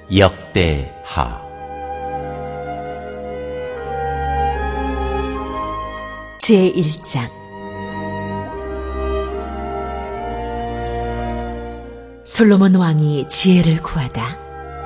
역대하. 제1장. 솔로몬 왕이 지혜를 구하다.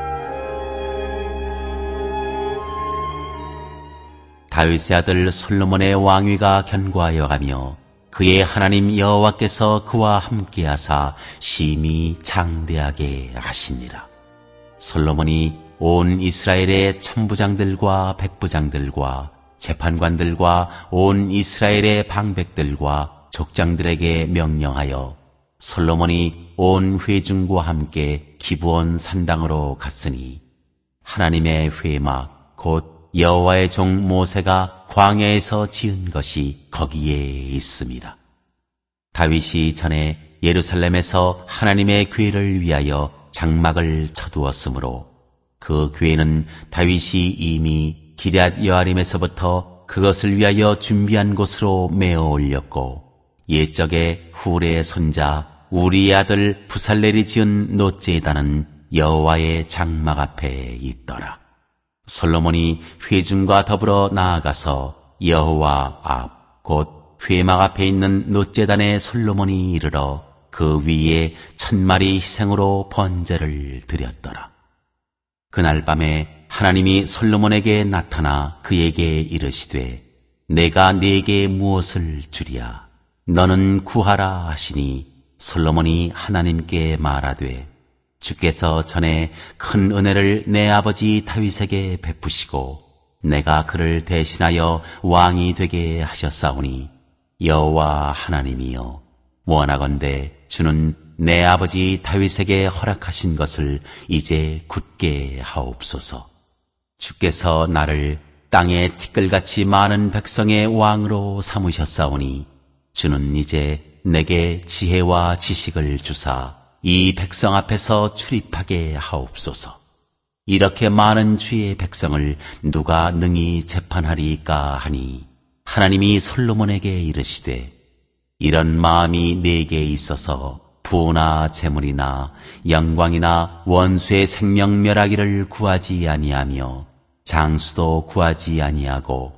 다윗의 아들 솔로몬의 왕위가 견고하여 가며 그의 하나님 여호와께서 그와 함께하사 심히 장대하게 하시니라. 솔로몬이 온 이스라엘의 천부장들과 백부장들과 재판관들과 온 이스라엘의 방백들과 족장들에게 명령하여 솔로몬이 온 회중과 함께 기브온 산당으로 갔으니 하나님의 회막 곧 여호와의 종 모세가 광야에서 지은 것이 거기에 있습니다. 다윗이 전에 예루살렘에서 하나님의 궤를 위하여 장막을 쳐두었으므로 그 궤는 다윗이 이미 기럇 여아림에서부터 그것을 위하여 준비한 곳으로 메어 올렸고 옛적에 훌의 손자 우리의 아들 부살렐이 지은 놋제단은 여호와의 장막 앞에 있더라. 솔로몬이 회중과 더불어 나아가서 여호와 앞 곧 회막 앞에 있는 놋제단에 솔로몬이 이르러 그 위에 1000마리 희생으로 번제를 드렸더라. 그날 밤에 하나님이 솔로몬에게 나타나 그에게 이르시되 내가 네게 무엇을 주랴 너는 구하라 하시니 솔로몬이 하나님께 말하되 주께서 전에 큰 은혜를 내 아버지 다윗에게 베푸시고 내가 그를 대신하여 왕이 되게 하셨사오니 여호와 하나님이여 원하건대 주는 내 아버지 다윗에게 허락하신 것을 이제 굳게 하옵소서. 주께서 나를 땅의 티끌같이 많은 백성의 왕으로 삼으셨사오니 주는 이제 내게 지혜와 지식을 주사 이 백성 앞에서 출입하게 하옵소서. 이렇게 많은 주의 백성을 누가 능히 재판하리까 하니 하나님이 솔로몬에게 이르시되 이런 마음이 네게 있어서 부나 재물이나 영광이나 원수의 생명 멸하기를 구하지 아니하며 장수도 구하지 아니하고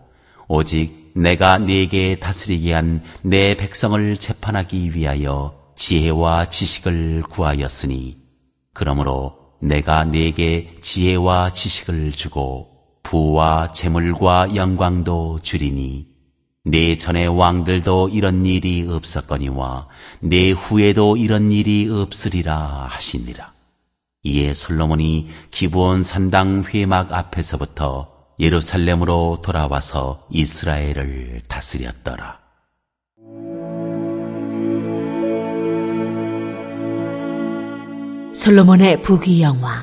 오직 내가 네게 다스리게 한 내 백성을 재판하기 위하여 지혜와 지식을 구하였으니 그러므로 내가 네게 지혜와 지식을 주고 부와 재물과 영광도 주리니 네 전의 왕들도 이런 일이 없었거니와 네 후에도 이런 일이 없으리라 하시니라. 이에 솔로몬이 기브온 산당 회막 앞에서부터 예루살렘으로 돌아와서 이스라엘을 다스렸더라. 솔로몬의 부귀영화.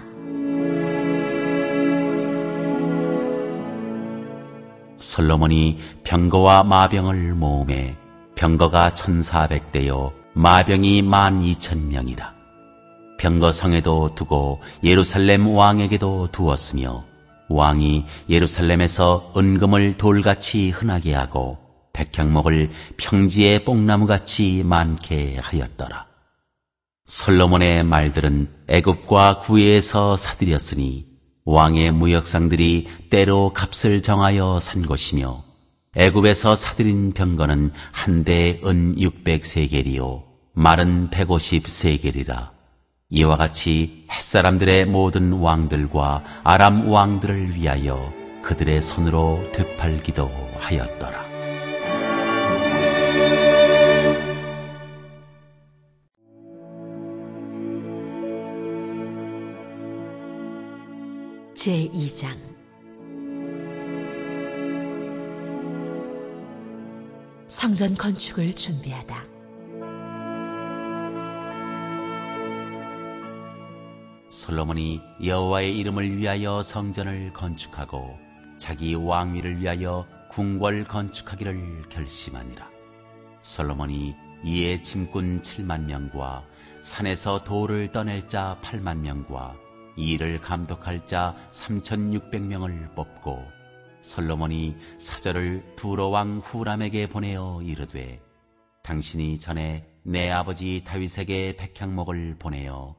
솔로몬이 병거와 마병을 모으매 병거가 1400대요 마병이 12000명이라. 병거성에도 두고 예루살렘 왕에게도 두었으며 왕이 예루살렘에서 은금을 돌같이 흔하게 하고 백향목을 평지의 뽕나무같이 많게 하였더라. 솔로몬의 말들은 애굽과 구에에서 사들였으니 왕의 무역상들이 때로 값을 정하여 산 것이며 애굽에서 사들인 병거는 한 대에 은 600세겔이요 말은 150세겔이라. 이와 같이 햇사람들의 모든 왕들과 아람 왕들을 위하여 그들의 손으로 되팔기도 하였더라. 제2장. 성전 건축을 준비하다. 솔로몬이 여호와의 이름을 위하여 성전을 건축하고 자기 왕위를 위하여 궁궐 건축하기를 결심하니라. 솔로몬이 이에 짐꾼 700,000명과 산에서 돌을 떠낼 자 80,000명과 이 일을 감독할 자 3600명을 뽑고 솔로몬이 사절을 두로 왕 후람에게 보내어 이르되 당신이 전에 내 아버지 다윗에게 백향목을 보내어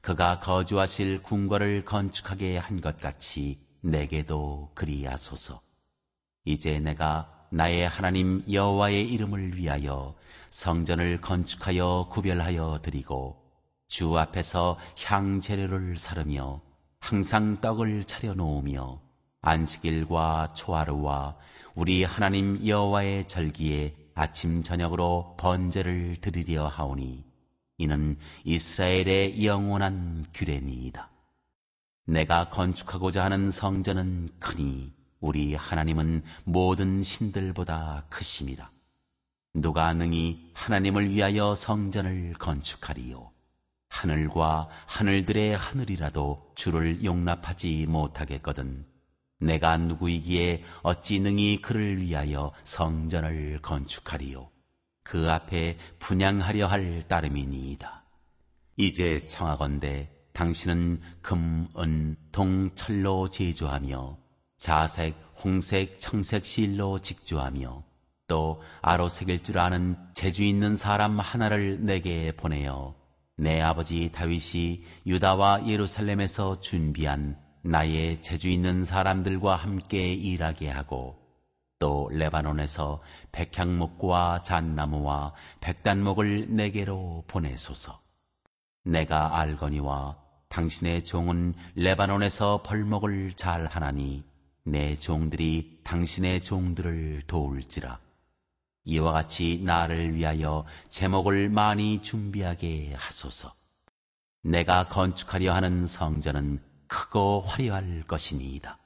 그가 거주하실 궁궐을 건축하게 한 것 같이 내게도 그리하소서. 이제 내가 나의 하나님 여호와의 이름을 위하여 성전을 건축하여 구별하여 드리고 주 앞에서 향재료를 사르며 항상 떡을 차려 놓으며 안식일과 초하루와 우리 하나님 여호와의 절기에 아침 저녁으로 번제를 드리려 하오니 이는 이스라엘의 영원한 규례니이다. 내가 건축하고자 하는 성전은 크니 우리 하나님은 모든 신들보다 크심이다. 누가 능히 하나님을 위하여 성전을 건축하리요? 하늘과 하늘들의 하늘이라도 주를 용납하지 못하겠거든. 내가 누구이기에 어찌 능히 그를 위하여 성전을 건축하리요? 그 앞에 분향하려 할 따름이니이다. 이제 청하건대 당신은 금, 은, 동, 철로 제조하며 자색, 홍색, 청색 실로 직조하며 또 아로색일 줄 아는 재주 있는 사람 하나를 내게 보내어 내 아버지 다윗이 유다와 예루살렘에서 준비한 나의 재주 있는 사람들과 함께 일하게 하고 또 레바논에서 백향목과 잣나무와 백단목을 내게로 보내소서. 내가 알거니와 당신의 종은 레바논에서 벌목을 잘 하나니 내 종들이 당신의 종들을 도울지라. 이와 같이 나를 위하여 제목을 많이 준비하게 하소서. 내가 건축하려 하는 성전은 크고 화려할 것이니이다.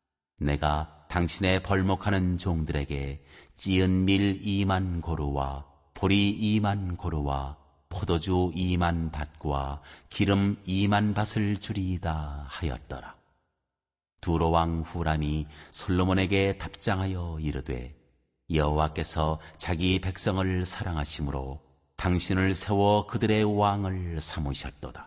내가 당신의 벌목하는 종들에게 찌은 밀 2만 고루와 보리 2만 고루와 포도주 2만 밭과 기름 2만 밭을 주리이다 하였더라. 두로 왕 후람이 솔로몬에게 답장하여 이르되 여호와께서 자기 백성을 사랑하심으로 당신을 세워 그들의 왕을 삼으셨도다.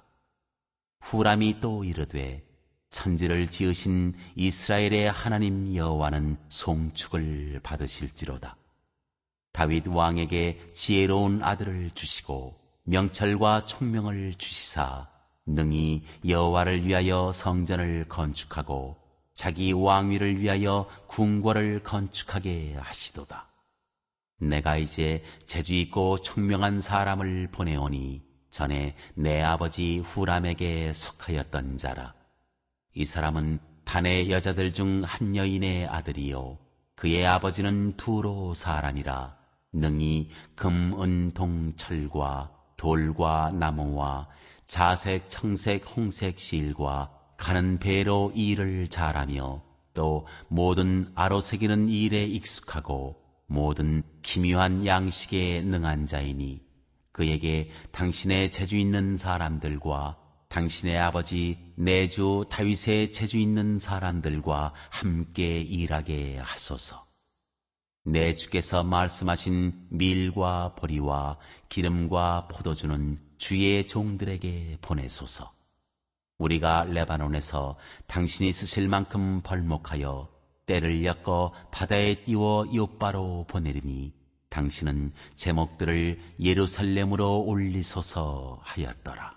후람이 또 이르되 천지를 지으신 이스라엘의 하나님 여호와는 송축을 받으실지로다. 다윗 왕에게 지혜로운 아들을 주시고 명철과 총명을 주시사 능히 여호와를 위하여 성전을 건축하고 자기 왕위를 위하여 궁궐을 건축하게 하시도다. 내가 이제 재주있고 총명한 사람을 보내오니 전에 내 아버지 후람에게 속하였던 자라. 이 사람은 단의 여자들 중 한 여인의 아들이요 그의 아버지는 두로 사람이라. 능히 금, 은, 동, 철과 돌과 나무와 자색, 청색, 홍색 실과 가는 배로 일을 잘하며 또 모든 아로새기는 일에 익숙하고 모든 기묘한 양식에 능한 자이니 그에게 당신의 재주 있는 사람들과 당신의 아버지 내 주 다윗의 재주 있는 사람들과 함께 일하게 하소서. 내 주께서 말씀하신 밀과 보리와 기름과 포도주는 주의 종들에게 보내소서. 우리가 레바논에서 당신이 쓰실 만큼 벌목하여 때를 엮어 바다에 띄워 요바로 보내리니 당신은 제목들을 예루살렘으로 올리소서 하였더라.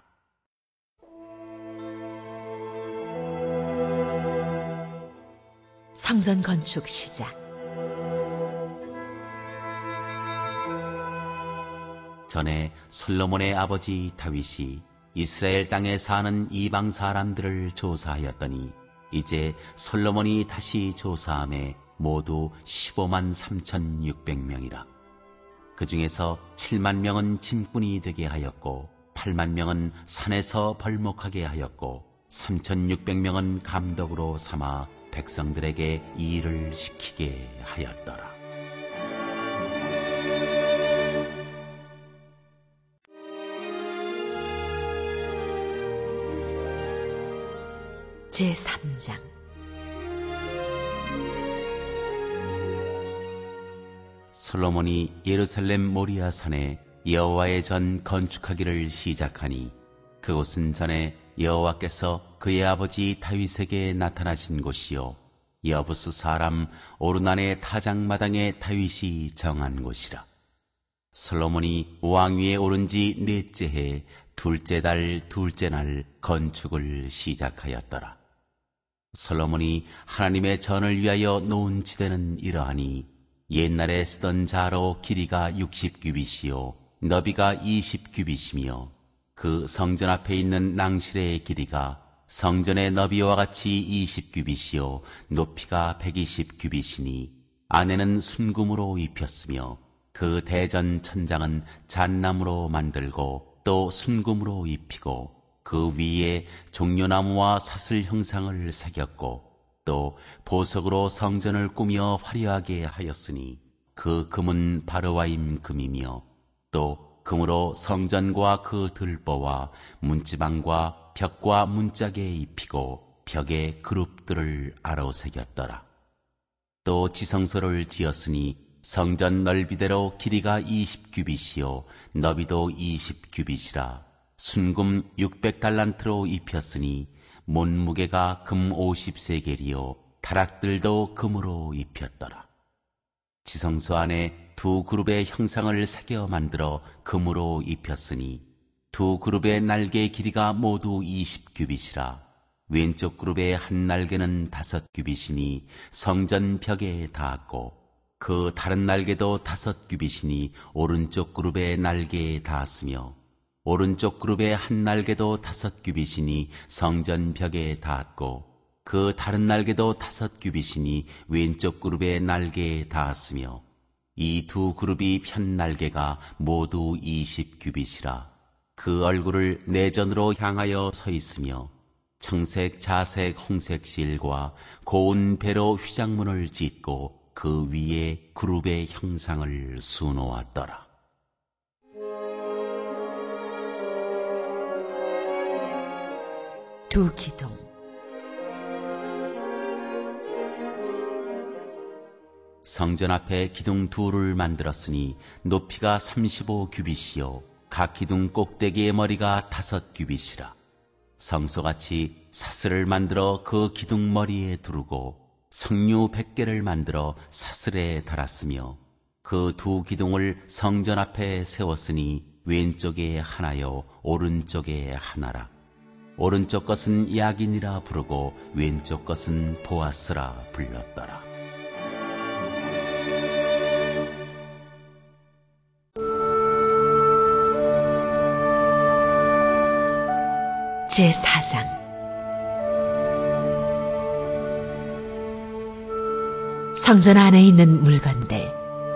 성전 건축 시작. 전에 솔로몬의 아버지 다윗이 이스라엘 땅에 사는 이방 사람들을 조사하였더니 이제 솔로몬이 다시 조사함에 모두 15만 3,600명이라. 그 중에서 7만 명은 짐꾼이 되게 하였고 8만 명은 산에서 벌목하게 하였고 3,600명은 감독으로 삼아 백성들에게 일을 시키게 하였더라. 제3장. 솔로몬이 예루살렘 모리아 산에 여호와의 전 건축하기를 시작하니 그곳은 전에 여호와께서 그의 아버지 다윗에게 나타나신 곳이요 여부스 사람 오르난의 타작마당에 다윗이 정한 곳이라. 솔로몬이 왕위에 오른 지 넷째 해 둘째 달 둘째 날 건축을 시작하였더라. 솔로몬이 하나님의 전을 위하여 놓은 지대는 이러하니 옛날에 쓰던 자로 길이가 60규빗이요 너비가 20규빗이며 그 성전 앞에 있는 낭실의 길이가 성전의 너비와 같이 20규빗이요 높이가 120규빗이니 안에는 순금으로 입혔으며 그 대전 천장은 잣나무로 만들고 또 순금으로 입히고 그 위에 종려나무와 사슬 형상을 새겼고 또 보석으로 성전을 꾸며 화려하게 하였으니 그 금은 바르와임 금이며 또 금으로 성전과 그 들보와 문지방과 벽과 문짝에 입히고 벽에 그룹들을 아로새겼더라. 또 지성소를 지었으니 성전 넓이대로 길이가 20규빗이요 너비도 20규빗이라 순금 600달란트로 입혔으니 못무게가 금 50세겔이요 타락들도 금으로 입혔더라. 지성소 안에 두 그룹의 형상을 새겨 만들어 금으로 입혔으니 두 그룹의 날개의 길이가 모두 20규빗이라 왼쪽 그룹의 한 날개는 5규빗이니 성전 벽에 닿았고 그 다른 날개도 5규빗이니 오른쪽 그룹의 날개에 닿았으며 오른쪽 그룹의 한 날개도 5규빗이니 성전 벽에 닿았고 그 다른 날개도 5규빗이니 왼쪽 그룹의 날개에 닿았으며 이 두 그룹이 편 날개가 모두 20규빗이라 그 얼굴을 내전으로 향하여 서 있으며 청색, 자색, 홍색 실과 고운 배로 휘장문을 짓고 그 위에 그룹의 형상을 수놓았더라. 두 기둥. 성전 앞에 기둥 둘을 만들었으니 높이가 35규빗이요 각 기둥 꼭대기의 머리가 5규빗이라 성소같이 사슬을 만들어 그 기둥 머리에 두르고 석류 100개를 만들어 사슬에 달았으며 그 두 기둥을 성전 앞에 세웠으니 왼쪽에 하나요 오른쪽에 하나라. 오른쪽 것은 야긴이라 부르고 왼쪽 것은 보아스라 불렀더라. 제4장. 성전 안에 있는 물건들.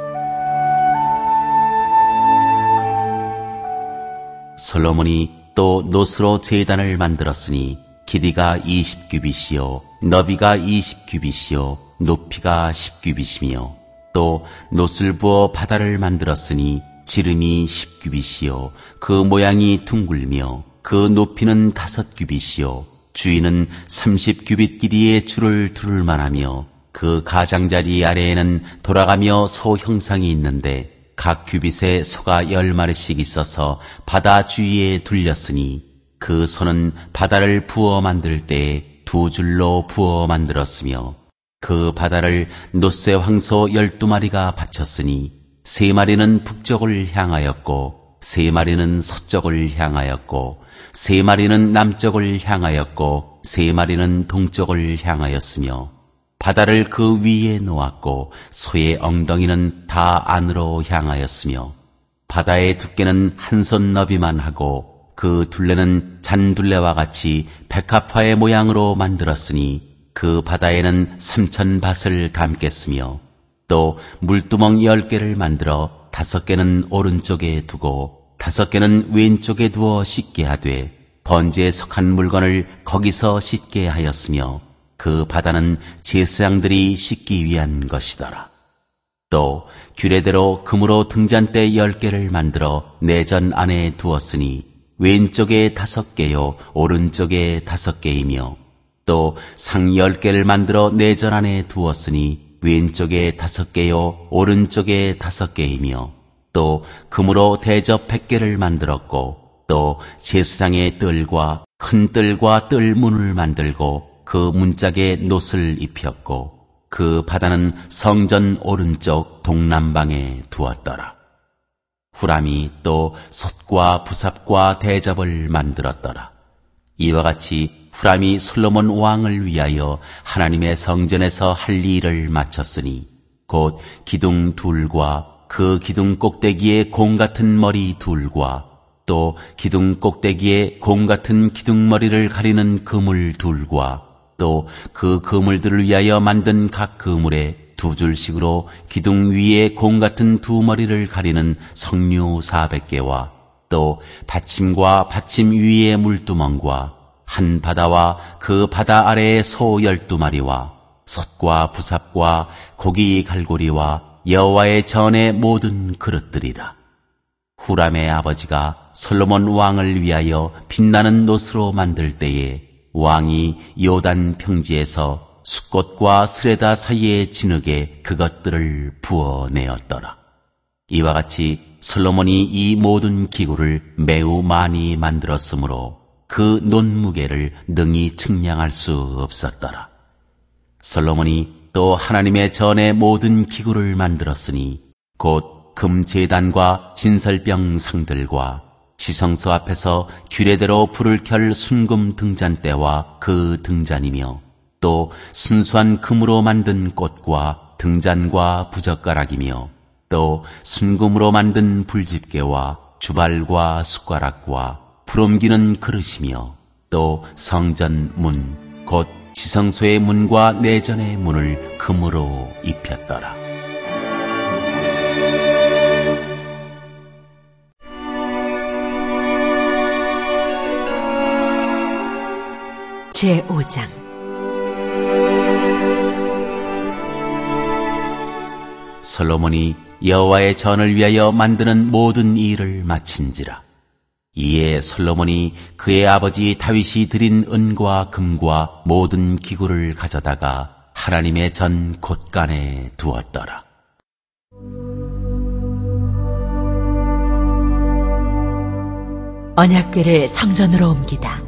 솔로몬이 또 노스로 제단을 만들었으니 길이가 20규빗이요 너비가 20규빗이요 높이가 10규빗이며 또 노스를 부어 바다를 만들었으니 지름이 10규빗이요 그 모양이 둥글며 그 높이는 5규빗이요 주위는 30규빗 길이의 줄을 두를 만하며 그 가장자리 아래에는 돌아가며 소 형상이 있는데 각 규빗에 소가 10마리씩 있어서 바다 주위에 둘렸으니 그 소는 바다를 부어 만들 때에 두 줄로 부어 만들었으며 그 바다를 노스의 황소 12마리가 바쳤으니 3마리는 북쪽을 향하였고 3마리는 서쪽을 향하였고 3마리는 남쪽을 향하였고 3마리는 동쪽을 향하였으며 바다를 그 위에 놓았고 소의 엉덩이는 다 안으로 향하였으며 바다의 두께는 한 손 너비만 하고 그 둘레는 잔둘레와 같이 백합화의 모양으로 만들었으니 그 바다에는 3,000밭을 담겠으며 또 물두멍 10개를 만들어 5개는 오른쪽에 두고 5개는 왼쪽에 두어 씻게 하되 번제에 속한 물건을 거기서 씻게 하였으며 그 바다는 제사장들이 씻기 위한 것이더라. 또 규례대로 금으로 등잔대 10개를 만들어 내전 안에 두었으니 왼쪽에 5개요 오른쪽에 5개이며 또 상 10개를 만들어 내전 안에 두었으니 왼쪽에 5개요 오른쪽에 5개이며 또 금으로 대접 100개를 만들었고 또 제수장의 뜰과 큰 뜰과 뜰문을 만들고 그 문짝에 놋을 입혔고 그 바다는 성전 오른쪽 동남방에 두었더라. 후람이 또 솥과 부삽과 대접을 만들었더라. 이와 같이 후람이 솔로몬 왕을 위하여 하나님의 성전에서 할 일을 마쳤으니 곧 기둥 둘과 그 기둥 꼭대기에 공 같은 머리 둘과 또 기둥 꼭대기에 공 같은 기둥머리를 가리는 그물 둘과 또 그 그물들을 위하여 만든 각 그물에 두 줄씩으로 기둥 위에 공 같은 두 머리를 가리는 석류 400개와 또 받침과 받침 위에 물두멍과 한 바다와 그 바다 아래에 소 12마리와 솥과 부삽과 고기 갈고리와 여호와의 전의 모든 그릇들이라. 후람의 아버지가 솔로몬 왕을 위하여 빛나는 놋으로 만들 때에 왕이 요단 평지에서 숫꽃과 스레다 사이에 진흙에 그것들을 부어내었더라. 이와 같이 솔로몬이 이 모든 기구를 매우 많이 만들었으므로 그 논무게를 능히 측량할 수 없었더라. 솔로몬이 또 하나님의 전의 모든 기구를 만들었으니 곧 금제단과 진설병 상들과 지성소 앞에서 규례대로 불을 켤 순금 등잔대와 그 등잔이며 또 순수한 금으로 만든 꽃과 등잔과 부젓가락이며 또 순금으로 만든 불집게와 주발과 숟가락과 불옮기는 그릇이며 또 성전 문, 곧 지성소의 문과 내전의 문을 금으로 입혔더라. 제5장 솔로몬이 여호와의 전을 위하여 만드는 모든 일을 마친지라. 이에 솔로몬이 그의 아버지 다윗이 드린 은과 금과 모든 기구를 가져다가 하나님의 전 곳간에 두었더라. 언약궤를 성전으로 옮기다.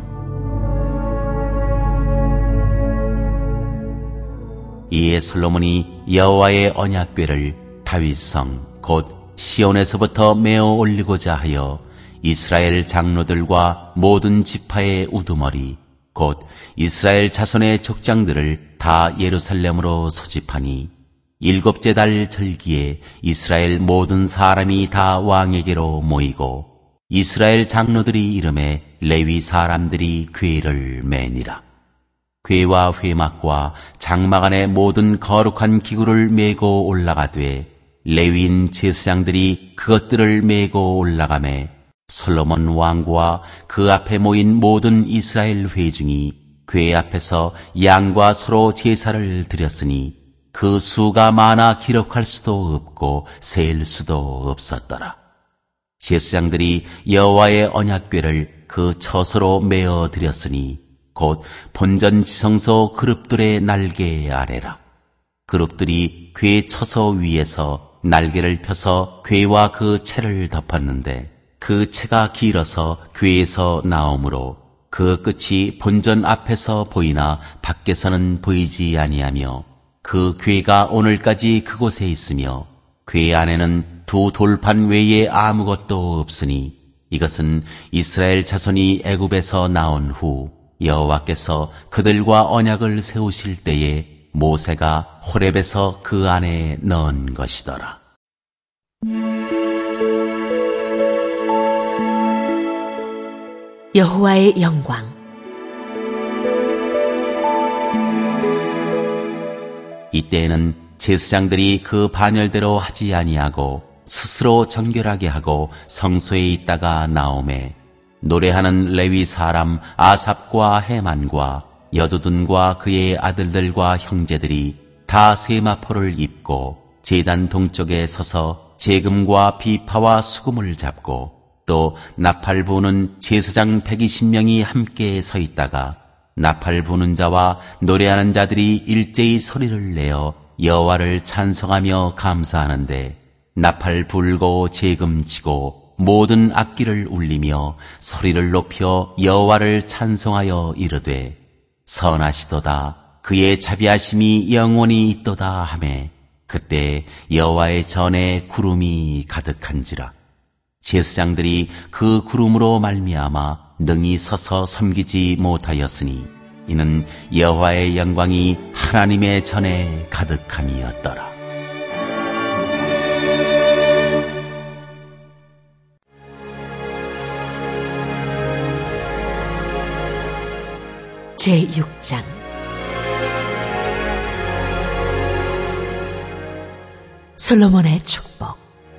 이에 솔로몬이 여호와의 언약궤를 다윗성 곧 시온에서부터 메어 올리고자 하여 이스라엘 장로들과 모든 지파의 우두머리 곧 이스라엘 자손의 족장들을 다 예루살렘으로 소집하니 7째 달 절기에 이스라엘 모든 사람이 다 왕에게로 모이고 이스라엘 장로들이 이름에 레위 사람들이 궤를 매니라. 궤와 회막과 장막 안의 모든 거룩한 기구를 메고 올라가되 레위인 제사장들이 그것들을 메고 올라가매 솔로몬 왕과 그 앞에 모인 모든 이스라엘 회중이 궤 앞에서 양과 서로 제사를 드렸으니 그 수가 많아 기록할 수도 없고 셀 수도 없었더라. 제사장들이 여호와의 언약궤를 그 처소로 메어 드렸으니 곧 본전 지성소 그룹들의 날개 아래라. 그룹들이 궤 처소 위에서 날개를 펴서 궤와 그 채를 덮었는데 그 채가 길어서 궤에서 나오므로 그 끝이 본전 앞에서 보이나 밖에서는 보이지 아니하며 그 궤가 오늘까지 그곳에 있으며 궤 안에는 두 돌판 외에 아무것도 없으니 이것은 이스라엘 자손이 애굽에서 나온 후 여호와께서 그들과 언약을 세우실 때에 모세가 호렙에서 그 안에 넣은 것이더라. 여호와의 영광. 이때에는 제사장들이 그 반열대로 하지 아니하고 스스로 정결하게 하고 성소에 있다가 나오매 노래하는 레위 사람 아삽과 헤만과 여두둔과 그의 아들들과 형제들이 다 세마포를 입고 제단 동쪽에 서서 제금과 비파와 수금을 잡고 또 나팔 부는 제사장 120명이 함께 서 있다가 나팔 부는 자와 노래하는 자들이 일제히 소리를 내어 여호와를 찬송하며 감사하는데 나팔 불고 제금 치고 모든 악기를 울리며 소리를 높여 여호와를 찬송하여 이르되 선하시도다 그의 자비하심이 영원히 있도다 하매 그때 여호와의 전에 구름이 가득한지라. 제사장들이 그 구름으로 말미암아 능히 서서 섬기지 못하였으니 이는 여호와의 영광이 하나님의 전에 가득함이었더라. 제6장 솔로몬의 축복.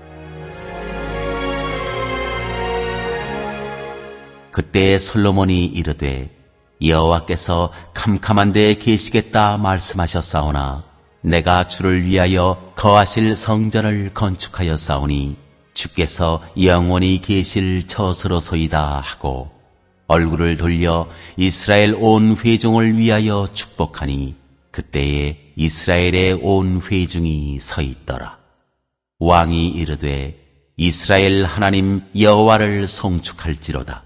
그때 솔로몬이 이르되 여호와께서 캄캄한 데에 계시겠다 말씀하셨사오나 내가 주를 위하여 거하실 성전을 건축하였사오니 주께서 영원히 계실 처소로소이다 하고 얼굴을 돌려 이스라엘 온 회중을 위하여 축복하니 그때에 이스라엘의 온 회중이 서 있더라. 왕이 이르되 이스라엘 하나님 여호와를 송축할지로다.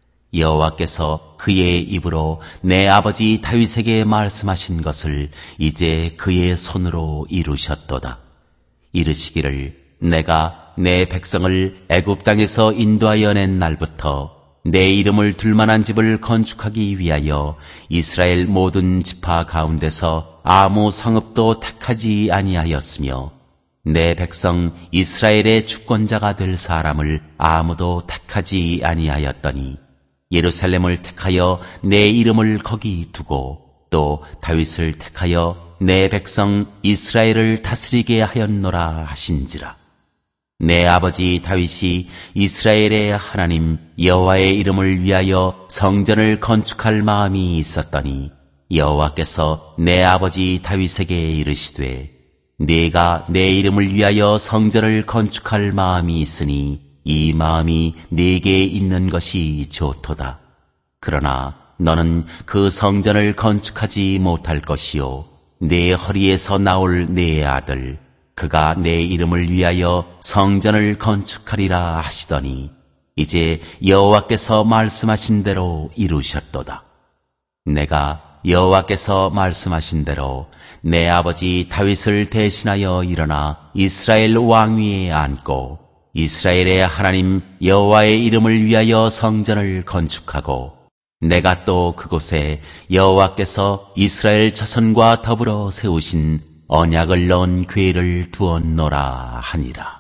여호와께서 그의 입으로 내 아버지 다윗에게 말씀하신 것을 이제 그의 손으로 이루셨도다. 이르시기를 내가 내 백성을 애굽 땅에서 인도하여 낸 날부터 내 이름을 둘만한 집을 건축하기 위하여 이스라엘 모든 지파 가운데서 아무 성읍도 택하지 아니하였으며 내 백성 이스라엘의 주권자가 될 사람을 아무도 택하지 아니하였더니 예루살렘을 택하여 내 이름을 거기 두고 또 다윗을 택하여 내 백성 이스라엘을 다스리게 하였노라 하신지라. 내 아버지 다윗이 이스라엘의 하나님 여호와의 이름을 위하여 성전을 건축할 마음이 있었더니 여호와께서 내 아버지 다윗에게 이르시되 네가 내 이름을 위하여 성전을 건축할 마음이 있으니 이 마음이 네게 있는 것이 좋도다. 그러나 너는 그 성전을 건축하지 못할 것이요 네 허리에서 나올 네 아들 그가 내 이름을 위하여 성전을 건축하리라 하시더니 이제 여호와께서 말씀하신 대로 이루셨도다. 내가 여호와께서 말씀하신 대로 내 아버지 다윗을 대신하여 일어나 이스라엘 왕위에 앉고 이스라엘의 하나님 여호와의 이름을 위하여 성전을 건축하고 내가 또 그곳에 여호와께서 이스라엘 자손과 더불어 세우신 언약을 넣은 궤를 두었노라 하니라.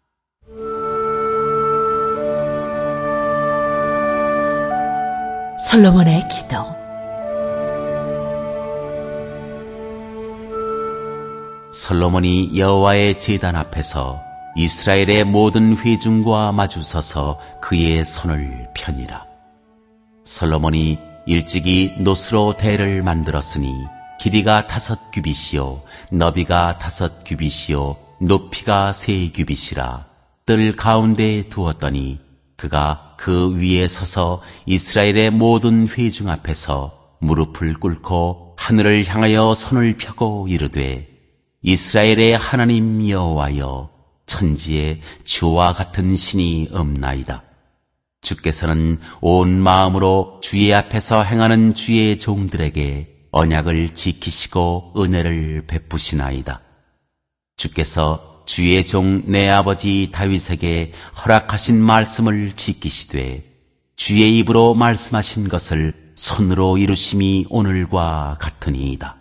솔로몬의 기도. 솔로몬이 여호와의 제단 앞에서 이스라엘의 모든 회중과 마주서서 그의 손을 펴니라. 솔로몬이 일찍이 노스로 대를 만들었으니 길이가 5규빗이요 너비가 5규빗이요 높이가 3규빗이라. 뜰 가운데에 두었더니 그가 그 위에 서서 이스라엘의 모든 회중 앞에서 무릎을 꿇고 하늘을 향하여 손을 펴고 이르되 이스라엘의 하나님 여호와여 천지에 주와 같은 신이 없나이다. 주께서는 온 마음으로 주의 앞에서 행하는 주의 종들에게 언약을 지키시고 은혜를 베푸시나이다. 주께서 주의 종 내 아버지 다윗에게 허락하신 말씀을 지키시되 주의 입으로 말씀하신 것을 손으로 이루심이 오늘과 같으니이다.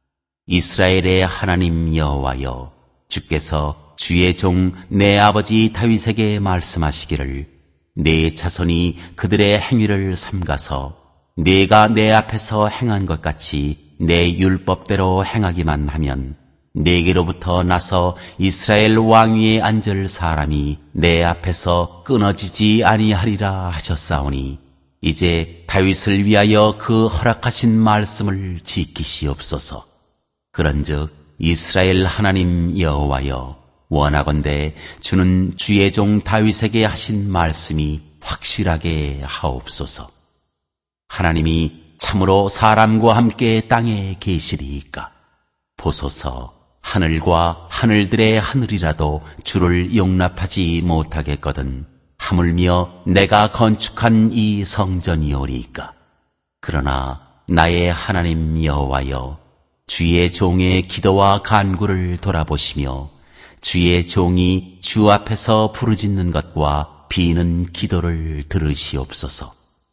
이스라엘의 하나님 여호와여 주께서 주의 종 내 아버지 다윗에게 말씀하시기를 내 자손이 그들의 행위를 삼가서 네가 내 앞에서 행한 것 같이 내 율법대로 행하기만 하면 네게로부터 나서 이스라엘 왕위에 앉을 사람이 내 앞에서 끊어지지 아니하리라 하셨사오니 이제 다윗을 위하여 그 허락하신 말씀을 지키시옵소서. 그런즉 이스라엘 하나님 여호와여 원하건대 주는 주의 종 다윗에게 하신 말씀이 확실하게 하옵소서. 하나님이 참으로 사람과 함께 땅에 계시리이까. 보소서 하늘과 하늘들의 하늘이라도 주를 용납하지 못하겠거든 하물며 내가 건축한 이 성전이오리이까. 그러나 나의 하나님 여호와여 주의 종의 기도와 간구를 돌아보시며 주의 종이 주 앞에서 부르짖는 것과 비는 기도를 들으시옵소서.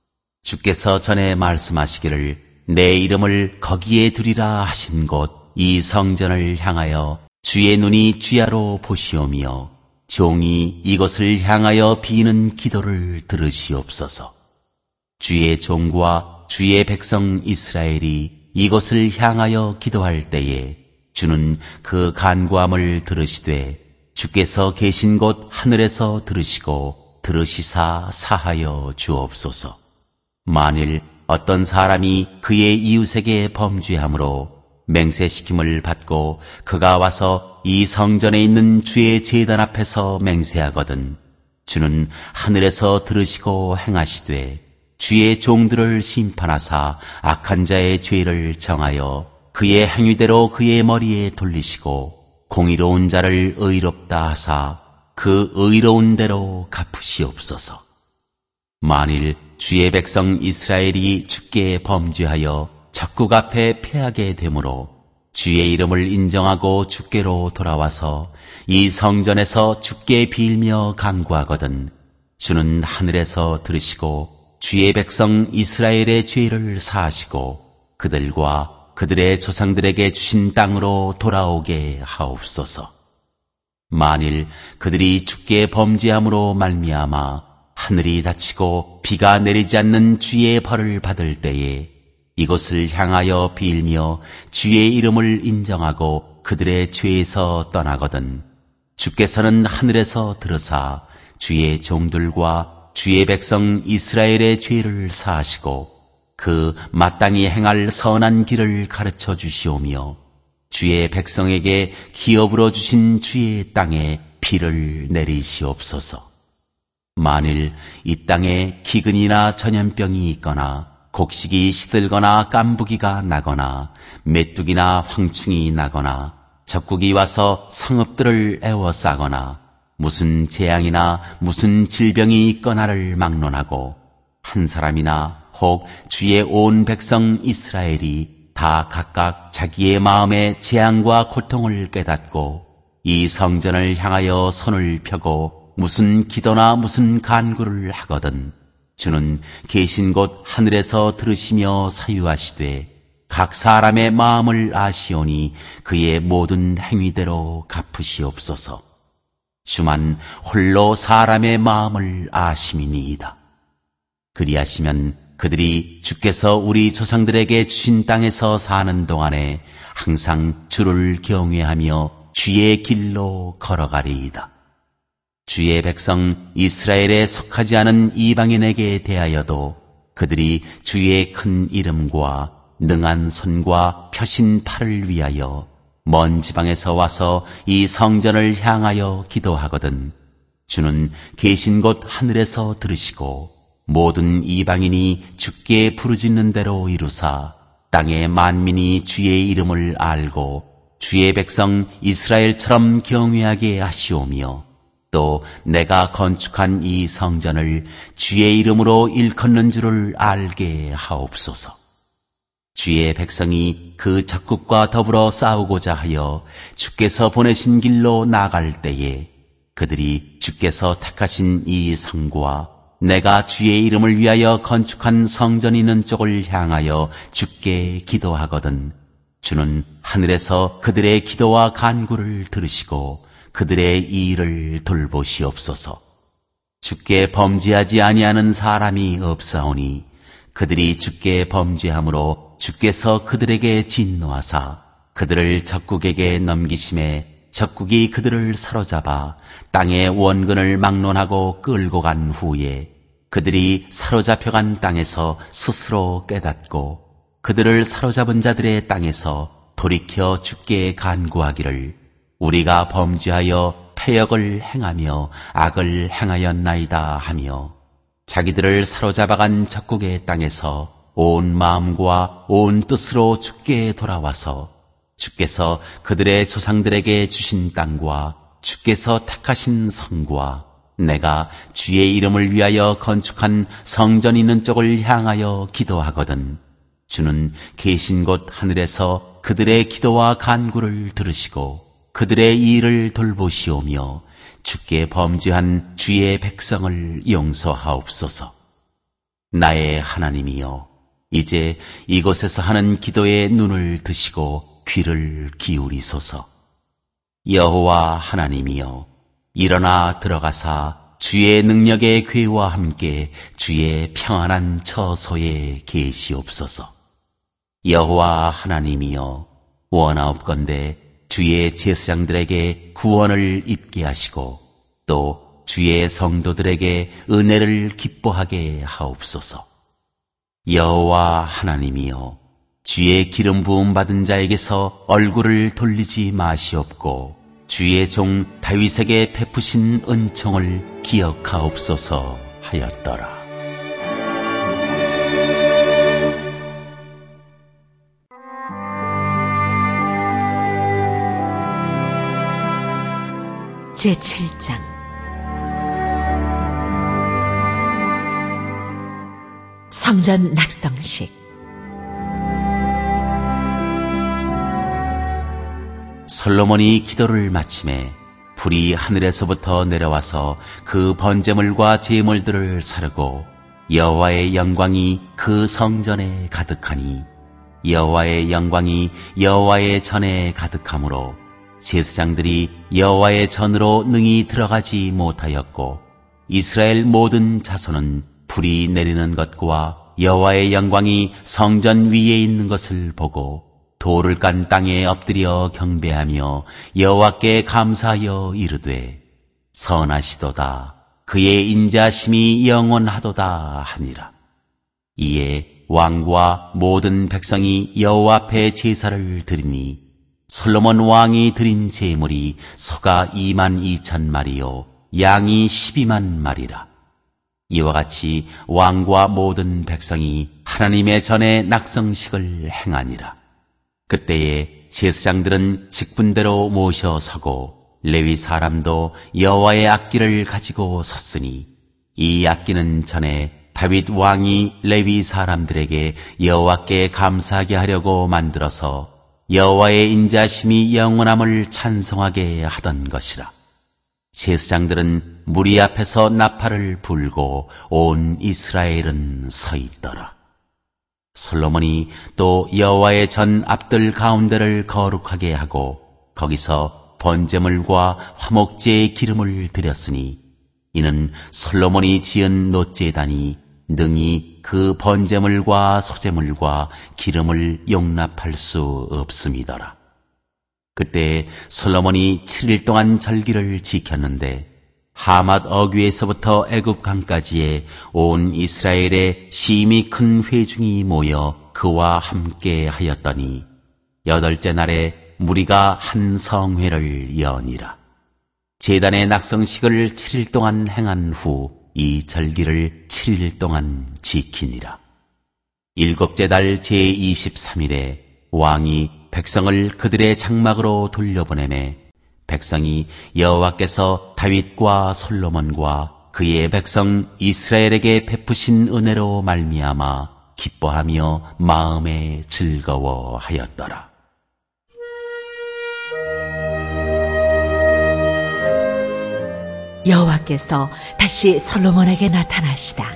주께서 전에 말씀하시기를 내 이름을 거기에 두리라 하신 곳 이 성전을 향하여 주의 눈이 주야로 보시오며 종이 이것을 향하여 비는 기도를 들으시옵소서. 주의 종과 주의 백성 이스라엘이 이것을 향하여 기도할 때에 주는 그 간구함을 들으시되 주께서 계신 곳 하늘에서 들으시고 들으시사 사하여 주옵소서. 만일 어떤 사람이 그의 이웃에게 범죄함으로 맹세시킴을 받고 그가 와서 이 성전에 있는 주의 제단 앞에서 맹세하거든 주는 하늘에서 들으시고 행하시되 주의 종들을 심판하사 악한 자의 죄를 정하여 그의 행위대로 그의 머리에 돌리시고 공의로운 자를 의롭다 하사 그 의로운 대로 갚으시옵소서. 만일 주의 백성 이스라엘이 주께 범죄하여 적국 앞에 패하게 되므로 주의 이름을 인정하고 주께로 돌아와서 이 성전에서 주께 빌며 간구하거든 주는 하늘에서 들으시고 주의 백성 이스라엘의 죄를 사하시고 그들과 그들의 조상들에게 주신 땅으로 돌아오게 하옵소서. 만일 그들이 주께 범죄함으로 말미암아 하늘이 닫히고 비가 내리지 않는 주의 벌을 받을 때에 이곳을 향하여 빌며 주의 이름을 인정하고 그들의 죄에서 떠나거든 주께서는 하늘에서 들으사 주의 종들과 주의 백성 이스라엘의 죄를 사하시고 그 마땅히 행할 선한 길을 가르쳐 주시오며 주의 백성에게 기업으로 주신 주의 땅에 비를 내리시옵소서. 만일 이 땅에 기근이나 전염병이 있거나 곡식이 시들거나 깐부기가 나거나 메뚜기나 황충이 나거나 적국이 와서 성읍들을 에워싸거나 무슨 재앙이나 무슨 질병이 있거나를 막론하고 한 사람이나 혹 주의 온 백성 이스라엘이 다 각각 자기의 마음의 재앙과 고통을 깨닫고 이 성전을 향하여 손을 펴고 무슨 기도나 무슨 간구를 하거든 주는 계신 곳 하늘에서 들으시며 사유하시되 각 사람의 마음을 아시오니 그의 모든 행위대로 갚으시옵소서. 주만 홀로 사람의 마음을 아심이니이다. 그리하시면 그들이 주께서 우리 조상들에게 주신 땅에서 사는 동안에 항상 주를 경외하며 주의 길로 걸어가리이다. 주의 백성 이스라엘에 속하지 않은 이방인에게 대하여도 그들이 주의 큰 이름과 능한 손과 펴신 팔을 위하여 먼 지방에서 와서 이 성전을 향하여 기도하거든 주는 계신 곳 하늘에서 들으시고 모든 이방인이 주께 부르짖는 대로 이루사 땅의 만민이 주의 이름을 알고 주의 백성 이스라엘처럼 경외하게 하시오며 또 내가 건축한 이 성전을 주의 이름으로 일컫는 줄을 알게 하옵소서. 주의 백성이 그 적국과 더불어 싸우고자 하여 주께서 보내신 길로 나갈 때에 그들이 주께서 택하신 이 성과 내가 주의 이름을 위하여 건축한 성전이 있는 쪽을 향하여 주께 기도하거든 주는 하늘에서 그들의 기도와 간구를 들으시고 그들의 이 일을 돌보시옵소서. 주께 범죄하지 아니하는 사람이 없사오니 그들이 주께 범죄함으로 주께서 그들에게 진노하사 그들을 적국에게 넘기심에 적국이 그들을 사로잡아 땅의 원근을 막론하고 끌고 간 후에 그들이 사로잡혀간 땅에서 스스로 깨닫고 그들을 사로잡은 자들의 땅에서 돌이켜 주께 간구하기를 우리가 범죄하여 패역을 행하며 악을 행하였나이다 하며 자기들을 사로잡아간 적국의 땅에서 온 마음과 온 뜻으로 주께 돌아와서 주께서 그들의 조상들에게 주신 땅과 주께서 택하신 성과 내가 주의 이름을 위하여 건축한 성전 있는 쪽을 향하여 기도하거든 주는 계신 곳 하늘에서 그들의 기도와 간구를 들으시고 그들의 일을 돌보시오며 주께 범죄한 주의 백성을 용서하옵소서. 나의 하나님이여, 이제 이곳에서 하는 기도에 눈을 드시고 귀를 기울이소서. 여호와 하나님이여, 일어나 들어가사 주의 능력의 괴와 함께 주의 평안한 처소에 계시옵소서. 여호와 하나님이여, 원하옵건대 주의 제사장들에게 구원을 입게 하시고 또 주의 성도들에게 은혜를 기뻐하게 하옵소서. 여호와 하나님이여, 주의 기름 부음 받은 자에게서 얼굴을 돌리지 마시옵고 주의 종 다윗에게 베푸신 은총을 기억하옵소서 하였더라. 제7장 성전 낙성식. 솔로몬이 기도를 마침에 불이 하늘에서부터 내려와서 그 번제물과 제물들을 사르고 여호와의 영광이 그 성전에 가득하니 여호와의 영광이 여호와의 전에 가득하므로 제사장들이 여호와의 전으로 능히 들어가지 못하였고 이스라엘 모든 자손은 불이 내리는 것과 여호와의 영광이 성전 위에 있는 것을 보고 돌을 깐 땅에 엎드려 경배하며 여호와께 감사하여 이르되 선하시도다, 그의 인자심이 영원하도다 하니라. 이에 왕과 모든 백성이 여호와 앞에 제사를 드리니 솔로몬 왕이 드린 제물이 소가 22,000마리요 양이 12만마리라. 이와 같이 왕과 모든 백성이 하나님의 전에 낙성식을 행하니라. 그때에 제사장들은 직분대로 모셔 서고 레위 사람도 여호와의 악기를 가지고 섰으니 이 악기는 전에 다윗 왕이 레위 사람들에게 여호와께 감사하게 하려고 만들어서 여호와의 인자심이 영원함을 찬송하게 하던 것이라. 제사장들은 무리 앞에서 나팔을 불고 온 이스라엘은 서 있더라. 솔로몬이 또 여호와의 전 앞들 가운데를 거룩하게 하고 거기서 번제물과 화목제의 기름을 드렸으니 이는 솔로몬이 지은 놋제단이 능히 그 번제물과 소제물과 기름을 용납할 수 없음이더라. 그때 솔로몬이 7일 동안 절기를 지켰는데 하맛 어귀에서부터 애굽 강까지의 온 이스라엘의 심히 큰 회중이 모여 그와 함께 하였더니 8째 날에 무리가 한 성회를 여니라. 제단의 낙성식을 7일 동안 행한 후 이 절기를 7일 동안 지키니라. 7째 달 제23일에 왕이 백성을 그들의 장막으로 돌려보내매 백성이 여호와께서 다윗과 솔로몬과 그의 백성 이스라엘에게 베푸신 은혜로 말미암아 기뻐하며 마음에 즐거워하였더라. 여호와께서 다시 솔로몬에게 나타나시다.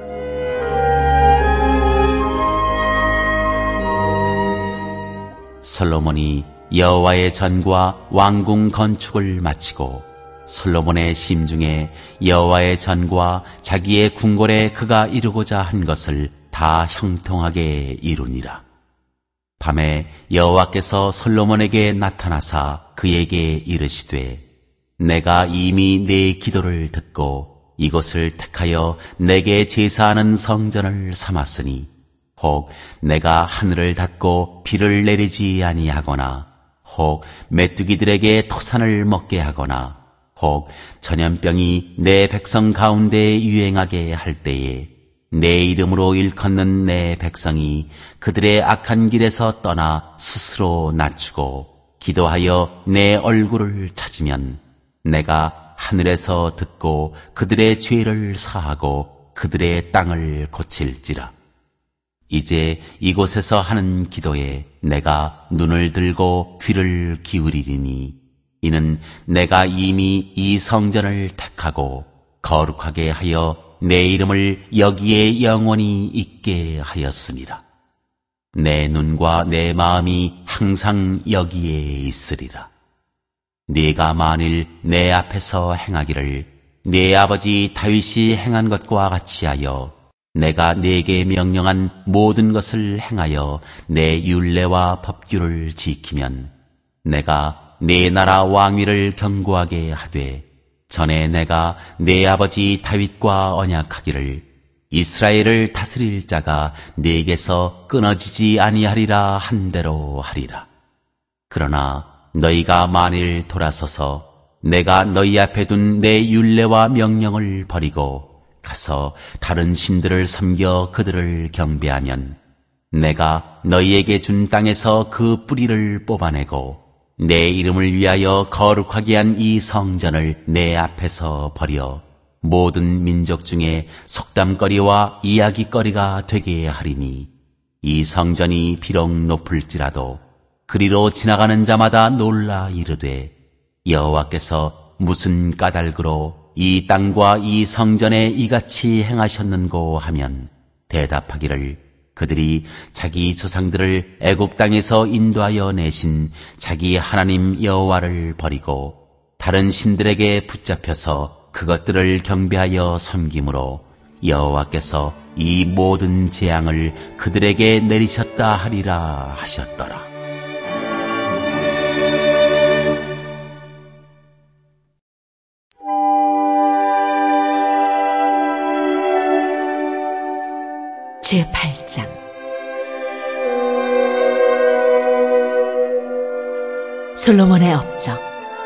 솔로몬이 여호와의 전과 왕궁 건축을 마치고 솔로몬의 심중에 여호와의 전과 자기의 궁궐에 그가 이루고자 한 것을 다 형통하게 이루니라. 밤에 여호와께서 솔로몬에게 나타나사 그에게 이르시되 내가 이미 네 기도를 듣고 이곳을 택하여 내게 제사하는 성전을 삼았으니 혹 내가 하늘을 닫고 비를 내리지 아니하거나 혹 메뚜기들에게 토산을 먹게 하거나 혹 전염병이 내 백성 가운데 유행하게 할 때에 내 이름으로 일컫는 내 백성이 그들의 악한 길에서 떠나 스스로 낮추고 기도하여 내 얼굴을 찾으면 내가 하늘에서 듣고 그들의 죄를 사하고 그들의 땅을 고칠지라. 이제 이곳에서 하는 기도에 내가 눈을 들고 귀를 기울이리니 이는 내가 이미 이 성전을 택하고 거룩하게 하여 내 이름을 여기에 영원히 있게 하였음이라. 내 눈과 내 마음이 항상 여기에 있으리라. 네가 만일 내 앞에서 행하기를 네 아버지 다윗이 행한 것과 같이 하여 내가 네게 명령한 모든 것을 행하여 내 율례와 법규를 지키면 내가 네 나라 왕위를 견고하게 하되 전에 내가 네 아버지 다윗과 언약하기를 이스라엘을 다스릴 자가 네게서 끊어지지 아니하리라 한 대로 하리라. 그러나 너희가 만일 돌아서서 내가 너희 앞에 둔 내 율례와 명령을 버리고 가서 다른 신들을 섬겨 그들을 경배하면 내가 너희에게 준 땅에서 그 뿌리를 뽑아내고 내 이름을 위하여 거룩하게 한 이 성전을 내 앞에서 버려 모든 민족 중에 속담거리와 이야기거리가 되게 하리니 이 성전이 비록 높을지라도 그리로 지나가는 자마다 놀라 이르되 여호와께서 무슨 까닭으로 이 땅과 이 성전에 이같이 행하셨는고 하면 대답하기를 그들이 자기 조상들을 애굽 땅에서 인도하여 내신 자기 하나님 여호와를 버리고 다른 신들에게 붙잡혀서 그것들을 경배하여 섬김으로 여호와께서 이 모든 재앙을 그들에게 내리셨다 하리라 하셨더라. 제8장 솔로몬의 업적.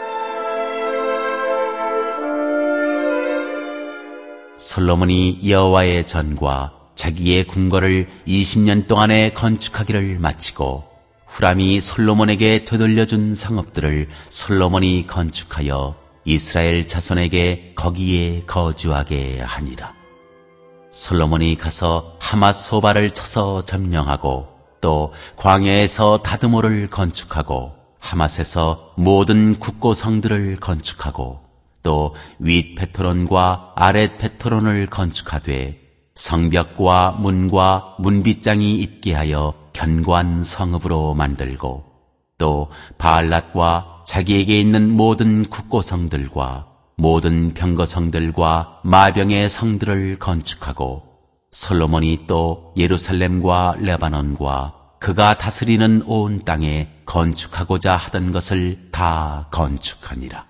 솔로몬이 여호와의 전과 자기의 궁궐을 20년 동안에 건축하기를 마치고 후람이 솔로몬에게 되돌려준 성읍들을 솔로몬이 건축하여 이스라엘 자손에게 거기에 거주하게 하니라. 솔로몬이 가서 하맛 소바를 쳐서 점령하고 또 광야에서 다드모를 건축하고 하맛에서 모든 국고성들을 건축하고 또 윗 베토론과 아랫 베토론을 건축하되 성벽과 문과 문빗장이 있게 하여 견고한 성읍으로 만들고 또 바알랏과 자기에게 있는 모든 국고성들과 모든 병거성들과 마병의 성들을 건축하고 솔로몬이 또 예루살렘과 레바논과 그가 다스리는 온 땅에 건축하고자 하던 것을 다 건축하니라.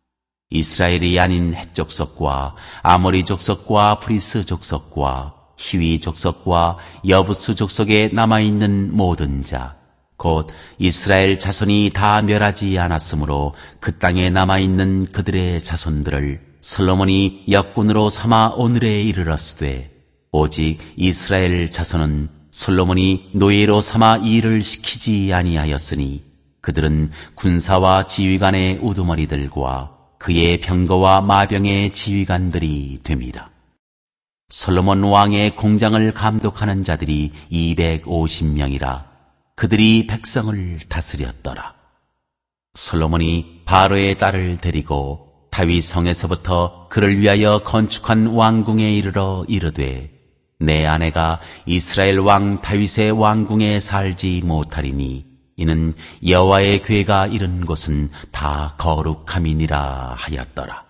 이스라엘이 아닌 헷 족속과 아모리 족속과 브리스 족속과 히위 족속과 여부스 족속에 남아있는 모든 자 곧 이스라엘 자손이 다 멸하지 않았으므로 그 땅에 남아있는 그들의 자손들을 솔로몬이 역군으로 삼아 오늘에 이르렀으되 오직 이스라엘 자손은 솔로몬이 노예로 삼아 일을 시키지 아니하였으니 그들은 군사와 지휘관의 우두머리들과 그의 병거와 마병의 지휘관들이 됨이라. 솔로몬 왕의 공장을 감독하는 자들이 250명이라 그들이 백성을 다스렸더라. 솔로몬이 바로의 딸을 데리고 다윗 성에서부터 그를 위하여 건축한 왕궁에 이르러 이르되 내 아내가 이스라엘 왕 다윗의 왕궁에 살지 못하리니 이는 여호와의 궤가 이른 곳은 다 거룩함이니라 하였더라.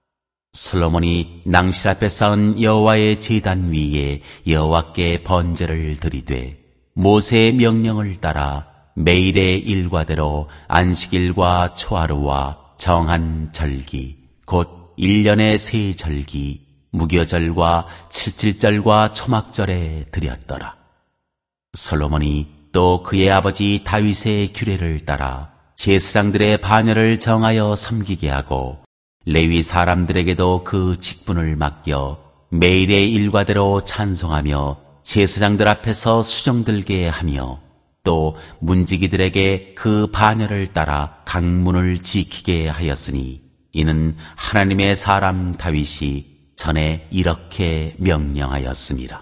솔로몬이 낭실 앞에 쌓은 여호와의 제단 위에 여호와께 번제를 드리되 모세의 명령을 따라 매일의 일과대로 안식일과 초하루와 정한 절기 곧 1년의 세 절기 무교절과 칠칠절과 초막절에 드렸더라. 솔로몬이 또 그의 아버지 다윗의 규례를 따라 제사장들의 반열을 정하여 섬기게 하고 레위 사람들에게도 그 직분을 맡겨 매일의 일과대로 찬송하며 제사장들 앞에서 수종들게 하며 또 문지기들에게 그 반열을 따라 강문을 지키게 하였으니 이는 하나님의 사람 다윗이 전에 이렇게 명령하였습니다.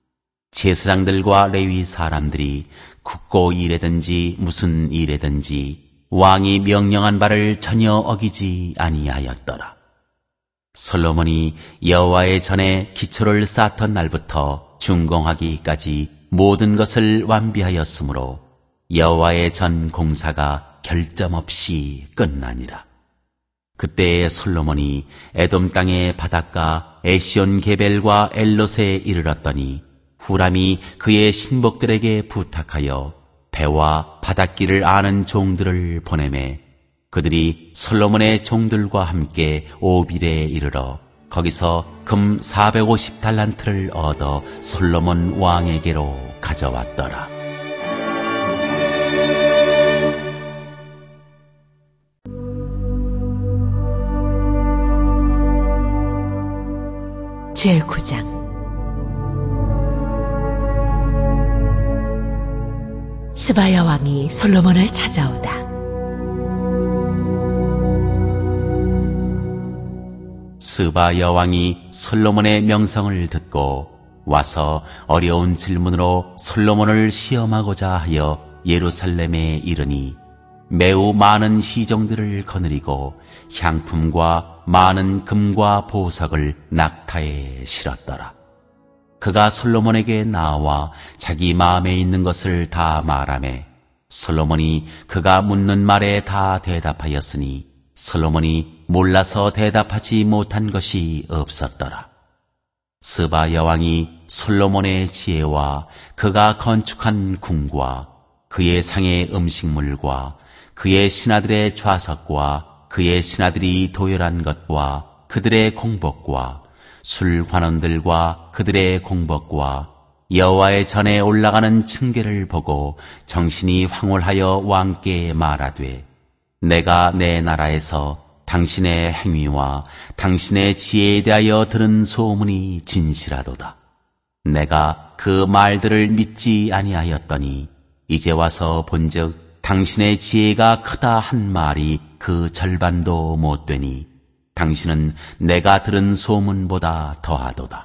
제사장들과 레위 사람들이 국고 일에든지 무슨 일에든지 왕이 명령한 바를 전혀 어기지 아니하였더라. 솔로몬이 여호와의 전에 기초를 쌓던 날부터 준공하기까지 모든 것을 완비하였으므로 여호와의 전 공사가 결점 없이 끝나니라. 그때에 솔로몬이 에돔 땅의 바닷가 에시온 게벨과 엘롯에 이르렀더니 후람이 그의 신복들에게 부탁하여 배와 바닷길을 아는 종들을 보내매 그들이 솔로몬의 종들과 함께 오빌에 이르러 거기서 금 450달란트를 얻어 솔로몬 왕에게로 가져왔더라. 제9장 스바야 왕이 솔로몬을 찾아오다. 스바 여왕이 솔로몬의 명성을 듣고 와서 어려운 질문으로 솔로몬을 시험하고자 하여 예루살렘에 이르니 매우 많은 시종들을 거느리고 향품과 많은 금과 보석을 낙타에 실었더라. 그가 솔로몬에게 나와 자기 마음에 있는 것을 다 말하매 솔로몬이 그가 묻는 말에 다 대답하였으니 솔로몬이 몰라서 대답하지 못한 것이 없었더라. 스바 여왕이 솔로몬의 지혜와 그가 건축한 궁과 그의 상의 음식물과 그의 신하들의 좌석과 그의 신하들이 도열한 것과 그들의 공복과 술관원들과 그들의 공복과 여호와의 전에 올라가는 층계를 보고 정신이 황홀하여 왕께 말하되 내가 내 나라에서 당신의 행위와 당신의 지혜에 대하여 들은 소문이 진실하도다. 내가 그 말들을 믿지 아니하였더니 이제 와서 본즉 당신의 지혜가 크다 한 말이 그 절반도 못 되니 당신은 내가 들은 소문보다 더하도다.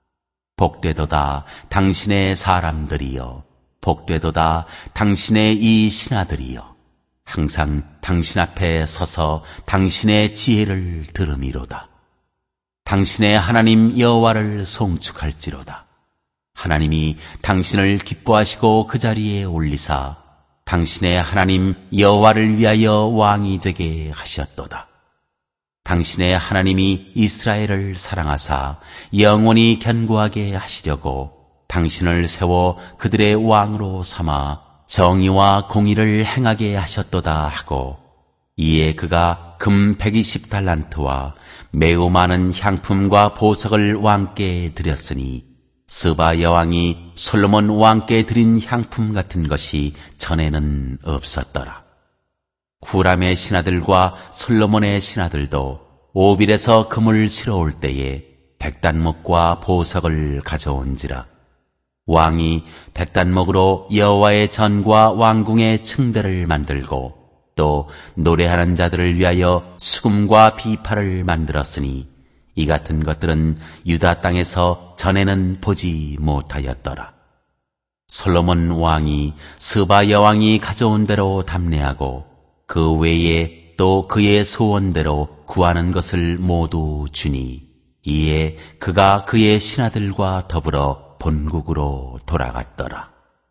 복되도다 당신의 사람들이여, 복되도다 당신의 이 신하들이여, 항상 당신 앞에 서서 당신의 지혜를 들음이로다. 당신의 하나님 여호와를 송축할지로다. 하나님이 당신을 기뻐하시고 그 자리에 올리사 당신의 하나님 여호와를 위하여 왕이 되게 하셨도다. 당신의 하나님이 이스라엘을 사랑하사 영원히 견고하게 하시려고 당신을 세워 그들의 왕으로 삼아 정의와 공의를 행하게 하셨도다 하고, 이에 그가 금 120달란트와 매우 많은 향품과 보석을 왕께 드렸으니 스바 여왕이 솔로몬 왕께 드린 향품 같은 것이 전에는 없었더라. 후람의 신하들과 솔로몬의 신하들도 오빌에서 금을 실어올 때에 백단목과 보석을 가져온지라. 왕이 백단목으로 여호와의 전과 왕궁의 층대를 만들고 또 노래하는 자들을 위하여 수금과 비파를 만들었으니 이 같은 것들은 유다 땅에서 전에는 보지 못하였더라. 솔로몬 왕이 스바 여왕이 가져온 대로 담례하고 그 외에 또 그의 소원대로 구하는 것을 모두 주니, 이에 그가 그의 신하들과 더불어 본국으로 돌아갔더라.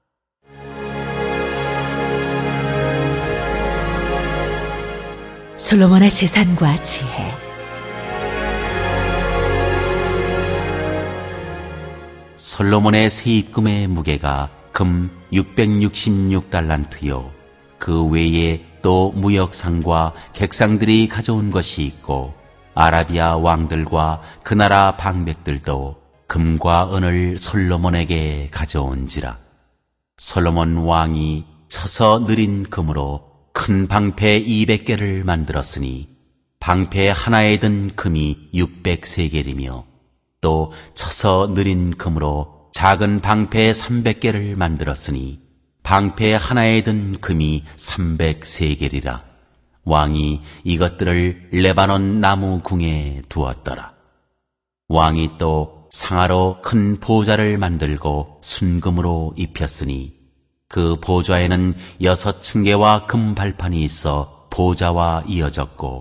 솔로몬의 재산과 지혜. 솔로몬의 세입금의 무게가 금 666달란트요 그 외에 또 무역상과 객상들이 가져온 것이 있고 아라비아 왕들과 그 나라 방백들도 금과 은을 솔로몬에게 가져온지라. 솔로몬 왕이 쳐서 느린 금으로 큰 방패 200개를 만들었으니 방패 하나에 든 금이 600세겔이며 또 쳐서 느린 금으로 작은 방패 300개를 만들었으니 방패 하나에 든 금이 300세겔이라. 왕이 이것들을 레바논 나무 궁에 두었더라. 왕이 또 상아로 큰 보좌를 만들고 순금으로 입혔으니 그 보좌에는 6층계와 금 발판이 있어 보좌와 이어졌고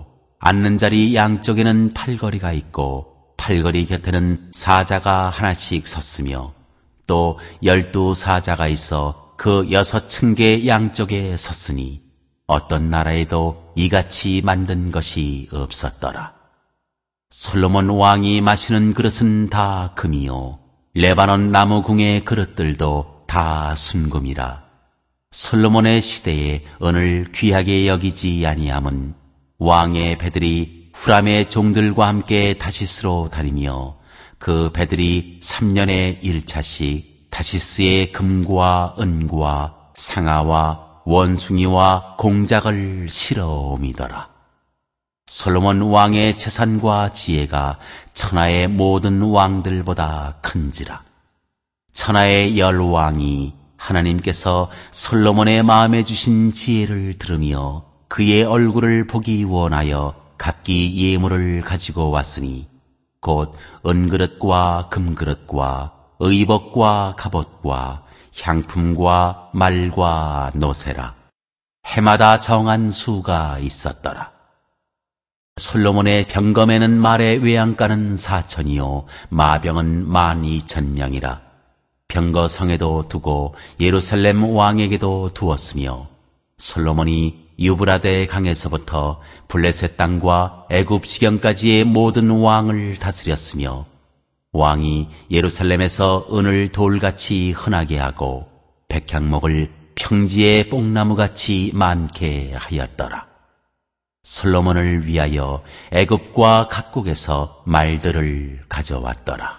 앉는 자리 양쪽에는 팔걸이가 있고 팔걸이 곁에는 사자가 하나씩 섰으며 또 12사자가 있어 그 6층계 양쪽에 섰으니 어떤 나라에도 이같이 만든 것이 없었더라. 솔로몬 왕이 마시는 그릇은 다 금이요 레바논 나무궁의 그릇들도 다 순금이라. 솔로몬의 시대에 은을 귀하게 여기지 아니함은 왕의 배들이 후람의 종들과 함께 다시스로 다니며 그 배들이 3년에 1차씩 다시스의 금과 은과 상아와 원숭이와 공작을 실어오미더라. 솔로몬 왕의 재산과 지혜가 천하의 모든 왕들보다 큰지라. 천하의 10왕이 하나님께서 솔로몬의 마음에 주신 지혜를 들으며 그의 얼굴을 보기 원하여 각기 예물을 가지고 왔으니 곧 은그릇과 금그릇과 의복과 갑옷과 향품과 말과 노새라. 해마다 정한 수가 있었더라. 솔로몬의 병검에는 말의 외양간은 4천이요 마병은 12,000명이라. 병거성에도 두고 예루살렘 왕에게도 두었으며 솔로몬이 유브라데 강에서부터 블레셋 땅과 애굽 지경까지의 모든 왕을 다스렸으며 왕이 예루살렘에서 은을 돌같이 흔하게 하고 백향목을 평지의 뽕나무같이 많게 하였더라. 솔로몬을 위하여 애굽과 각국에서 말들을 가져왔더라.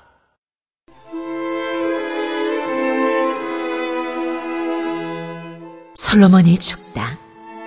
솔로몬이 죽다.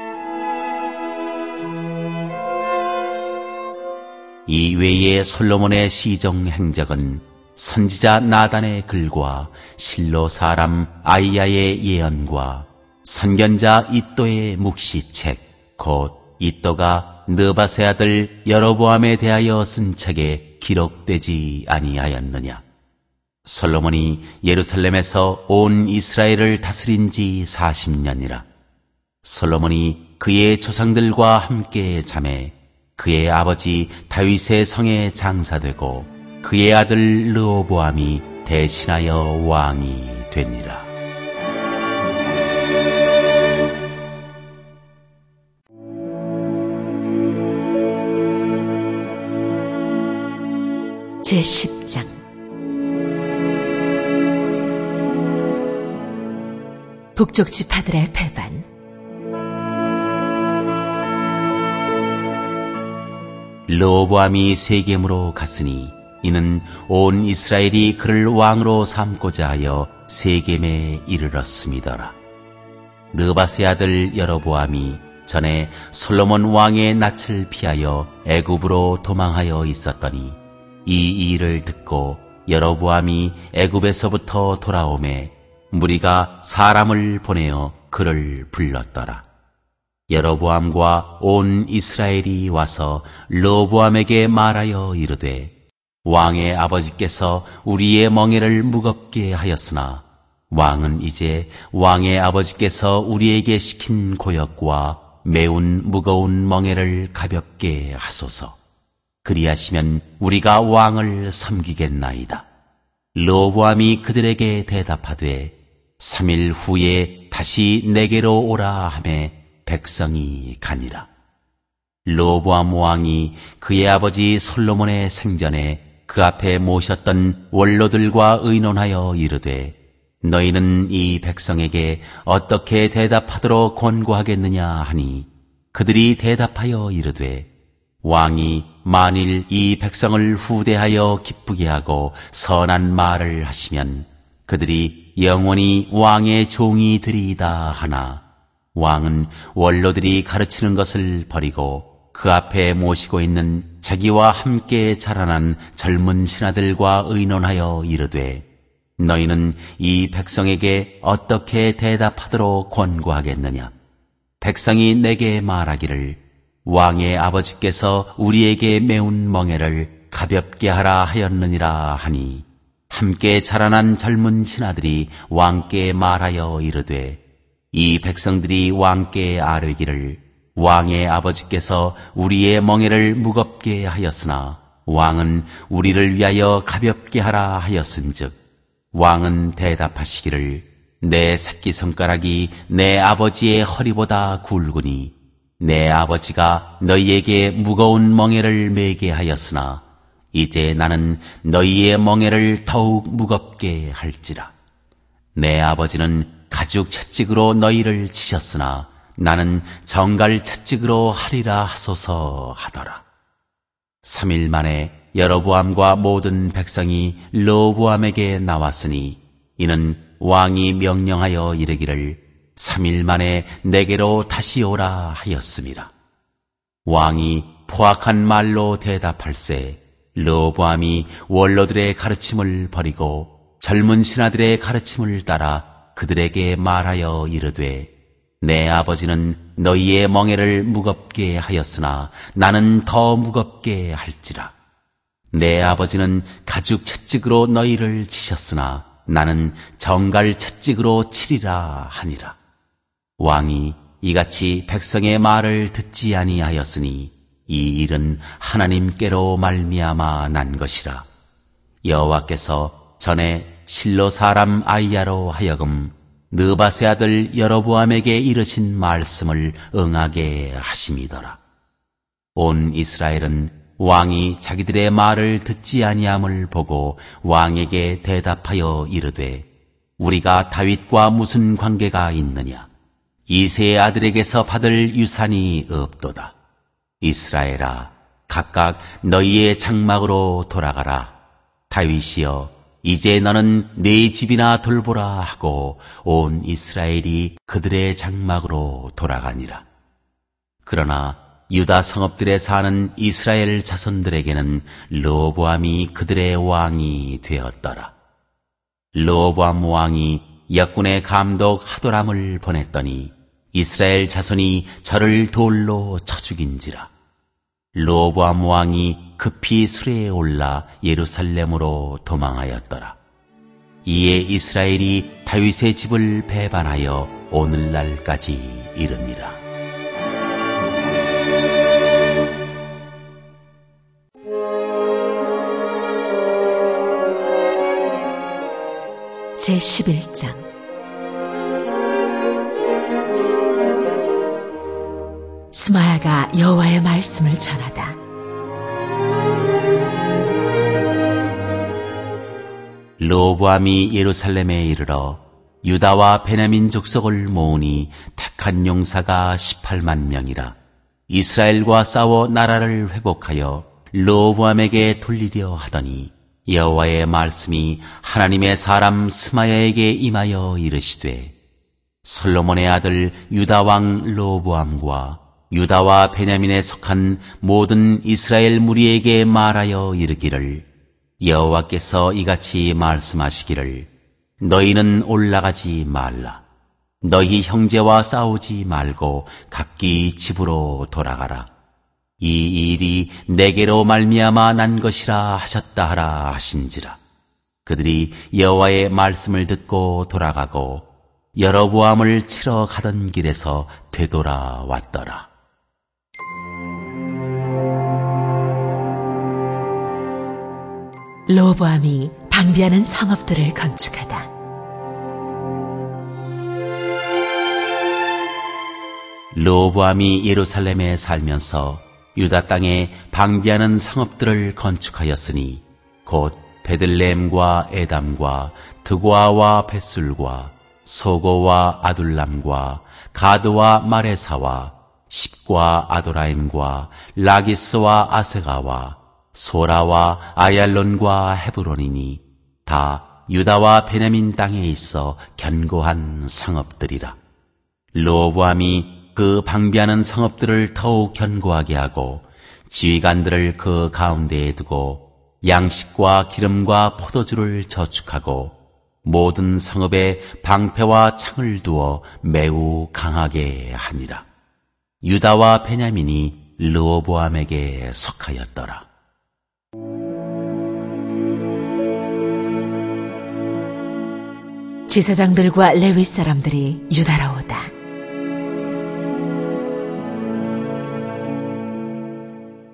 이 외에 솔로몬의 시종 행적은 선지자 나단의 글과 실로 사람 아이야의 예언과 선견자 이또의 묵시책 곧 이또가 느바세 아들 여로보암에 대하여 쓴 책에 기록되지 아니하였느냐. 솔로몬이 예루살렘에서 온 이스라엘을 다스린 지 40년이라. 솔로몬이 그의 조상들과 함께 자매 그의 아버지 다윗의 성에 장사되고 그의 아들 르호보암이 대신하여 왕이 되니라. 제10장 북쪽 지파들의 배반. 르호보암이 세겜으로 갔으니 이는 온 이스라엘이 그를 왕으로 삼고자 하여 세겜에 이르렀음이더라. 느바세 아들 여로보암이 전에 솔로몬 왕의 낯을 피하여 애굽으로 도망하여 있었더니 이 일을 듣고 여로보암이 애굽에서부터 돌아오매 무리가 사람을 보내어 그를 불렀더라. 여로보암과 온 이스라엘이 와서 르호보암에게 말하여 이르되 왕의 아버지께서 우리의 멍에를 무겁게 하였으나 왕은 이제 왕의 아버지께서 우리에게 시킨 고역과 매운 무거운 멍에를 가볍게 하소서. 그리하시면 우리가 왕을 섬기겠나이다. 르호보암이 그들에게 대답하되 3일 후에 다시 내게로 오라 하매 백성이 가니라. 르호보암 왕이 그의 아버지 솔로몬의 생전에 그 앞에 모셨던 원로들과 의논하여 이르되 너희는 이 백성에게 어떻게 대답하도록 권고하겠느냐 하니 그들이 대답하여 이르되 왕이 만일 이 백성을 후대하여 기쁘게 하고 선한 말을 하시면 그들이 영원히 왕의 종이 되리이다 하나 왕은 원로들이 가르치는 것을 버리고 그 앞에 모시고 있는 자기와 함께 자라난 젊은 신하들과 의논하여 이르되 너희는 이 백성에게 어떻게 대답하도록 권고하겠느냐. 백성이 내게 말하기를 왕의 아버지께서 우리에게 매운 멍에를 가볍게 하라 하였느니라 하니 함께 자라난 젊은 신하들이 왕께 말하여 이르되 이 백성들이 왕께 아뢰기를 왕의 아버지께서 우리의 멍에를 무겁게 하였으나 왕은 우리를 위하여 가볍게 하라 하였은즉 왕은 대답하시기를 내 새끼손가락이 내 아버지의 허리보다 굵으니 내 아버지가 너희에게 무거운 멍에를 메게 하였으나 이제 나는 너희의 멍에를 더욱 무겁게 할지라. 내 아버지는 가죽 채찍으로 너희를 치셨으나 나는 정갈 채찍으로 하리라 하소서 하더라. 3일 만에 여로보암과 모든 백성이 르호보암에게 나왔으니 이는 왕이 명령하여 이르기를 3일 만에 내게로 다시 오라 하였음이라. 왕이 포악한 말로 대답할세 르호보암이 원로들의 가르침을 버리고 젊은 신하들의 가르침을 따라 그들에게 말하여 이르되 내 아버지는 너희의 멍에를 무겁게 하였으나 나는 더 무겁게 할지라. 내 아버지는 가죽 채찍으로 너희를 치셨으나 나는 정갈 채찍으로 치리라 하니라. 왕이 이같이 백성의 말을 듣지 아니하였으니 이 일은 하나님께로 말미암아 난 것이라. 여호와께서 전에 실로 사람 아이야로 하여금 느밧의 아들 여로보암에게 이르신 말씀을 응하게 하심이더라. 온 이스라엘은 왕이 자기들의 말을 듣지 아니함을 보고 왕에게 대답하여 이르되 우리가 다윗과 무슨 관계가 있느냐? 이새의 아들에게서 받을 유산이 없도다. 이스라엘아, 각각 너희의 장막으로 돌아가라. 다윗이여, 이제 너는 네 집이나 돌보라 하고 온 이스라엘이 그들의 장막으로 돌아가니라. 그러나 유다 성읍들에 사는 이스라엘 자손들에게는 르호보암이 그들의 왕이 되었더라. 르호보암 왕이 역군의 감독 하도람을 보냈더니 이스라엘 자손이 저를 돌로 쳐 죽인지라. 르호보암 왕이 급히 수레에 올라 예루살렘으로 도망하였더라. 이에 이스라엘이 다윗의 집을 배반하여 오늘날까지 이르니라. 제11장 스마야가 여호와의 말씀을 전하다. 르호보암이 예루살렘에 이르러 유다와 베냐민 족속을 모으니 택한 용사가 18만 명이라. 이스라엘과 싸워 나라를 회복하여 르호보암에게 돌리려 하더니 여호와의 말씀이 하나님의 사람 스마야에게 임하여 이르시되 솔로몬의 아들 유다 왕 르호보암과 유다와 베냐민에 속한 모든 이스라엘 무리에게 말하여 이르기를 여호와께서 이같이 말씀하시기를 너희는 올라가지 말라. 너희 형제와 싸우지 말고 각기 집으로 돌아가라. 이 일이 내게로 말미암아 난 것이라 하셨다 하라 하신지라. 그들이 여호와의 말씀을 듣고 돌아가고 여로보암을 치러 가던 길에서 되돌아왔더라. 르호보암이 방비하는 성읍들을 건축하다. 르호보암이 예루살렘에 살면서 유다 땅에 방비하는 성읍들을 건축하였으니 곧 베들레헴과 에담과 드고아와 벳술과 소고와 아둘람과 가드와 마레사와 십과 아도라임과 라기스와 아세가와 소라와 아얄론과 헤브론이니 다 유다와 베냐민 땅에 있어 견고한 성읍들이라. 르호보암이 그 방비하는 성읍들을 더욱 견고하게 하고 지휘관들을 그 가운데에 두고 양식과 기름과 포도주를 저축하고 모든 성읍에 방패와 창을 두어 매우 강하게 하니라. 유다와 베냐민이 르호보암에게 속하였더라. 제사장들과 레위 사람들이 유다로 오다.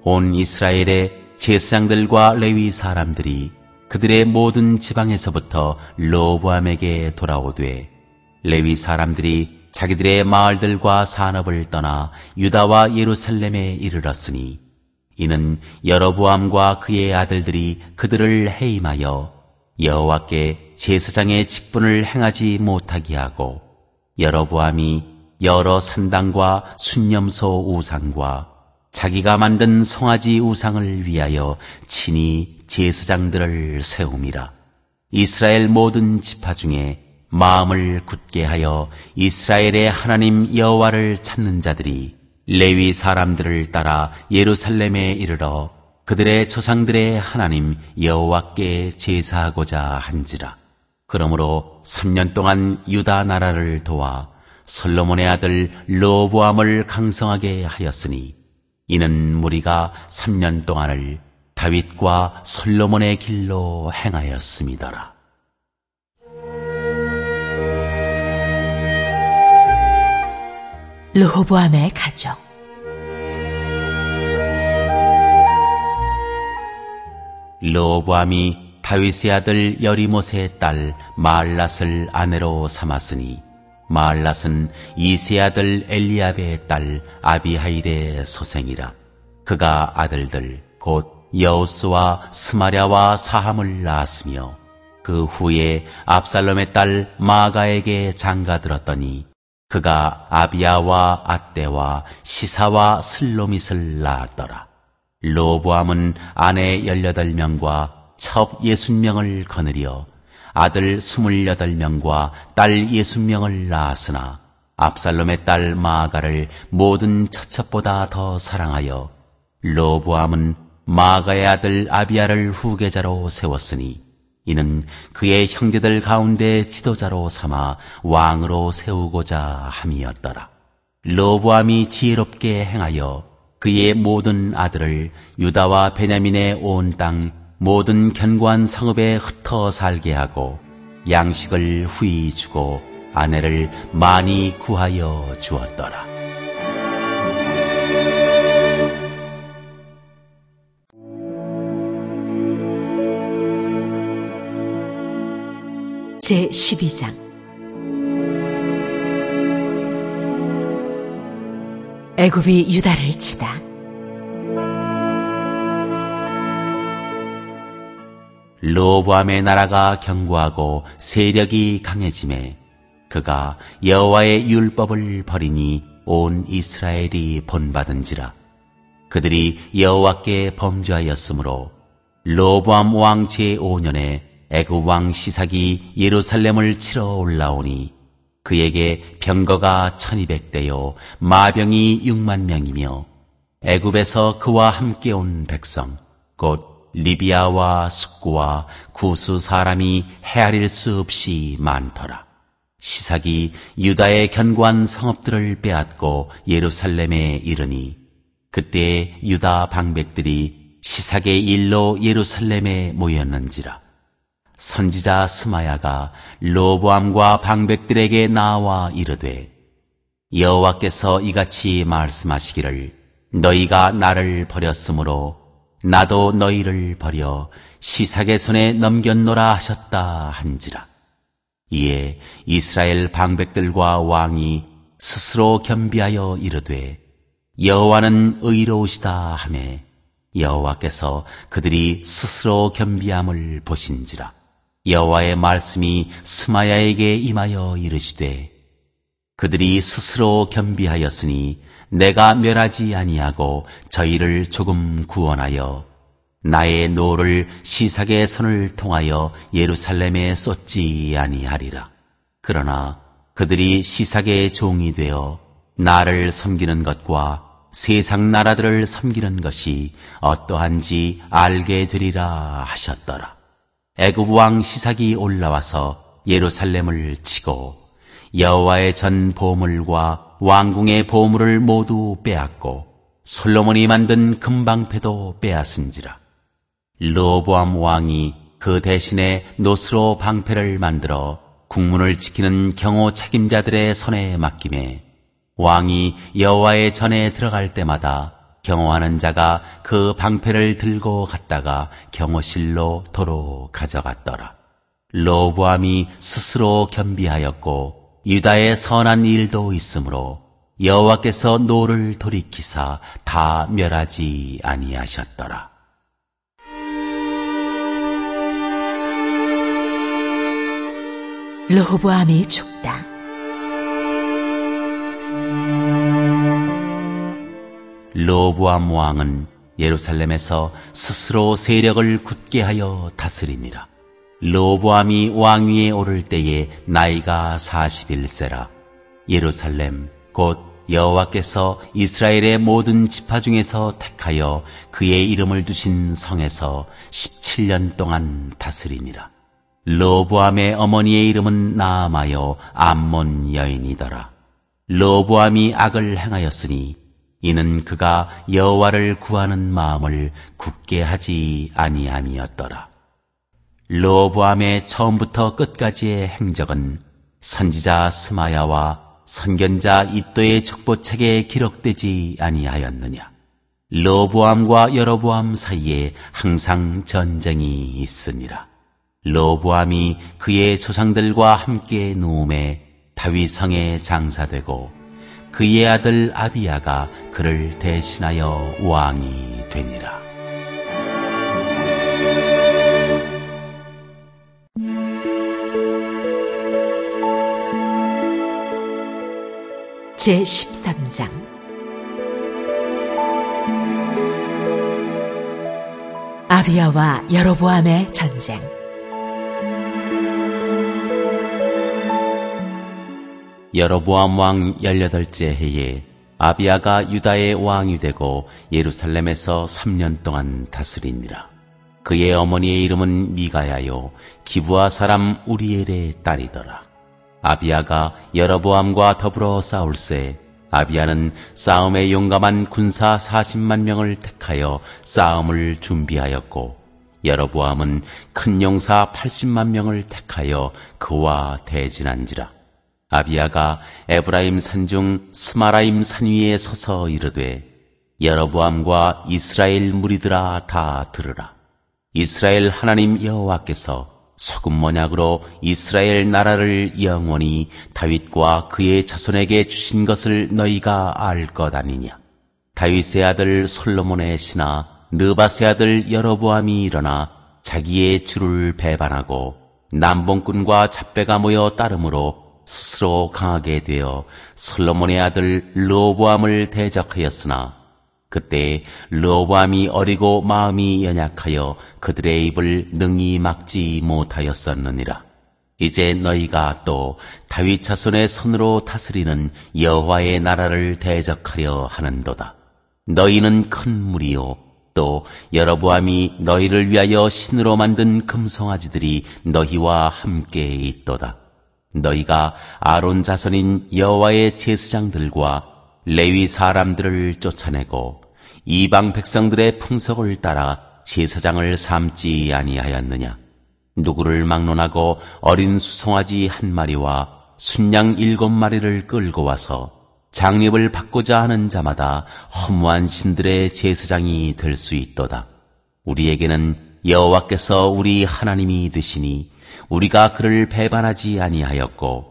온 이스라엘의 제사장들과 레위 사람들이 그들의 모든 지방에서부터 르호보암에게 돌아오되 레위 사람들이 자기들의 마을들과 산업을 떠나 유다와 예루살렘에 이르렀으니 이는 여로보암과 그의 아들들이 그들을 해임하여 여호와께 제사장의 직분을 행하지 못하게 하고 여로보암이 여러 산당과 순념소 우상과 자기가 만든 송아지 우상을 위하여 친히 제사장들을 세움이라. 이스라엘 모든 지파 중에 마음을 굳게 하여 이스라엘의 하나님 여호와를 찾는 자들이 레위 사람들을 따라 예루살렘에 이르러 그들의 조상들의 하나님 여호와께 제사하고자 한지라. 그러므로 3년 동안 유다 나라를 도와 솔로몬의 아들 르호보암을 강성하게 하였으니 이는 무리가 3년 동안을 다윗과 솔로몬의 길로 행하였음이더라. 르호보암의 가족. 르호보암이 다윗의 아들 여리못의 딸 마알랏을 아내로 삼았으니 마알랏은 이새의 아들 엘리압의 딸 아비하일의 소생이라. 그가 아들들 곧 여우스와 스마랴와 사함을 낳았으며 그 후에 압살롬의 딸 마아가에게 장가들었더니 그가 아비야와 앗대와 시사와 슬로밋을 낳았더라. 르호보암은 아내 18명과 첩 60명을 거느려 아들 28명과 딸 60명을 낳았으나 압살롬의 딸 마아가를 모든 처첩보다 더 사랑하여 르호보암은 마아가의 아들 아비야를 후계자로 세웠으니 이는 그의 형제들 가운데 지도자로 삼아 왕으로 세우고자 함이었더라. 르호보암이 지혜롭게 행하여 그의 모든 아들을 유다와 베냐민의 온 땅 모든 견고한 성읍에 흩어 살게 하고 양식을 후히 주고 아내를 많이 구하여 주었더라. 제12장. 애굽이 유다를 치다. 르호보암의 나라가 견고하고 세력이 강해지매 그가 여호와의 율법을 버리니 온 이스라엘이 본받은지라. 그들이 여호와께 범죄하였으므로 르호보암 왕 제5년에 애굽 왕 시삭이 예루살렘을 치러 올라오니 그에게 병거가 1200대요 마병이 6만 명이며 애굽에서 그와 함께 온 백성 곧 리비아와 숙구와 구수 사람이 헤아릴 수 없이 많더라. 시삭이 유다의 견고한 성읍들을 빼앗고 예루살렘에 이르니 그때 유다 방백들이 시삭의 일로 예루살렘에 모였는지라. 선지자 스마야가 르호보암과 방백들에게 나와 이르되 여호와께서 이같이 말씀하시기를 너희가 나를 버렸으므로 나도 너희를 버려 시삭의 손에 넘겼노라 하셨다 한지라. 이에 이스라엘 방백들과 왕이 스스로 겸비하여 이르되 여호와는 의로우시다 하매 여호와께서 그들이 스스로 겸비함을 보신지라. 여호와의 말씀이 스마야에게 임하여 이르시되 그들이 스스로 겸비하였으니 내가 멸하지 아니하고 저희를 조금 구원하여 나의 노를 시삭의 손을 통하여 예루살렘에 쏟지 아니하리라. 그러나 그들이 시삭의 종이 되어 나를 섬기는 것과 세상 나라들을 섬기는 것이 어떠한지 알게 되리라 하셨더라. 애굽 왕 시삭이 올라와서 예루살렘을 치고 여호와의 전 보물과 왕궁의 보물을 모두 빼앗고 솔로몬이 만든 금방패도 빼앗은지라. 르호보암 왕이 그 대신에 노스로 방패를 만들어 국문을 지키는 경호 책임자들의 손에 맡기매 왕이 여호와의 전에 들어갈 때마다 경호하는 자가 그 방패를 들고 갔다가 경호실로 도로 가져갔더라. 르호보암이 스스로 겸비하였고 유다의 선한 일도 있으므로 여호와께서 노를 돌이키사 다 멸하지 아니하셨더라. 르호보암이 죽다. 르호보암 왕은 예루살렘에서 스스로 세력을 굳게 하여 다스리니라. 르호보암이 왕위에 오를 때에 나이가 41세라. 예루살렘 곧 여호와께서 이스라엘의 모든 지파 중에서 택하여 그의 이름을 두신 성에서 17년 동안 다스리니라. 르호보암의 어머니의 이름은 나아마여 암몬 여인이더라. 르호보암이 악을 행하였으니 이는 그가 여호와를 구하는 마음을 굳게 하지 아니함이었더라. 르호보암의 처음부터 끝까지의 행적은 선지자 스마야와 선견자 이도의 족보책에 기록되지 아니하였느냐. 르호보암과 여로보암 사이에 항상 전쟁이 있으니라. 르호보암이 그의 조상들과 함께 누움에 다윗 성에 장사되고 그의 아들 아비야가 그를 대신하여 왕이 되니라. 제13장 아비야와 여로보암의 전쟁. 여로보암 왕 18째 해에 아비야가 유다의 왕이 되고 예루살렘에서 3년 동안 다스리니라. 그의 어머니의 이름은 미가야요 기브아 사람 우리엘의 딸이더라. 아비야가 여로보암과 더불어 싸울새 아비야는 싸움에 용감한 군사 40만 명을 택하여 싸움을 준비하였고 여로보암은 큰 용사 80만 명을 택하여 그와 대진한지라. 아비야가 에브라임 산중 스마라임 산 위에 서서 이르되 여로보암과 이스라엘 무리들아 다 들으라. 이스라엘 하나님 여호와께서 소금 모략으로 이스라엘 나라를 영원히 다윗과 그의 자손에게 주신 것을 너희가 알 것 아니냐. 다윗의 아들 솔로몬의 신하 느밧의 아들 여로보암이 일어나 자기의 주를 배반하고 남봉꾼과 잡배가 모여 따름으로 스스로 강하게 되어 솔로몬의 아들 르호보암을 대적하였으나 그때 르호보암이 어리고 마음이 연약하여 그들의 입을 능히 막지 못하였었느니라. 이제 너희가 또 다윗 자손의 손으로 다스리는 여호와의 나라를 대적하려 하는도다. 너희는 큰 무리요 또 여로보암이 너희를 위하여 신으로 만든 금송아지들이 너희와 함께 있도다. 너희가 아론 자손인 여호와의 제사장들과 레위 사람들을 쫓아내고 이방 백성들의 풍속을 따라 제사장을 삼지 아니하였느냐. 누구를 막론하고 어린 수송아지 1마리와 순양 7마리를 끌고 와서 장립을 받고자 하는 자마다 허무한 신들의 제사장이 될 수 있도다. 우리에게는 여호와께서 우리 하나님이 되시니 우리가 그를 배반하지 아니하였고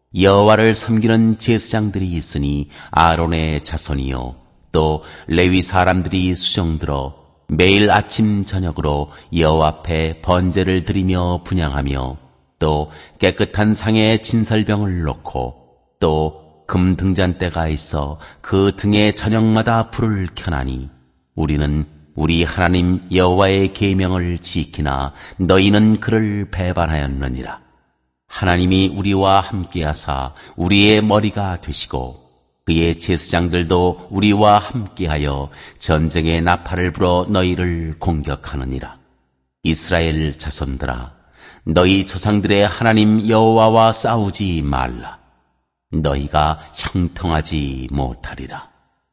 여호와를 섬기는 제사장들이 있으니 아론의 자손이요 또 레위 사람들이 수종들어 매일 아침 저녁으로 여호와 앞에 번제를 드리며 분향하며 또 깨끗한 상에 진설병을 놓고 또 금 등잔대가 있어 그 등에 저녁마다 불을 켜나니 우리는 우리 하나님 여호와의 계명을 지키나 너희는 그를 배반하였느니라. 하나님이 우리와 함께하사 우리의 머리가 되시고 그의 제사장들도 우리와 함께하여 전쟁의 나팔을 불어 너희를 공격하느니라. 이스라엘 자손들아, 너희 조상들의 하나님 여호와와 싸우지 말라. 너희가 형통하지 못하리라.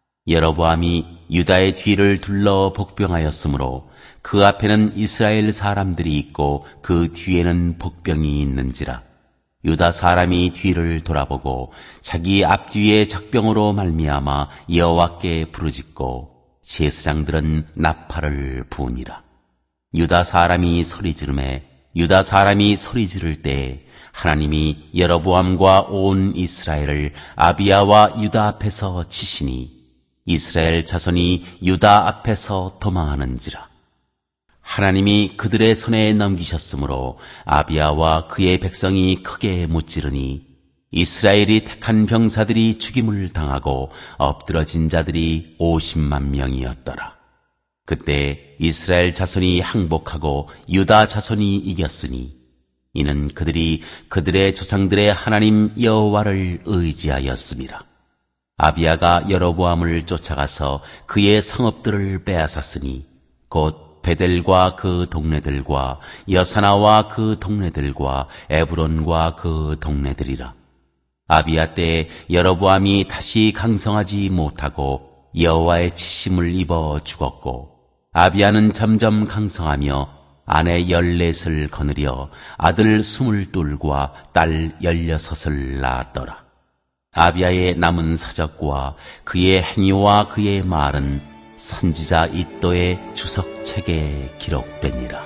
여로보암이 유다의 뒤를 둘러 복병하였으므로 그 앞에는 이스라엘 사람들이 있고 그 뒤에는 복병이 있는지라. 유다 사람이 뒤를 돌아보고 자기 앞뒤에 적병으로 말미암아 여호와께 부르짖고 제사장들은 나팔을 부으니라. 유다 사람이 소리 지르매 유다 사람이 소리 지를 때 하나님이 여로보암과 온 이스라엘을 아비야와 유다 앞에서 치시니 이스라엘 자손이 유다 앞에서 도망하는지라. 하나님이 그들의 손에 넘기셨으므로 아비야와 그의 백성이 크게 무찌르니 이스라엘이 택한 병사들이 죽임을 당하고 엎드러진 자들이 50만 명이었더라. 그때 이스라엘 자손이 항복하고 유다 자손이 이겼으니 이는 그들이 그들의 조상들의 하나님 여호와를 의지하였음이라. 아비야가 여로보암을 쫓아가서 그의 성읍들을 빼앗았으니 곧 베델과 그 동네들과 여사나와 그 동네들과 에브론과 그 동네들이라. 아비야 때 여로보암이 다시 강성하지 못하고 여호와의 치심을 입어 죽었고 아비야는 점점 강성하며 아내 14을 거느려 아들 22과 딸 16을 낳았더라. 아비야의 남은 사적과 그의 행위와 그의 말은 선지자 이도의 주석책에 기록되니라.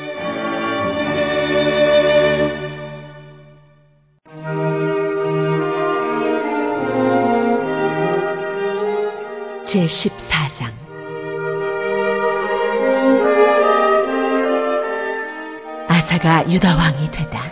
제14장 아사가 유다 왕이 되다.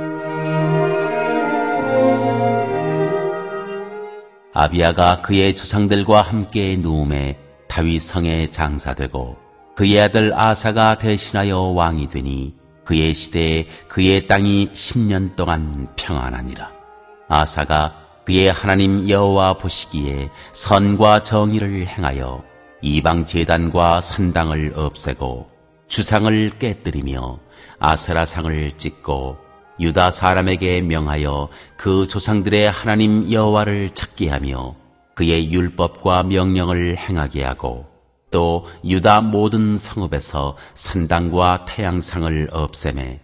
아비야가 그의 조상들과 함께 누움에 다윗 성에 장사되고 그의 아들 아사가 대신하여 왕이 되니 그의 시대에 그의 땅이 10년 동안 평안하니라. 아사가 그의 하나님 여호와 보시기에 선과 정의를 행하여 이방 제단과 산당을 없애고 주상을 깨뜨리며 아세라상을 찍고 유다 사람에게 명하여 그 조상들의 하나님 여호와를 찾게 하며 그의 율법과 명령을 행하게 하고 또 유다 모든 성읍에서 산당과 태양상을 없애매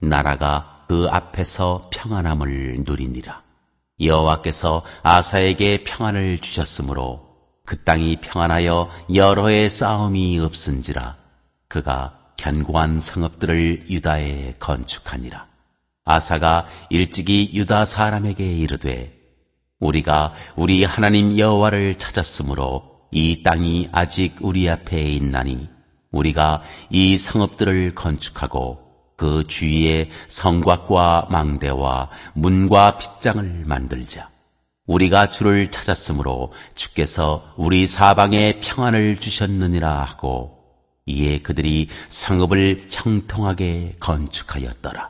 나라가 그 앞에서 평안함을 누리니라. 여호와께서 아사에게 평안을 주셨으므로 그 땅이 평안하여 여러 해의 싸움이 없은지라. 그가 견고한 성읍들을 유다에 건축하니라. 아사가 일찍이 유다 사람에게 이르되 우리가 우리 하나님 여호와를 찾았으므로 이 땅이 아직 우리 앞에 있나니 우리가 이 성읍들을 건축하고 그 주위에 성곽과 망대와 문과 빗장을 만들자. 우리가 주를 찾았으므로 주께서 우리 사방에 평안을 주셨느니라 하고 이에 그들이 성읍을 형통하게 건축하였더라.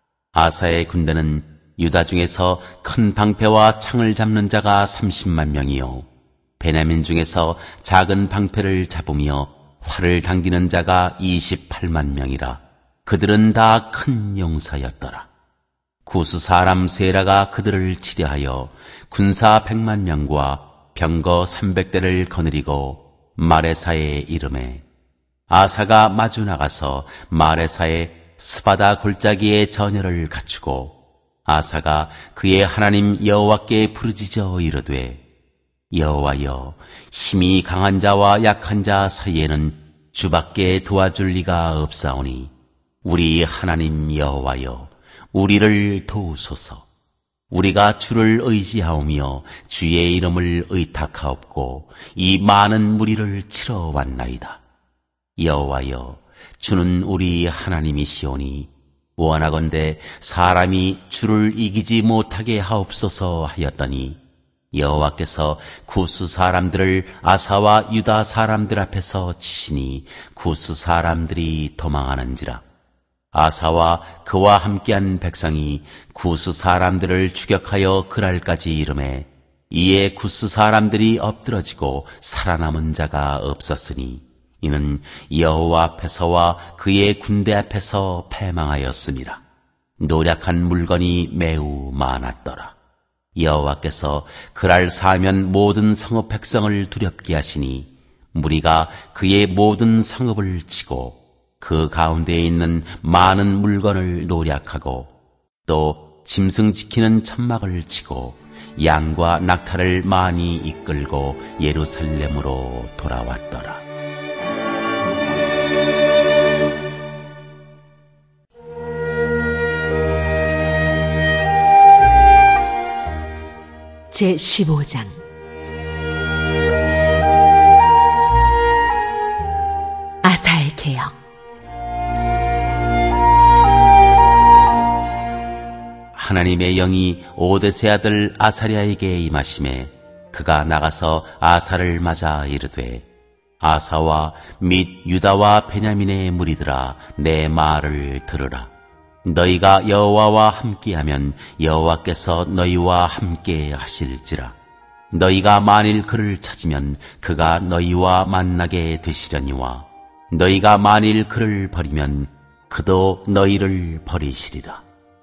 아사의 군대는 유다 중에서 큰 방패와 창을 잡는 자가 30만 명이요 베냐민 중에서 작은 방패를 잡으며 활을 당기는 자가 28만 명이라. 그들은 다 큰 용사였더라. 구스 사람 세라가 그들을 치려하여 군사 100만 명과 병거 300대를 거느리고 마레사에 이르매 아사가 마주 나가서 마레사에 스바다 골짜기에 전열을 갖추고 아사가 그의 하나님 여호와께 부르짖어 이르되 여호와여 힘이 강한 자와 약한 자 사이에는 주밖에 도와줄 리가 없사오니 우리 하나님 여호와여 우리를 도우소서. 우리가 주를 의지하오며 주의 이름을 의탁하옵고 이 많은 무리를 치러 왔나이다. 여호와여 주는 우리 하나님이시오니 원하건대 사람이 주를 이기지 못하게 하옵소서 하였더니 여호와께서 구스 사람들을 아사와 유다 사람들 앞에서 치시니 구스 사람들이 도망하는지라. 아사와 그와 함께한 백성이 구스 사람들을 추격하여 그랄까지 이르매 이에 구스 사람들이 엎드러지고 살아남은 자가 없었으니 이는 여호와 앞에서와 그의 군대 앞에서 패망하였음이라. 노략한 물건이 매우 많았더라. 여호와께서 그랄 사면 모든 성읍 백성을 두렵게 하시니 무리가 그의 모든 성읍을 치고 그 가운데에 있는 많은 물건을 노략하고 또 짐승 지키는 천막을 치고 양과 낙타를 많이 이끌고 예루살렘으로 돌아왔더라. 제15장 아사의 개혁. 하나님의 영이 오데스의 아들 아사랴에게 임하심에 그가 나가서 아사를 맞아 이르되, 아사와 및 유다와 베냐민의 무리들아, 내 말을 들으라. 너희가 여호와와 함께하면 여호와께서 너희와 함께 하실지라. 너희가 만일 그를 찾으면 그가 너희와 만나게 되시려니와, 너희가 만일 그를 버리면 그도 너희를 버리시리라.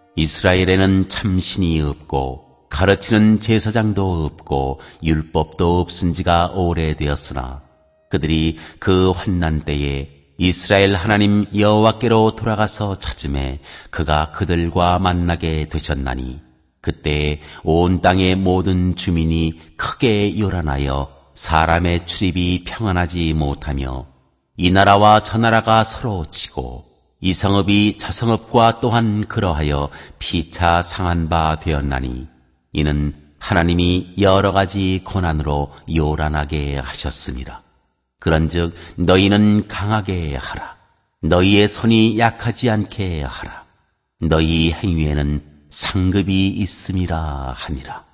이스라엘에는 참신이 없고 가르치는 제사장도 없고 율법도 없은 지가 오래되었으나, 그들이 그 환난 때에 이스라엘 하나님 여호와께로 돌아가서 찾음에 그가 그들과 만나게 되셨나니, 그때 온 땅의 모든 주민이 크게 요란하여 사람의 출입이 평안하지 못하며 이 나라와 저 나라가 서로 치고 이 성읍이 저 성읍과 또한 그러하여 피차 상한 바 되었나니, 이는 하나님이 여러 가지 고난으로 요란하게 하셨습니다. 그런즉 너희는 강하게 하라. 너희의 손이 약하지 않게 하라. 너희 행위에는 상급이 있음이라 하니라.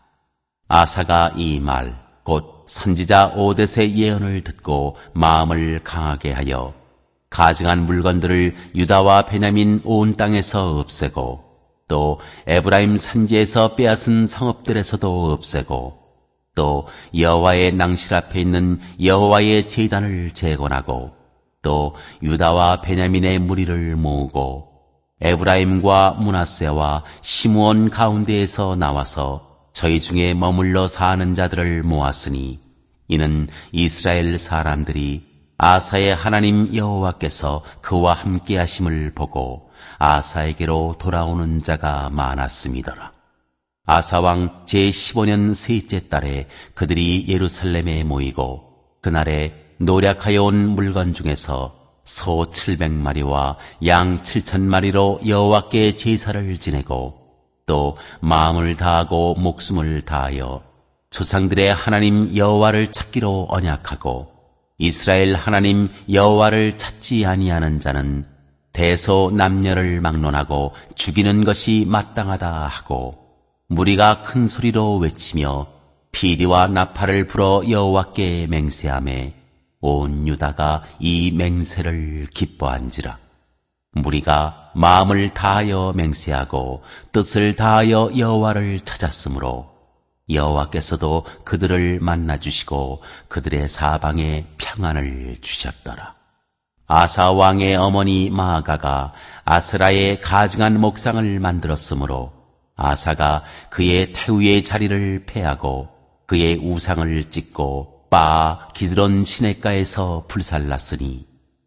아사가 이 말 곧 선지자 오데스의 예언을 듣고 마음을 강하게 하여 가증한 물건들을 유다와 베냐민 온 땅에서 없애고, 또 에브라임 산지에서 빼앗은 성읍들에서도 없애고, 또 여호와의 낭실 앞에 있는 여호와의 제단을 재건하고, 또 유다와 베냐민의 무리를 모으고 에브라임과 므낫세와 시므온 가운데에서 나와서 저희 중에 머물러 사는 자들을 모았으니, 이는 이스라엘 사람들이 아사의 하나님 여호와께서 그와 함께 하심을 보고 아사에게로 돌아오는 자가 많았음이더라. 아사왕 제15년 셋째 달에 그들이 예루살렘에 모이고, 그날에 노략하여 온 물건 중에서 소 700마리와 양 7,000마리로 여호와께 제사를 지내고, 또 마음을 다하고 목숨을 다하여 조상들의 하나님 여호와를 찾기로 언약하고, 이스라엘 하나님 여호와를 찾지 아니하는 자는 대소 남녀를 막론하고 죽이는 것이 마땅하다 하고, 무리가 큰 소리로 외치며 피리와 나팔을 불어 여호와께 맹세하매 온 유다가 이 맹세를 기뻐한지라. 무리가 마음을 다하여 맹세하고 뜻을 다하여 여호와를 찾았으므로 여호와께서도 그들을 만나주시고 그들의 사방에 평안을 주셨더라. 아사 왕의 어머니 마아가가 아스라의 가증한 목상을 만들었으므로 아사가 그의 태우의 자리를 패하고 그의 우상을 찢고 바 기드론 시냇가에서 불살랐으니,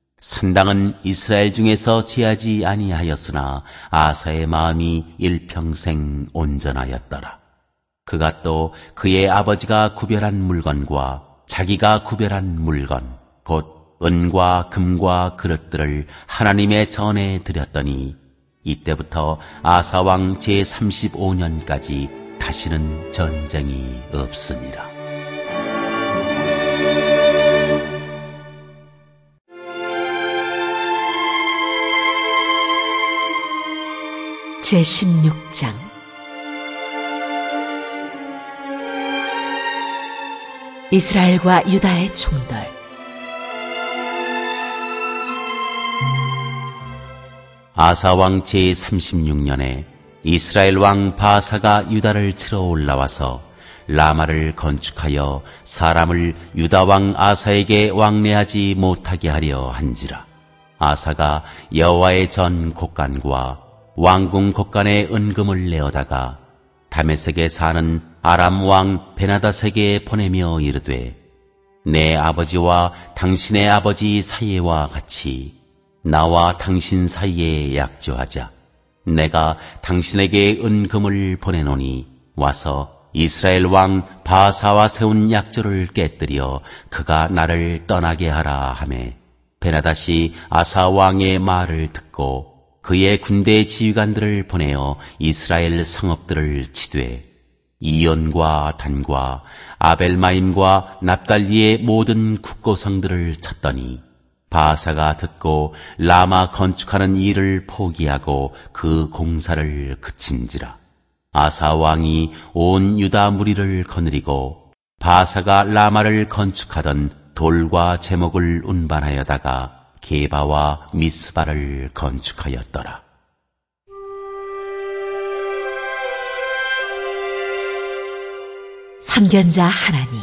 산당은 이스라엘 중에서 제하지 아니하였으나 아사의 마음이 일평생 온전하였더라. 그가 또 그의 아버지가 구별한 물건과 자기가 구별한 물건 곧 은과 금과 그릇들을 하나님의 전에 드렸더니, 이때부터 아사왕 제35년까지 다시는 전쟁이 없으니라. 제16장 이스라엘과 유다의 총돌. 아사왕 제36년에 이스라엘 왕 바사가 유다를 치러 올라와서 라마를 건축하여 사람을 유다 왕 아사에게 왕래하지 못하게 하려 한지라. 아사가 여호와의 전 곡간과 왕궁 곡간에 은금을 내어다가 다메섹에 사는 아람 왕 베나닷에게 보내며 이르되, 내 아버지와 당신의 아버지 사이와 같이 나와 당신 사이에 약조하자. 내가 당신에게 은금을 보내노니 와서 이스라엘 왕 바사와 세운 약조를 깨뜨려 그가 나를 떠나게 하라 하매, 베나닷이 아사 왕의 말을 듣고 그의 군대 지휘관들을 보내어 이스라엘 성읍들을 치되, 이온과 단과 아벨마임과 납달리의 모든 국고성들을 쳤더니 바사가 듣고 라마 건축하는 일을 포기하고 그 공사를 그친지라. 아사 왕이 온 유다 무리를 거느리고 바사가 라마를 건축하던 돌과 제목을 운반하여다가 게바와 미스바를 건축하였더라. 선견자 하나니.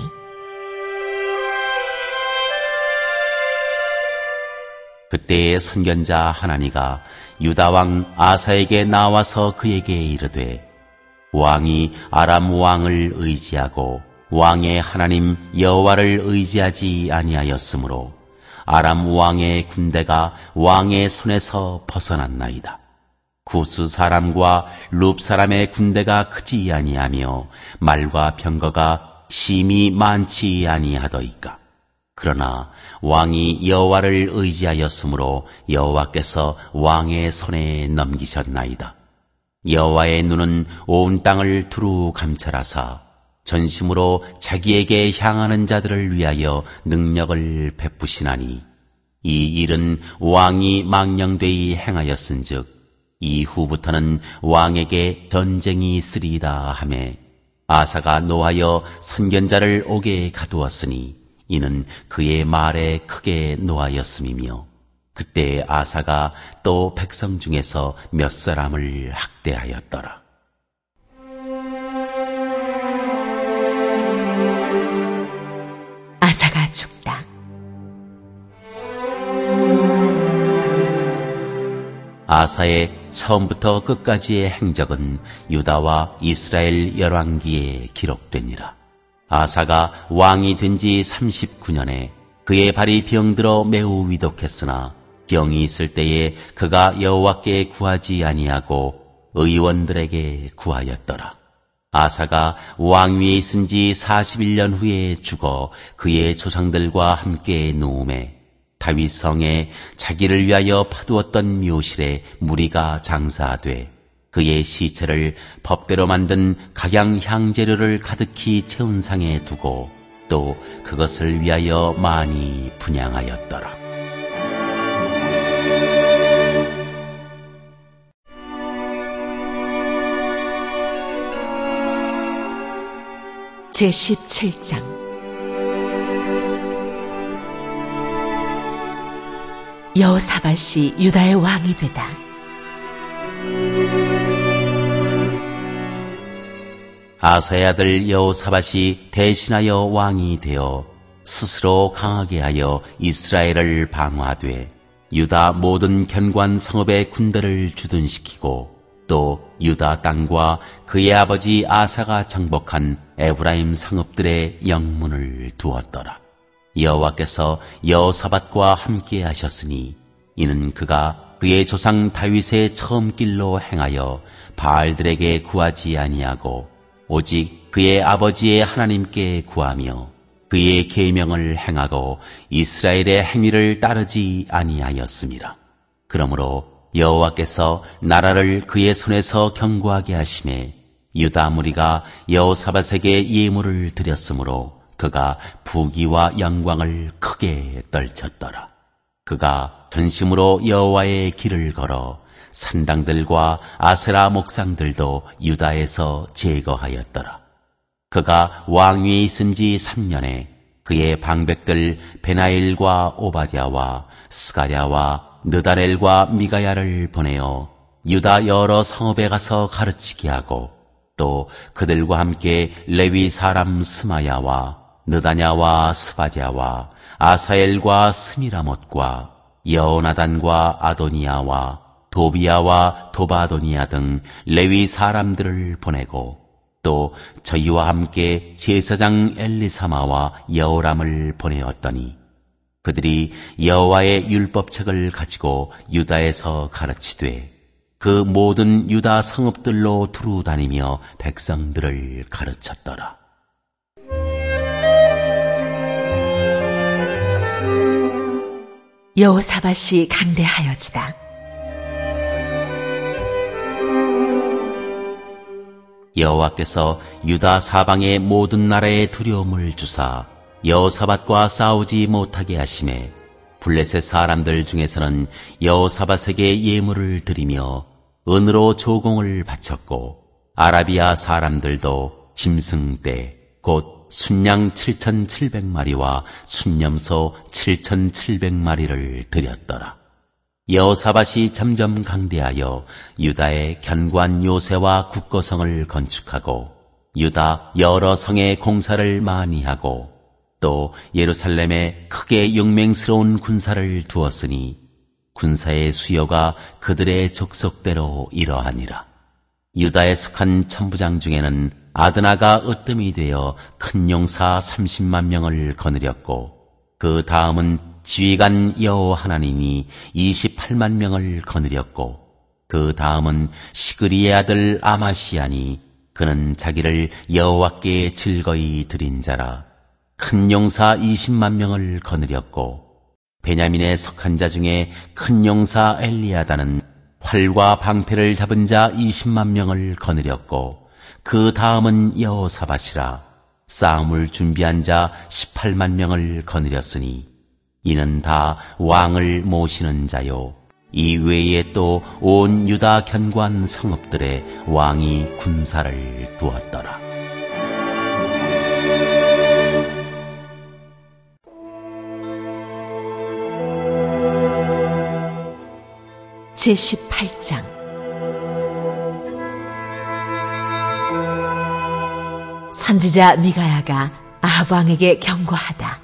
그때의 선견자 하나니가 유다 왕 아사에게 나와서 그에게 이르되, 왕이 아람 왕을 의지하고 왕의 하나님 여호와를 의지하지 아니하였으므로 아람 왕의 군대가 왕의 손에서 벗어났나이다. 구스 사람과 룹 사람의 군대가 크지 아니하며 말과 병거가 심히 많지 아니하더이까. 그러나 왕이 여호와를 의지하였으므로 여호와께서 왕의 손에 넘기셨나이다. 여호와의 눈은 온 땅을 두루 감찰하사 전심으로 자기에게 향하는 자들을 위하여 능력을 베푸시나니, 이 일은 왕이 망령되이 행하였은즉 이후부터는 왕에게 전쟁이 있으리이다 하매, 아사가 노하여 선견자를 옥에 가두었으니 이는 그의 말에 크게 노하였음이며, 그때 아사가 또 백성 중에서 몇 사람을 학대하였더라. 아사가 죽다. 아사의 처음부터 끝까지의 행적은 유다와 이스라엘 열왕기에 기록되니라. 아사가 왕이 된 지 39년에 그의 발이 병들어 매우 위독했으나 병이 있을 때에 그가 여호와께 구하지 아니하고 의원들에게 구하였더라. 아사가 왕위에 있은 지 41년 후에 죽어 그의 조상들과 함께 누움에 다윗 성에 자기를 위하여 파두었던 묘실에 무리가 장사돼 그의 시체를 법대로 만든 각양 향재료를 가득히 채운 상에 두고 또 그것을 위하여 많이 분향하였더라. 제17장. 여호사밧이 유다의 왕이 되다. 아사의 아들 여호사밧이 대신하여 왕이 되어 스스로 강하게 하여 이스라엘을 방어하되 유다 모든 견관 성읍의 군대를 주둔시키고 또 유다 땅과 그의 아버지 아사가 정복한 에브라임 성읍들의 영문을 두었더라. 여호와께서 여호사밧과 함께 하셨으니 이는 그가 그의 조상 다윗의 처음 길로 행하여 바알들에게 구하지 아니하고 오직 그의 아버지의 하나님께 구하며 그의 계명을 행하고 이스라엘의 행위를 따르지 아니하였습니다. 그러므로 여호와께서 나라를 그의 손에서 견고하게 하심에 유다 무리가 여호사밧에게 예물을 드렸으므로 그가 부귀와 영광을 크게 떨쳤더라. 그가 전심으로 여호와의 길을 걸어 산당들과 아세라 목상들도 유다에서 제거하였더라. 그가 왕위에 있은 지 3년에 그의 방백들 베나일과 오바댜와 스가랴와 느다렐과 미가야를 보내어 유다 여러 성읍에 가서 가르치게 하고 또 그들과 함께 레위 사람 스마야와 느다냐와 스바랴와 아사엘과 스미라못과 여호나단과 아도니아와 도비야와 도바도니아 등 레위 사람들을 보내고 또 저희와 함께 제사장 엘리사마와 여호람을 보내었더니 그들이 여호와의 율법책을 가지고 유다에서 가르치되 그 모든 유다 성읍들로 두루 다니며 백성들을 가르쳤더라. 여호사밧이 강대하여지다. 여호와께서 유다 사방의 모든 나라에 두려움을 주사 여호사밧과 싸우지 못하게 하시매 블레셋 사람들 중에서는 여호사밧에게 예물을 드리며 은으로 조공을 바쳤고 아라비아 사람들도 짐승떼 곧 순양 7,700마리와 순념소 7,700마리를 드렸더라. 여호사밧이 점점 강대하여 유다의 견고한 요새와 국거성을 건축하고 유다 여러 성의 공사를 많이 하고 또 예루살렘에 크게 용맹스러운 군사를 두었으니 군사의 수요가 그들의 족속대로 이러하니라. 유다에 속한 천부장 중에는 아드나가 으뜸이 되어 큰 용사 30만 명을 거느렸고 그 다음은 지휘관 여호 하나님이 28만 명을 거느렸고 그 다음은 시그리의 아들 아마시아니 그는 자기를 여호와께 즐거이 드린 자라. 큰 용사 20만 명을 거느렸고 베냐민에 속한 자 중에 큰 용사 엘리야다는 활과 방패를 잡은 자 20만 명을 거느렸고 그 다음은 여호사밧이라. 싸움을 준비한 자 18만 명을 거느렸으니 이는 다 왕을 모시는 자요. 이 외에 또 온 유다 견고한 성읍들에 왕이 군사를 두었더라. 제18장 선지자 미가야가 아합 왕에게 경고하다.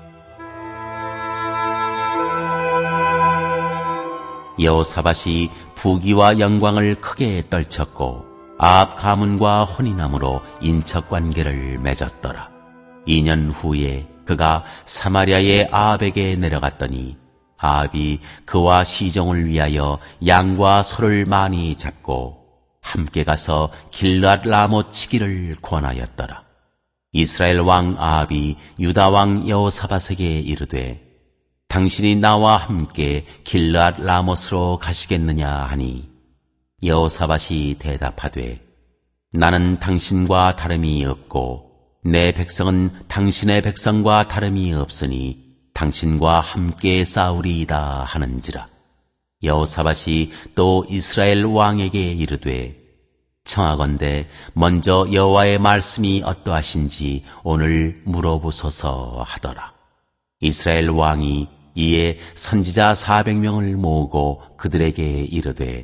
여호사밧이 부귀와 영광을 크게 떨쳤고 아합 가문과 혼인함으로 인척 관계를 맺었더라. 2년 후에 그가 사마리아의 아합에게 내려갔더니 아합이 그와 시종을 위하여 양과 소를 많이 잡고 함께 가서 길르앗 라못 치기를 권하였더라. 이스라엘 왕 아합이 유다 왕 여호사밧에게 이르되 당신이 나와 함께 길르앗 라못으로 가시겠느냐 하니 여호사밧이 대답하되 나는 당신과 다름이 없고 내 백성은 당신의 백성과 다름이 없으니 당신과 함께 싸우리이다 하는지라. 여호사밧이 또 이스라엘 왕에게 이르되 청하건대 먼저 여호와의 말씀이 어떠하신지 오늘 물어보소서 하더라. 이스라엘 왕이 이에 선지자 400명을 모으고 그들에게 이르되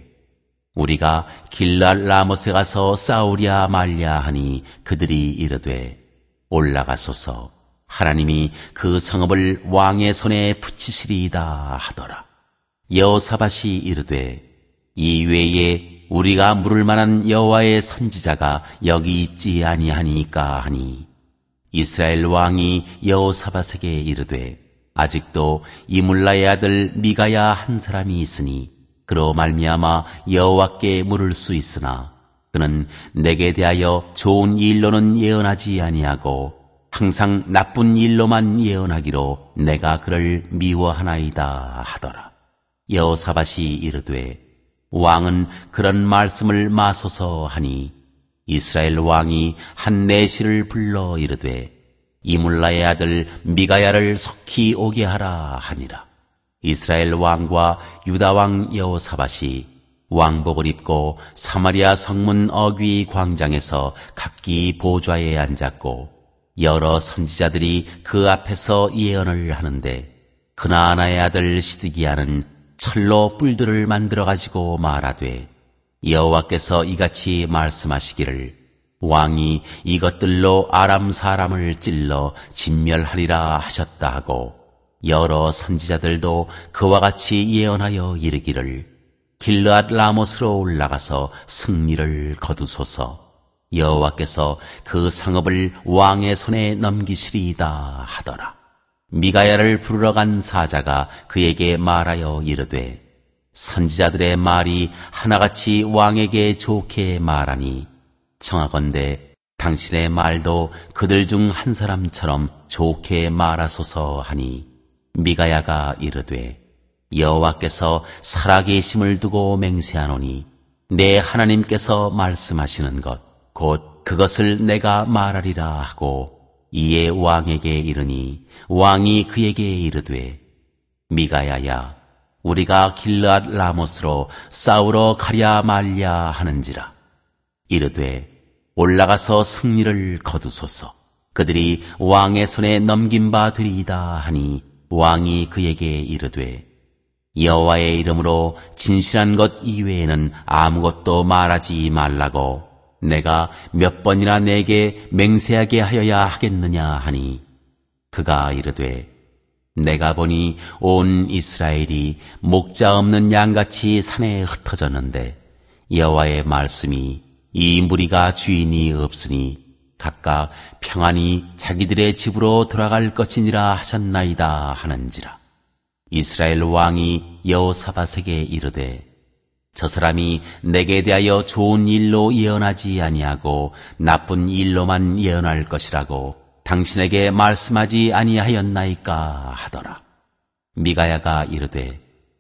우리가 길르앗 라못에 가서 싸우랴 말랴 하니 그들이 이르되 올라가소서 하나님이 그 성읍을 왕의 손에 붙이시리이다 하더라. 여호사밧이 이르되 이 외에 우리가 물을 만한 여호와의 선지자가 여기 있지 아니하니까 하니 이스라엘 왕이 여호사밧에게 이르되 아직도 이물라의 아들 미가야 한 사람이 있으니 그로 말미암아 여호와께 물을 수 있으나 그는 내게 대하여 좋은 일로는 예언하지 아니하고 항상 나쁜 일로만 예언하기로 내가 그를 미워하나이다 하더라. 여호사밧이 이르되 왕은 그런 말씀을 마소서 하니 이스라엘 왕이 한 내시를 불러 이르되 이물라의 아들 미가야를 속히 오게 하라 하니라. 이스라엘 왕과 유다 왕 여호사밧이 왕복을 입고 사마리아 성문 어귀 광장에서 각기 보좌에 앉았고 여러 선지자들이 그 앞에서 예언을 하는데 그나아나의 아들 시드기야는 철로 뿔들을 만들어 가지고 말하되 여호와께서 이같이 말씀하시기를 왕이 이것들로 아람 사람을 찔러 진멸하리라 하셨다 하고 여러 선지자들도 그와 같이 예언하여 이르기를 길르앗 라못으로 올라가서 승리를 거두소서 여호와께서 그 성읍을 왕의 손에 넘기시리이다 하더라. 미가야를 부르러 간 사자가 그에게 말하여 이르되 선지자들의 말이 하나같이 왕에게 좋게 말하니 청하건대 당신의 말도 그들 중 한 사람처럼 좋게 말하소서 하니 미가야가 이르되 여호와께서 살아계심을 두고 맹세하노니 내 하나님께서 말씀하시는 것 곧 그것을 내가 말하리라 하고 이에 왕에게 이르니 왕이 그에게 이르되 미가야야 우리가 길르앗 라못으로 싸우러 가랴 말랴 하는지라. 이르되 올라가서 승리를 거두소서. 그들이 왕의 손에 넘긴 바 되리이다 하니 왕이 그에게 이르되 여호와의 이름으로 진실한 것 이외에는 아무것도 말하지 말라고 내가 몇 번이나 내게 맹세하게 하여야 하겠느냐 하니 그가 이르되 내가 보니 온 이스라엘이 목자 없는 양같이 산에 흩어졌는데 여호와의 말씀이 이 무리가 주인이 없으니 각각 평안히 자기들의 집으로 돌아갈 것이니라 하셨나이다 하는지라. 이스라엘 왕이 여호사밧에게 이르되 저 사람이 내게 대하여 좋은 일로 예언하지 아니하고 나쁜 일로만 예언할 것이라고 당신에게 말씀하지 아니하였나이까 하더라. 미가야가 이르되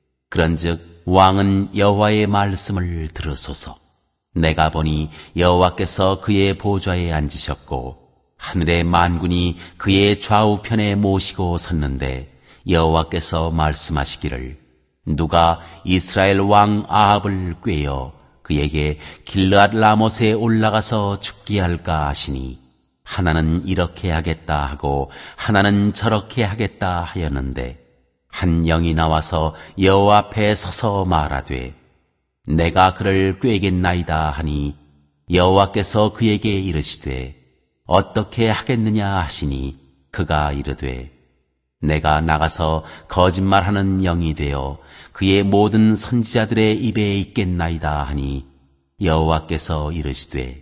그런즉 왕은 여호와의 말씀을 들으소서. 내가 보니 여호와께서 그의 보좌에 앉으셨고 하늘의 만군이 그의 좌우편에 모시고 섰는데 여호와께서 말씀하시기를 누가 이스라엘 왕 아합을 꾀어 그에게 길르앗 라못에 올라가서 죽게 할까 하시니 하나는 이렇게 하겠다 하고 하나는 저렇게 하겠다 하였는데 한 영이 나와서 여호와 앞에 서서 말하되 내가 그를 꾀겠나이다 하니 여호와께서 그에게 이르시되 어떻게 하겠느냐 하시니 그가 이르되 내가 나가서 거짓말하는 영이 되어 그의 모든 선지자들의 입에 있겠나이다 하니 여호와께서 이르시되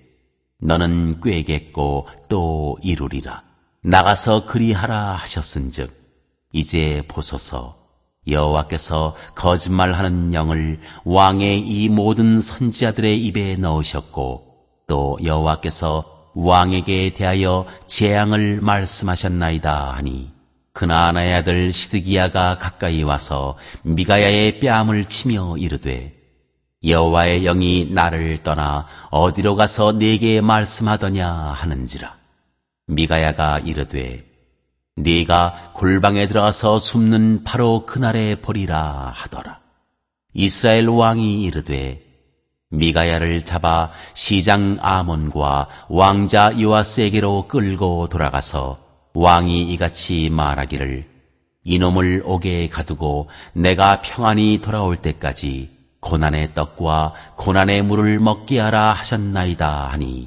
너는 꾀겠고 또 이루리라. 나가서 그리하라 하셨은즉 이제 보소서 여호와께서 거짓말하는 영을 왕의 이 모든 선지자들의 입에 넣으셨고 또 여호와께서 왕에게 대하여 재앙을 말씀하셨나이다 하니 그나아나의 아들 시드기야가 가까이 와서 미가야의 뺨을 치며 이르되 여호와의 영이 나를 떠나 어디로 가서 네게 말씀하더냐 하는지라. 미가야가 이르되 네가 골방에 들어가서 숨는 바로 그날에 보리라 하더라. 이스라엘 왕이 이르되 미가야를 잡아 시장 아몬과 왕자 요아스에게로 끌고 돌아가서 왕이 이같이 말하기를 이놈을 옥에 가두고 내가 평안히 돌아올 때까지 고난의 떡과 고난의 물을 먹게 하라 하셨나이다 하니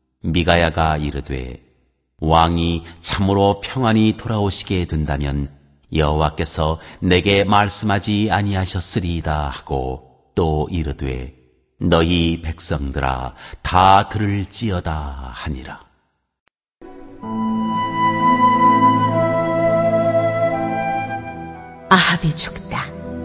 미가야가 이르되 왕이 참으로 평안히 돌아오시게 된다면 여호와께서 내게 말씀하지 아니하셨으리이다 하고 또 이르되 너희 백성들아 다 들을지어다 하니라. 아합이 죽다.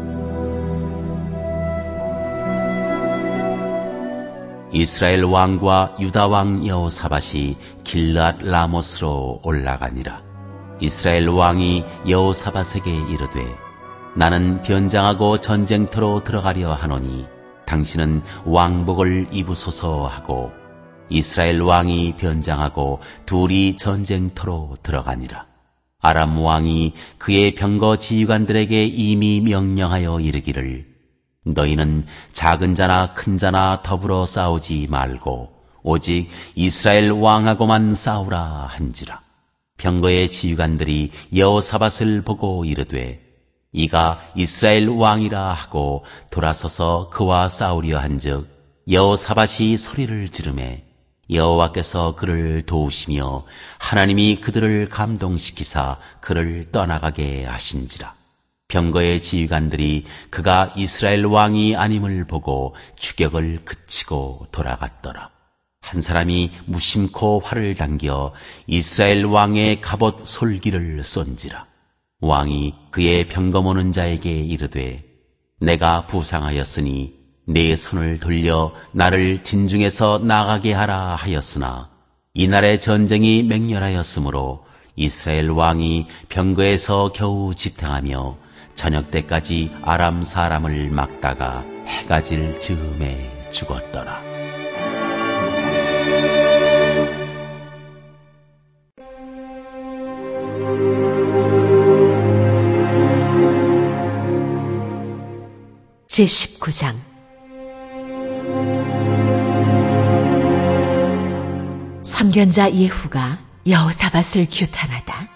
이스라엘 왕과 유다 왕 여호사밧이 길르앗 라못으로 올라가니라. 이스라엘 왕이 여호사밧에게 이르되 나는 변장하고 전쟁터로 들어가려 하노니 당신은 왕복을 입으소서 하고 이스라엘 왕이 변장하고 둘이 전쟁터로 들어가니라. 아람 왕이 그의 병거 지휘관들에게 이미 명령하여 이르기를 너희는 작은 자나 큰 자나 더불어 싸우지 말고 오직 이스라엘 왕하고만 싸우라 한지라. 병거의 지휘관들이 여호사밧을 보고 이르되 이가 이스라엘 왕이라 하고 돌아서서 그와 싸우려 한즉 여호사밧이 소리를 지르매 여호와께서 그를 도우시며 하나님이 그들을 감동시키사 그를 떠나가게 하신지라. 병거의 지휘관들이 그가 이스라엘 왕이 아님을 보고 추격을 그치고 돌아갔더라. 한 사람이 무심코 활을 당겨 이스라엘 왕의 갑옷 솔기를 쏜지라. 왕이 그의 병거 모는 자에게 이르되 내가 부상하였으니 내 손을 돌려 나를 진중에서 나가게 하라 하였으나 이날의 전쟁이 맹렬하였으므로 이스라엘 왕이 병거에서 겨우 지탱하며 저녁 때까지 아람 사람을 막다가 해가 질 즈음에 죽었더라. 제19장 선견자 예후가 여호사밧을 규탄하다.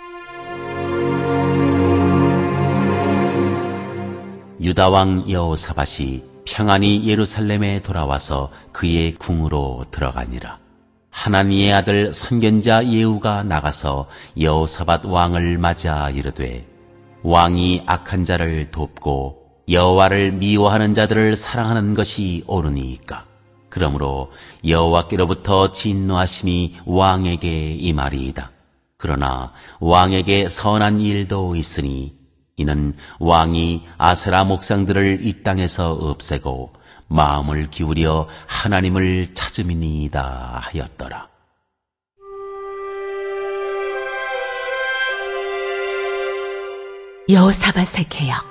유다왕 여호사밧이 평안히 예루살렘에 돌아와서 그의 궁으로 들어가니라. 하나니의 아들 선견자 예후가 나가서 여호사밧 왕을 맞아 이르되, 왕이 악한 자를 돕고 여호와를 미워하는 자들을 사랑하는 것이 옳으니까. 그러므로 여호와께로부터 진노하심이 왕에게 임하리이다. 그러나 왕에게 선한 일도 있으니 이는 왕이 아세라 목상들을 이 땅에서 없애고 마음을 기울여 하나님을 찾음이니이다 하였더라. 여호사밧의 개혁.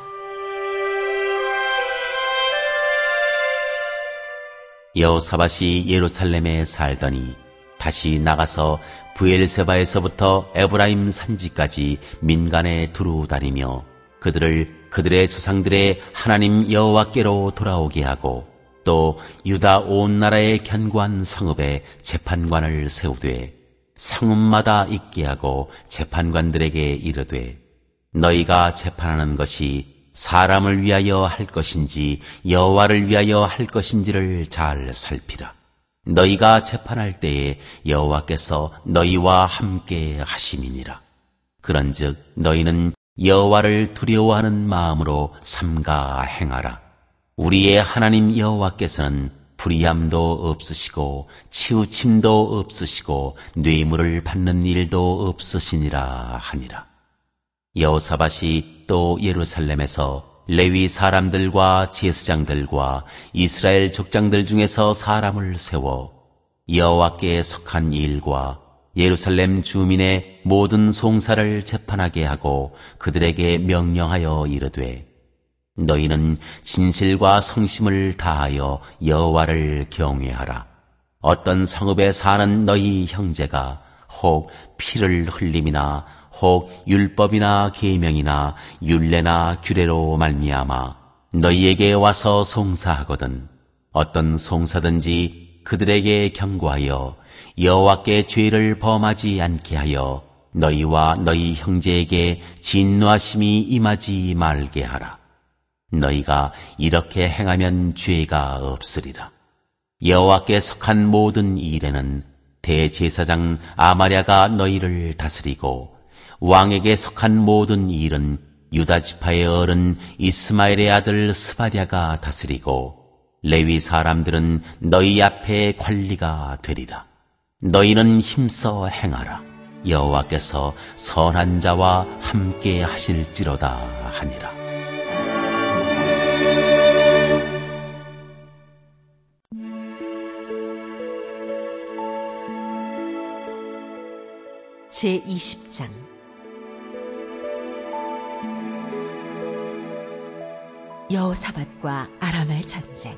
여호사밧이 예루살렘에 살더니 다시 나가서 브엘세바에서부터 에브라임 산지까지 민간에 두루 다니며 그들을 그들의 조상들의 하나님 여호와께로 돌아오게 하고, 또 유다 온 나라의 견고한 성읍에 재판관을 세우되 성읍마다 있게 하고 재판관들에게 이르되, 너희가 재판하는 것이 사람을 위하여 할 것인지 여호와를 위하여 할 것인지를 잘 살피라. 너희가 재판할 때에 여호와께서 너희와 함께 하심이니라. 그런즉 너희는 여호와를 두려워하는 마음으로 삼가 행하라. 우리의 하나님 여호와께서는 불의함도 없으시고 치우침도 없으시고 뇌물을 받는 일도 없으시니라 하니라. 여호사밧이 또 예루살렘에서 레위 사람들과 제사장들과 이스라엘 족장들 중에서 사람을 세워 여호와께 속한 일과 예루살렘 주민의 모든 송사를 재판하게 하고 그들에게 명령하여 이르되, 너희는 진실과 성심을 다하여 여호와를 경외하라. 어떤 성읍에 사는 너희 형제가 혹 피를 흘림이나 혹 율법이나 계명이나 율례나 규례로 말미암아 너희에게 와서 송사하거든 어떤 송사든지 그들에게 경고하여 여호와께 죄를 범하지 않게 하여 너희와 너희 형제에게 진노하심이 임하지 말게 하라. 너희가 이렇게 행하면 죄가 없으리라. 여호와께 속한 모든 일에는 대제사장 아마랴가 너희를 다스리고, 왕에게 속한 모든 일은 유다 지파의 어른 이스마엘의 아들 스바랴가 다스리고, 레위 사람들은 너희 앞에 관리가 되리라. 너희는 힘써 행하라. 여호와께서 선한 자와 함께 하실지로다 하니라. 제20장 여호사밧과 아람의 전쟁.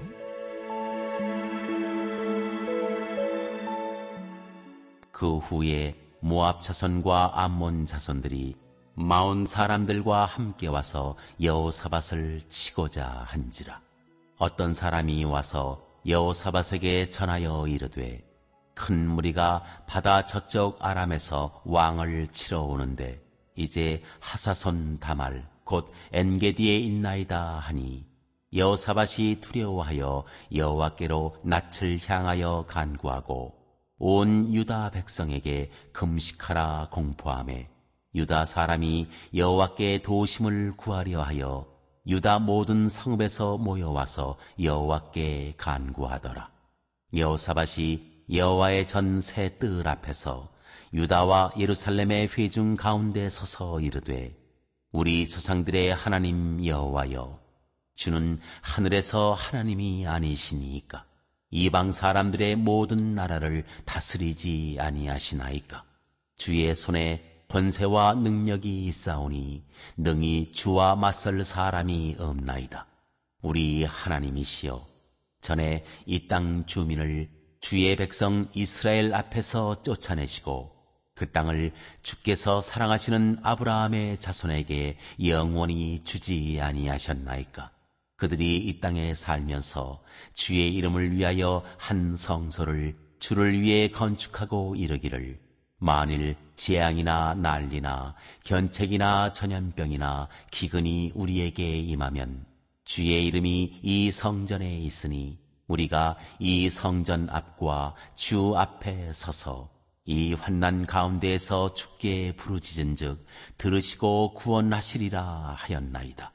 그 후에 모압 자손과 암몬 자손들이 마온 사람들과 함께 와서 여호사밧을 치고자 한지라. 어떤 사람이 와서 여호사밧에게 전하여 이르되, 큰 무리가 바다 저쪽 아람에서 왕을 치러 오는데 이제 하사손 다말 곧 엔게디에 있나이다 하니, 여호사밧이 두려워하여 여호와께로 낯을 향하여 간구하고 온 유다 백성에게 금식하라 공포하매, 유다 사람이 여호와께 도심을 구하려 하여 유다 모든 성읍에서 모여와서 여호와께 간구하더라. 여호사밧이 여호와의 전 새 뜰 앞에서 유다와 예루살렘의 회중 가운데 서서 이르되, 우리 조상들의 하나님 여호와여, 주는 하늘에서 하나님이 아니시니이까 이방 사람들의 모든 나라를 다스리지 아니하시나이까. 주의 손에 권세와 능력이 있사오니 능히 주와 맞설 사람이 없나이다. 우리 하나님이시여, 전에 이 땅 주민을 주의 백성 이스라엘 앞에서 쫓아내시고 그 땅을 주께서 사랑하시는 아브라함의 자손에게 영원히 주지 아니하셨나이까. 그들이 이 땅에 살면서 주의 이름을 위하여 한 성소를 주를 위해 건축하고 이르기를 만일 재앙이나 난리나 견책이나 전염병이나 기근이 우리에게 임하면 주의 이름이 이 성전에 있으니 우리가 이 성전 앞과 주 앞에 서서 이 환난 가운데에서 주께 부르짖은즉 들으시고 구원하시리라 하였나이다.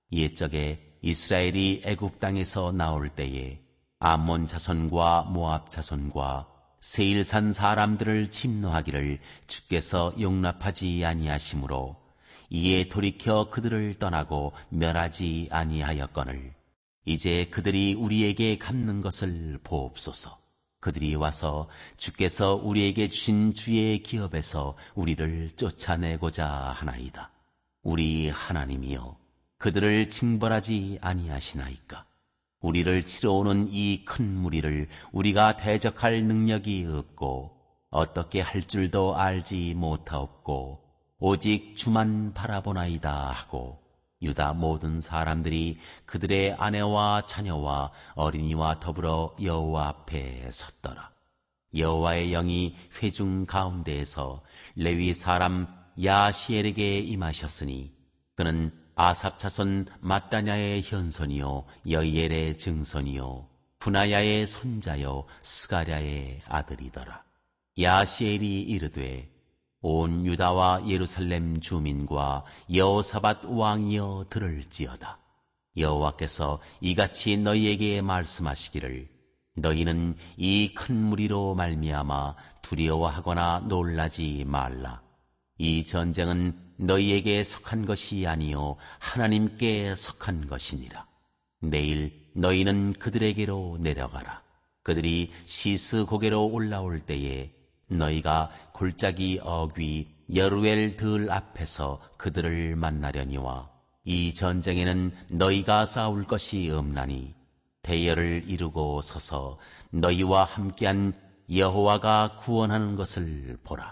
옛적에 이스라엘이 애굽 땅에서 나올 때에 암몬 자손과 모압 자손과 세일산 사람들을 침노하기를 주께서 용납하지 아니하시므로 이에 돌이켜 그들을 떠나고 멸하지 아니하였거늘 이제 그들이 우리에게 갚는 것을 보옵소서. 그들이 와서 주께서 우리에게 주신 주의 기업에서 우리를 쫓아내고자 하나이다. 우리 하나님이여 그들을 징벌하지 아니하시나이까. 우리를 치러 오는 이 큰 무리를 우리가 대적할 능력이 없고 어떻게 할 줄도 알지 못하옵고 오직 주만 바라보나이다 하고 유다 모든 사람들이 그들의 아내와 자녀와 어린이와 더불어 여호와 앞에 섰더라. 여호와의 영이 회중 가운데에서 레위 사람 야시엘에게 임하셨으니 그는 아삽 자손 마따냐의 현손이요 여이엘의 증손이요 분하야의 손자요 스가랴의 아들이더라. 야시엘이 이르되 온 유다와 예루살렘 주민과 여호사밧 왕이여 들을지어다. 여호와께서 이같이 너희에게 말씀하시기를 너희는 이 큰 무리로 말미암아 두려워하거나 놀라지 말라. 이 전쟁은 너희에게 속한 것이 아니요 하나님께 속한 것이니라. 내일 너희는 그들에게로 내려가라. 그들이 시스 고개로 올라올 때에 너희가 골짜기 어귀 여루엘 들 앞에서 그들을 만나려니와 이 전쟁에는 너희가 싸울 것이 없나니 대열을 이루고 서서 너희와 함께한 여호와가 구원하는 것을 보라.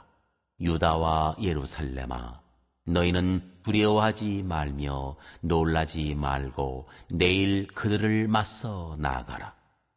유다와 예루살렘아 너희는 두려워하지 말며 놀라지 말고 내일 그들을 맞서 나아가라.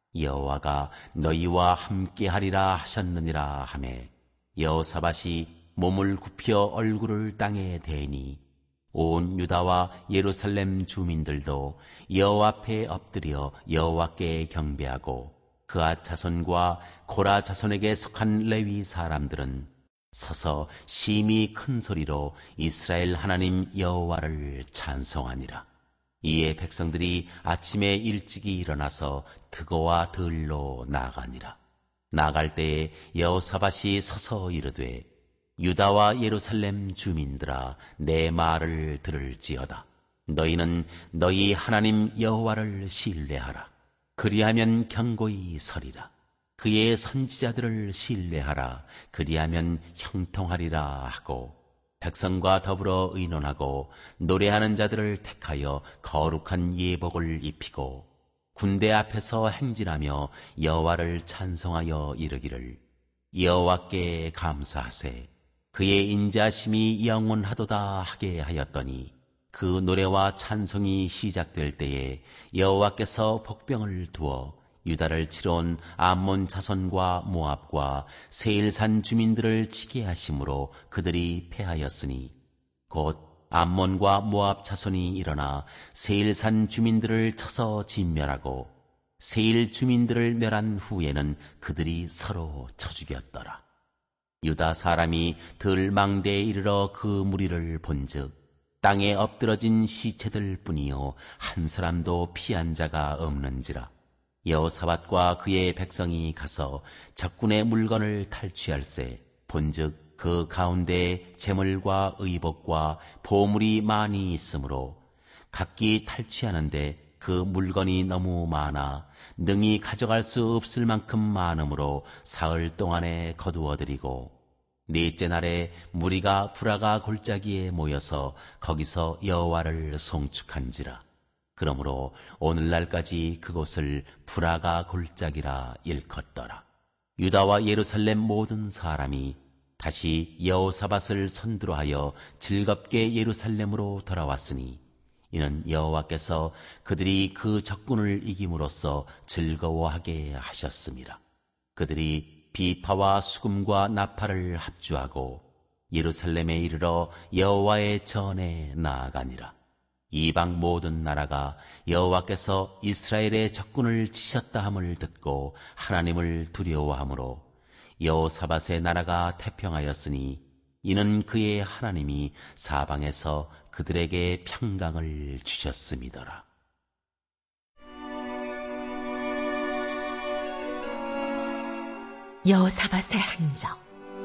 여호와가 너희와 함께하리라 하셨느니라 하매 여호사밧이 몸을 굽혀 얼굴을 땅에 대니 온 유다와 예루살렘 주민들도 여호와 앞에 엎드려 여호와께 경배하고 그앗 자손과 고라 자손에게 속한 레위 사람들은 서서 심히 큰 소리로 이스라엘 하나님 여호와를 찬송하니라. 이에 백성들이 아침에 일찍이 일어나서 드고와 들로 나가니라. 나갈 때에 여호사밧이 서서 이르되 유다와 예루살렘 주민들아 내 말을 들을지어다. 너희는 너희 하나님 여호와를 신뢰하라. 그리하면 견고히 서리라. 그의 선지자들을 신뢰하라. 그리하면 형통하리라 하고 백성과 더불어 의논하고 노래하는 자들을 택하여 거룩한 예복을 입히고 군대 앞에서 행진하며 여호와를 찬송하여 이르기를 여호와께 감사하세. 그의 인자심이 영원하도다 하게 하였더니 그 노래와 찬송이 시작될 때에 여호와께서 복병을 두어 유다를 치러 온 암몬 자손과 모압과 세일산 주민들을 치게 하심으로 그들이 패하였으니 곧 암몬과 모압 자손이 일어나 세일산 주민들을 쳐서 진멸하고 세일 주민들을 멸한 후에는 그들이 서로 쳐 죽였더라. 유다 사람이 들 망대에 이르러 그 무리를 본즉 땅에 엎드러진 시체들 뿐이요 한 사람도 피한 자가 없는지라. 여호사밧과 그의 백성이 가서 적군의 물건을 탈취할세 본즉 그 가운데 재물과 의복과 보물이 많이 있으므로 각기 탈취하는데 그 물건이 너무 많아 능히 가져갈 수 없을 만큼 많으므로 사흘 동안에 거두어들이고 넷째 날에 무리가 브라가 골짜기에 모여서 거기서 여호와를 송축한지라. 그러므로 오늘날까지 그곳을 브라가 골짜기라 일컫더라. 유다와 예루살렘 모든 사람이 다시 여호사밧을 선두로 하여 즐겁게 예루살렘으로 돌아왔으니 이는 여호와께서 그들이 그 적군을 이김으로써 즐거워하게 하셨습니다. 그들이 비파와 수금과 나팔을 합주하고 예루살렘에 이르러 여호와의 전에 나아가니라. 이방 모든 나라가 여호와께서 이스라엘의 적군을 치셨다 함을 듣고 하나님을 두려워하므로 여호사밧의 나라가 태평하였으니 이는 그의 하나님이 사방에서 그들에게 평강을 주셨음이더라. 여호사밧의 행적.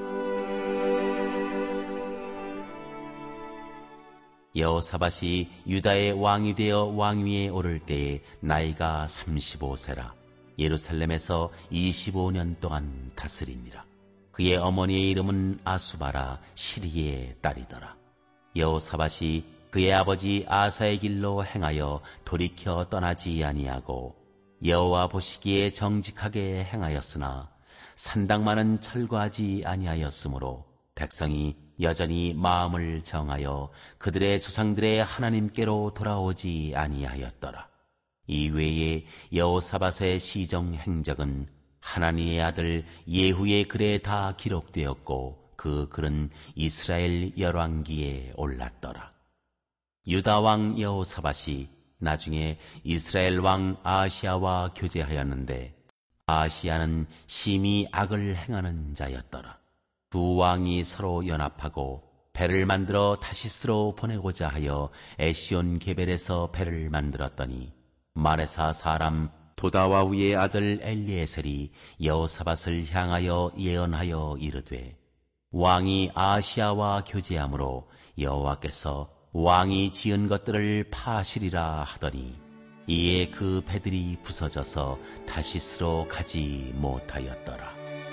여호사밧이 유다의 왕이 되어 왕위에 오를 때에 나이가 35세라 예루살렘에서 25년 동안 다스리니라. 그의 어머니의 이름은 아수바라 시리의 딸이더라. 여호사밧이 그의 아버지 아사의 길로 행하여 돌이켜 떠나지 아니하고 여호와 보시기에 정직하게 행하였으나 산당만은 철거하지 아니하였으므로 백성이 여전히 마음을 정하여 그들의 조상들의 하나님께로 돌아오지 아니하였더라. 이외에 여호사밧의 시정 행적은 하나니의 아들 예후의 글에 다 기록되었고 그 글은 이스라엘 열왕기에 올랐더라. 유다 왕 여호사밧이 나중에 이스라엘 왕 아하시아와 교제하였는데 아하시아는 심히 악을 행하는 자였더라. 두 왕이 서로 연합하고 배를 만들어 다시스로 보내고자 하여 에시온 게벨에서 배를 만들었더니 마레사 사람 도다와우의 아들 엘리에셀이 여호사밧을 향하여 예언하여 이르되 왕이 아하시아와 교제하므로 여호와께서 왕이 지은 것들을 파하시리라 하더니 이에 그 배들이 부서져서 다시스로 가지 못하였더라.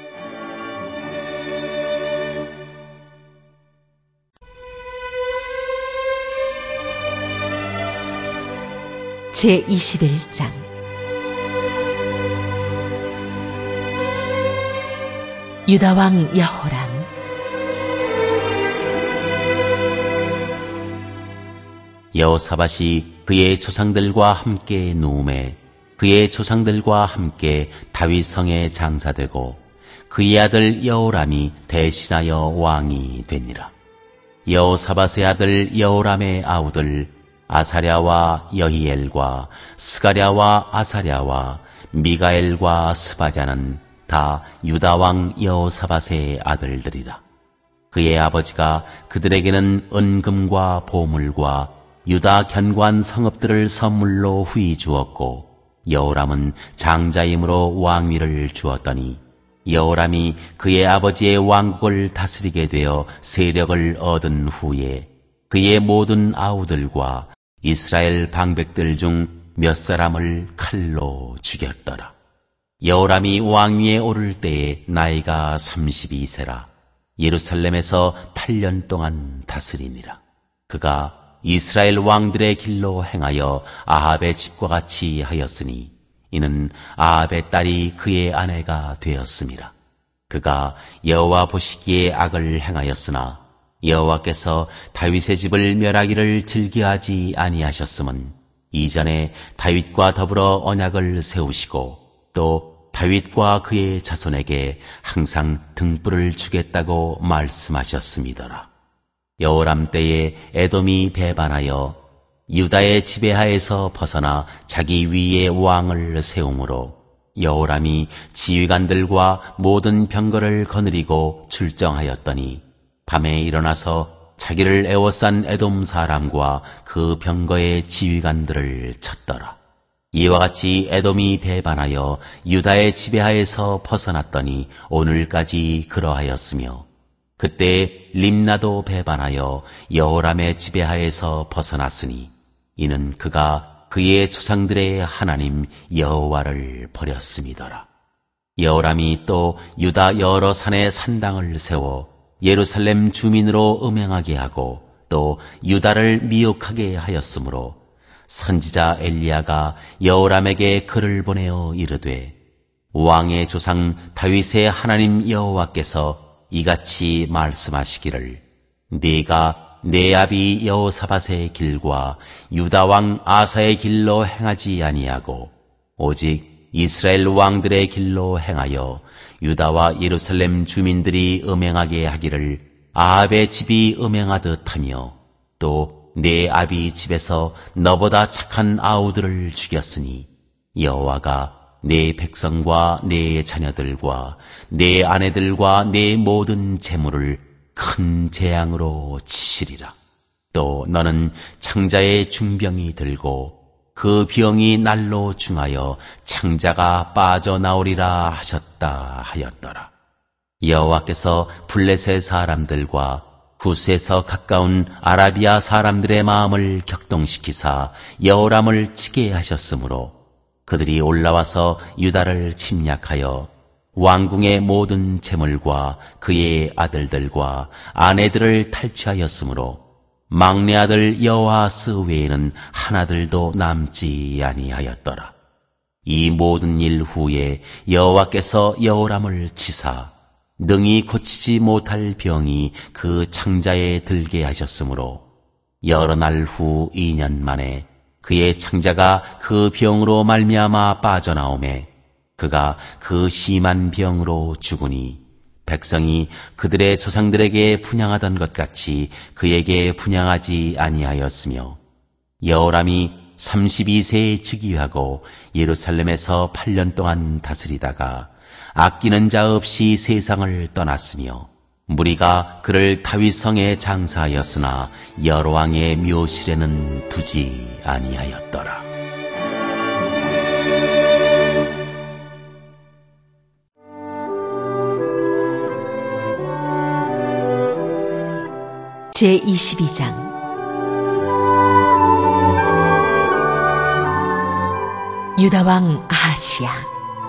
제21장. 유다왕 여호람. 여호사밧이 그의 조상들과 함께 누움에 그의 조상들과 함께 다윗성에 장사되고 그의 아들 여호람이 대신하여 왕이 되니라. 여호사밧의 아들 여호람의 아우들 아사랴와 여히엘과 스가랴와 아사랴와 미가엘과 스바랴는 다 유다왕 여호사밧의 아들들이라. 그의 아버지가 그들에게는 은금과 보물과 유다 견고한 성읍들을 선물로 후히 주었고 여호람은 장자임으로 왕위를 주었더니 여호람이 그의 아버지의 왕국을 다스리게 되어 세력을 얻은 후에 그의 모든 아우들과 이스라엘 방백들 중 몇 사람을 칼로 죽였더라. 여호람이 왕위에 오를 때에 나이가 32세라 예루살렘에서 8년 동안 다스리니라. 그가 이스라엘 왕들의 길로 행하여 아합의 집과 같이 하였으니 이는 아합의 딸이 그의 아내가 되었음이라. 그가 여호와 보시기에 악을 행하였으나 여호와께서 다윗의 집을 멸하기를 즐겨하지 아니하셨음은 이전에 다윗과 더불어 언약을 세우시고 또 다윗과 그의 자손에게 항상 등불을 주겠다고 말씀하셨음이더라. 여호람 때에 에돔이 배반하여 유다의 지배하에서 벗어나 자기 위에 왕을 세우므로 여호람이 지휘관들과 모든 병거를 거느리고 출정하였더니 밤에 일어나서 자기를 애워싼 에돔 사람과 그 병거의 지휘관들을 쳤더라. 이와 같이 에돔이 배반하여 유다의 지배하에서 벗어났더니 오늘까지 그러하였으며 그때 림나도 배반하여 여호람의 지배하에서 벗어났으니 이는 그가 그의 조상들의 하나님 여호와를 버렸음이더라. 여호람이 또 유다 여러 산에 산당을 세워 예루살렘 주민으로 음행하게 하고 또 유다를 미혹하게 하였으므로 선지자 엘리야가 여호람에게 글을 보내어 이르되 왕의 조상 다윗의 하나님 여호와께서 이같이 말씀하시기를 네가 내 아비 여호사밧의 길과 유다 왕 아사의 길로 행하지 아니하고 오직 이스라엘 왕들의 길로 행하여 유다와 예루살렘 주민들이 음행하게 하기를 아합의 집이 음행하듯 하며 또 내 아비 집에서 너보다 착한 아우들을 죽였으니 여호와가 내 백성과 내 자녀들과 내 아내들과 내 모든 재물을 큰 재앙으로 치시리라. 또 너는 창자의 중병이 들고 그 병이 날로 중하여 창자가 빠져나오리라 하셨다 하였더라. 여호와께서 블레셋 사람들과 구스에서 가까운 아라비아 사람들의 마음을 격동시키사 여호람을 치게 하셨으므로 그들이 올라와서 유다를 침략하여 왕궁의 모든 재물과 그의 아들들과 아내들을 탈취하였으므로 막내 아들 여호아스 외에는 하나들도 남지 아니하였더라. 이 모든 일 후에 여호와께서 여호람을 치사 능히 고치지 못할 병이 그 창자에 들게 하셨으므로 여러 날 후 2년 만에 그의 창자가 그 병으로 말미암아 빠져나오매 그가 그 심한 병으로 죽으니 백성이 그들의 조상들에게 분향하던 것 같이 그에게 분향하지 아니하였으며 여호람이 32세에 즉위하고 예루살렘에서 8년 동안 다스리다가 아끼는 자 없이 세상을 떠났으며 무리가 그를 다윗성에 장사하였으나 여로왕의 묘실에는 두지 아니하였더라. 제22장 유다왕 아하시야.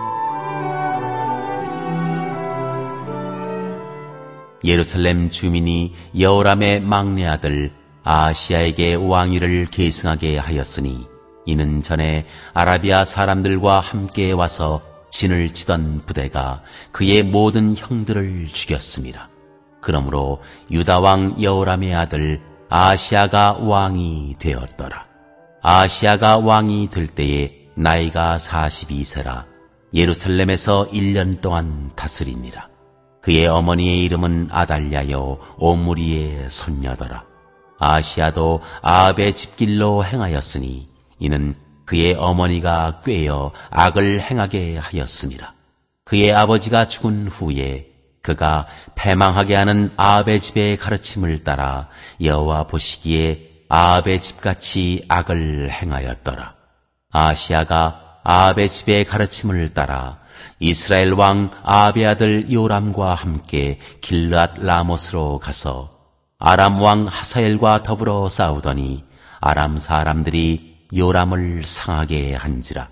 예루살렘 주민이 여호람의 막내 아들 아하시야에게 왕위를 계승하게 하였으니 이는 전에 아라비아 사람들과 함께 와서 진을 치던 부대가 그의 모든 형들을 죽였습니다. 그러므로 유다 왕 여호람의 아들 아하시야가 왕이 되었더라. 아하시야가 왕이 될 때에 나이가 42세라 예루살렘에서 1년 동안 다스리니라. 그의 어머니의 이름은 아달랴요 오므리의 손녀더라. 아하시야도 아합의 집길로 행하였으니 이는 그의 어머니가 꾀어 악을 행하게 하였습니다. 그의 아버지가 죽은 후에 그가 패망하게 하는 아합의 집의 가르침을 따라 여호와 보시기에 아합의 집같이 악을 행하였더라. 아하시야가 아합의 집의 가르침을 따라 이스라엘 왕 아합의 아들 요람과 함께 길르앗 라못으로 가서 아람 왕 하사엘과 더불어 싸우더니 아람 사람들이 요람을 상하게 한지라.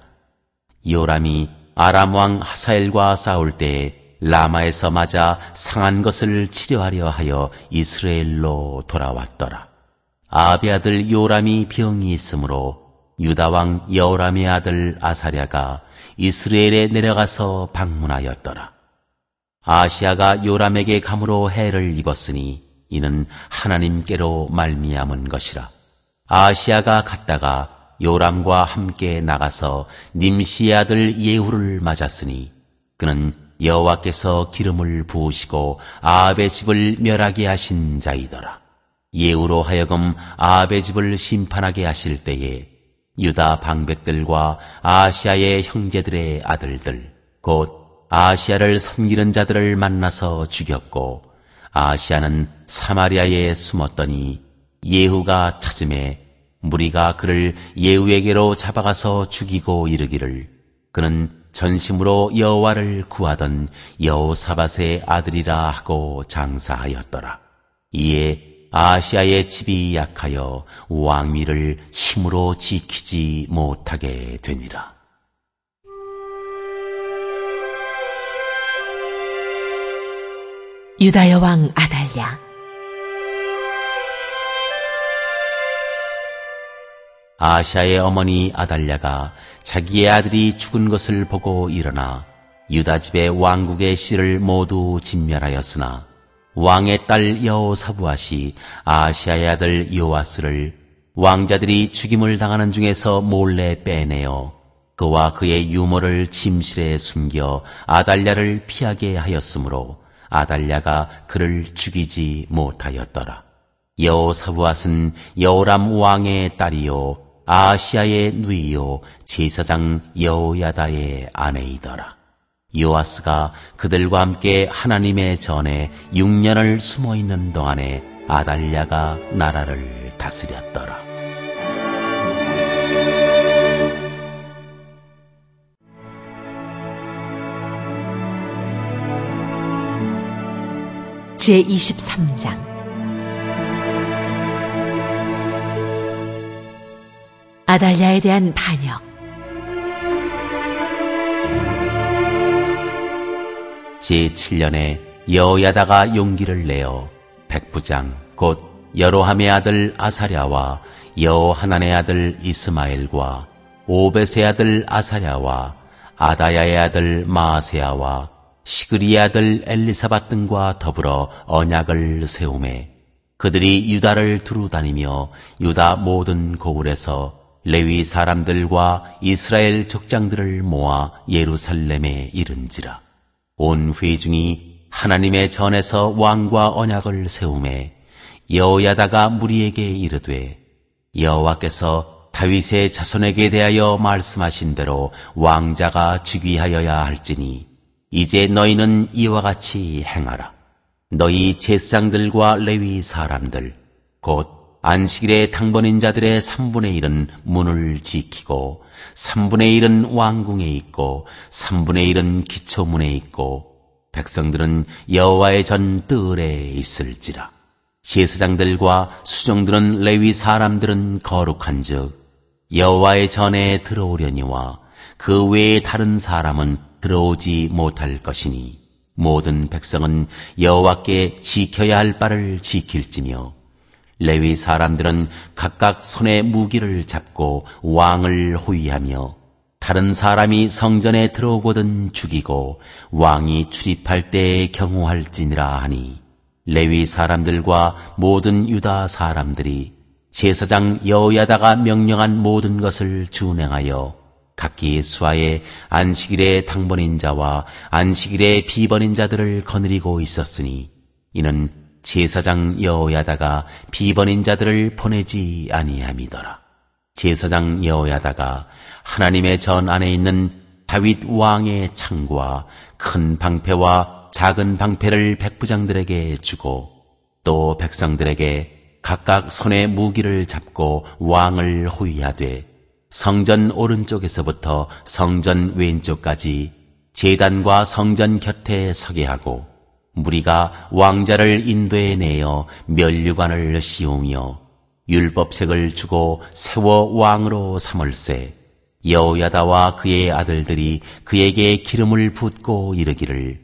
요람이 아람 왕 하사엘과 싸울 때에 라마에서 맞아 상한 것을 치료하려 하여 이스라엘로 돌아왔더라. 아합의 아들 요람이 병이 있으므로 유다 왕 여호람의 아들 아사랴가 이스라엘에 내려가서 방문하였더라. 아하시야가 요람에게 감으로 해를 입었으니 이는 하나님께로 말미암은 것이라. 아하시야가 갔다가 요람과 함께 나가서 님시의 아들 예후를 맞았으니 그는 여호와께서 기름을 부으시고 아합의 집을 멸하게 하신 자이더라. 예후로 하여금 아합의 집을 심판하게 하실 때에 유다 방백들과 아하시야의 형제들의 아들들 곧 아하시야를 섬기는 자들을 만나서 죽였고 아하시야는 사마리아에 숨었더니 예후가 찾음에 무리가 그를 예후에게로 잡아가서 죽이고 이르기를 그는 전심으로 여호와를 구하던 여호사밧의 아들이라 하고 장사하였더라. 이에 아하시야의 집이 약하여 왕위를 힘으로 지키지 못하게 되니라. 유다 여왕 아달랴. 아하시야의 어머니 아달랴가 자기의 아들이 죽은 것을 보고 일어나 유다 집의 왕국의 씨를 모두 진멸하였으나 왕의 딸 여호사부앗이 아하시아의 아들 요아스를 왕자들이 죽임을 당하는 중에서 몰래 빼내어 그와 그의 유모를 침실에 숨겨 아달랴를 피하게 하였으므로 아달랴가 그를 죽이지 못하였더라. 여호사부앗은 여호람 왕의 딸이요 아하시아의 누이요 제사장 여호야다의 아내이더라. 요아스가 그들과 함께 하나님의 전에 6년을 숨어있는 동안에 아달랴가 나라를 다스렸더라. 제23장 아달랴에 대한 반역. 제7년에 여호야다가 용기를 내어 백부장 곧 여로함의 아들 아사랴와 여호하난의 아들 이스마엘과 오벳의 아들 아사랴와 아다야의 아들 마아세야와 시그리의 아들 엘리사밧 등과 더불어 언약을 세우매 그들이 유다를 두루다니며 유다 모든 고을에서 레위 사람들과 이스라엘 족장들을 모아 예루살렘에 이른지라. 온 회중이 하나님의 전에서 왕과 언약을 세우매 여호야다가 무리에게 이르되 여호와께서 다윗의 자손에게 대하여 말씀하신 대로 왕자가 즉위하여야 할지니 이제 너희는 이와 같이 행하라. 너희 제사장들과 레위 사람들 곧 안식일에 당번인 자들의 3분의 1은 문을 지키고 3분의 1은 왕궁에 있고 3분의 1은 기초문에 있고 백성들은 여호와의 전 뜰에 있을지라. 제사장들과 수종들은 레위 사람들은 거룩한즉 여호와의 전에 들어오려니와 그 외에 다른 사람은 들어오지 못할 것이니 모든 백성은 여호와께 지켜야 할 바를 지킬지며 레위 사람들은 각각 손에 무기를 잡고 왕을 호위하며 다른 사람이 성전에 들어오거든 죽이고 왕이 출입할 때에 경호할지니라 하니 레위 사람들과 모든 유다 사람들이 제사장 여호야다가 명령한 모든 것을 준행하여 각기 수하에 안식일의 당번인 자와 안식일의 비번인 자들을 거느리고 있었으니 이는 제사장 여호야다가 비번인 자들을 보내지 아니함이더라. 제사장 여호야다가 하나님의 전 안에 있는 다윗 왕의 창과 큰 방패와 작은 방패를 백부장들에게 주고 또 백성들에게 각각 손에 무기를 잡고 왕을 호위하되 성전 오른쪽에서부터 성전 왼쪽까지 제단과 성전 곁에 서게 하고 무리가 왕자를 인도에 내어 면류관을 씌우며 율법책을 주고 세워 왕으로 삼을세 여호야다와 그의 아들들이 그에게 기름을 붓고 이르기를